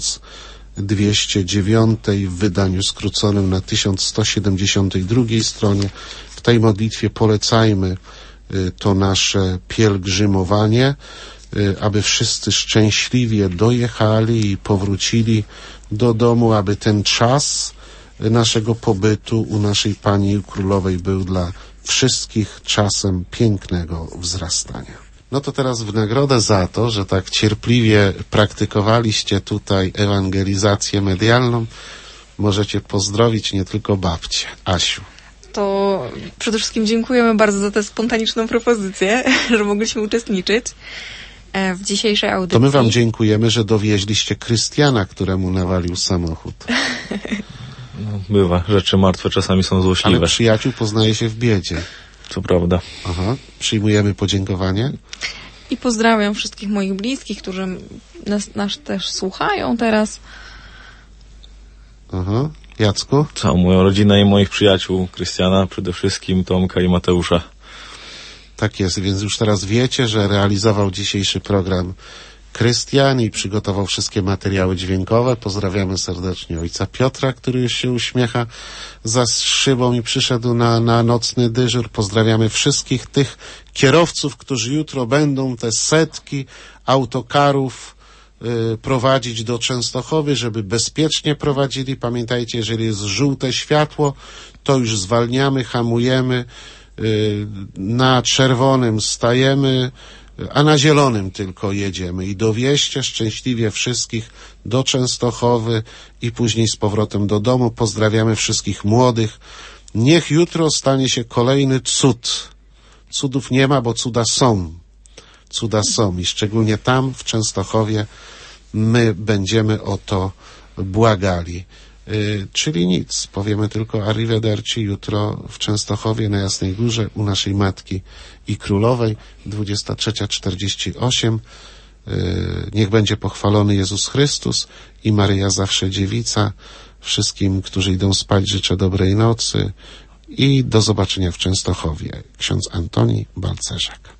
1209 w wydaniu skróconym na 1172 stronie. W tej modlitwie polecajmy to nasze pielgrzymowanie, aby wszyscy szczęśliwie dojechali i powrócili do domu, aby ten czas naszego pobytu u naszej Pani Królowej był dla wszystkich czasem pięknego wzrastania. No to teraz w nagrodę za to, że tak cierpliwie praktykowaliście tutaj ewangelizację medialną, możecie pozdrowić nie tylko babcię. Asiu.
To przede wszystkim dziękujemy bardzo za tę spontaniczną propozycję, że mogliśmy uczestniczyć w dzisiejszej audycji.
To my wam dziękujemy, że dowieźliście Krystiana, któremu nawalił samochód.
No, bywa. Rzeczy martwe czasami są złośliwe.
Ale przyjaciół poznaje się w biedzie.
To prawda.
Aha. Przyjmujemy podziękowanie.
I pozdrawiam wszystkich moich bliskich, którzy nas też słuchają teraz.
Aha. Jacku?
Całą moją rodzinę i moich przyjaciół, Krystiana, przede wszystkim Tomka i Mateusza.
Tak jest, więc już teraz wiecie, że realizował dzisiejszy program Krystian i przygotował wszystkie materiały dźwiękowe. Pozdrawiamy serdecznie ojca Piotra, który już się uśmiecha za szybą i przyszedł na nocny dyżur. Pozdrawiamy wszystkich tych kierowców, którzy jutro będą te setki autokarów prowadzić do Częstochowy, żeby bezpiecznie prowadzili. Pamiętajcie, jeżeli jest żółte światło, to już zwalniamy, hamujemy, na czerwonym stajemy, a na zielonym tylko jedziemy i dowieźcie szczęśliwie wszystkich do Częstochowy i później z powrotem do domu. Pozdrawiamy wszystkich młodych. Niech jutro stanie się kolejny cud. Cudów nie ma, bo cuda są. Cuda są i szczególnie tam w Częstochowie my będziemy o to błagali. Czyli nic, powiemy tylko arrivederci jutro w Częstochowie na Jasnej Górze u naszej Matki i Królowej 23:48. Niech będzie pochwalony Jezus Chrystus i Maryja zawsze dziewica. Wszystkim, którzy idą spać, życzę dobrej nocy i do zobaczenia w Częstochowie. Ksiądz Antoni Balcerzak.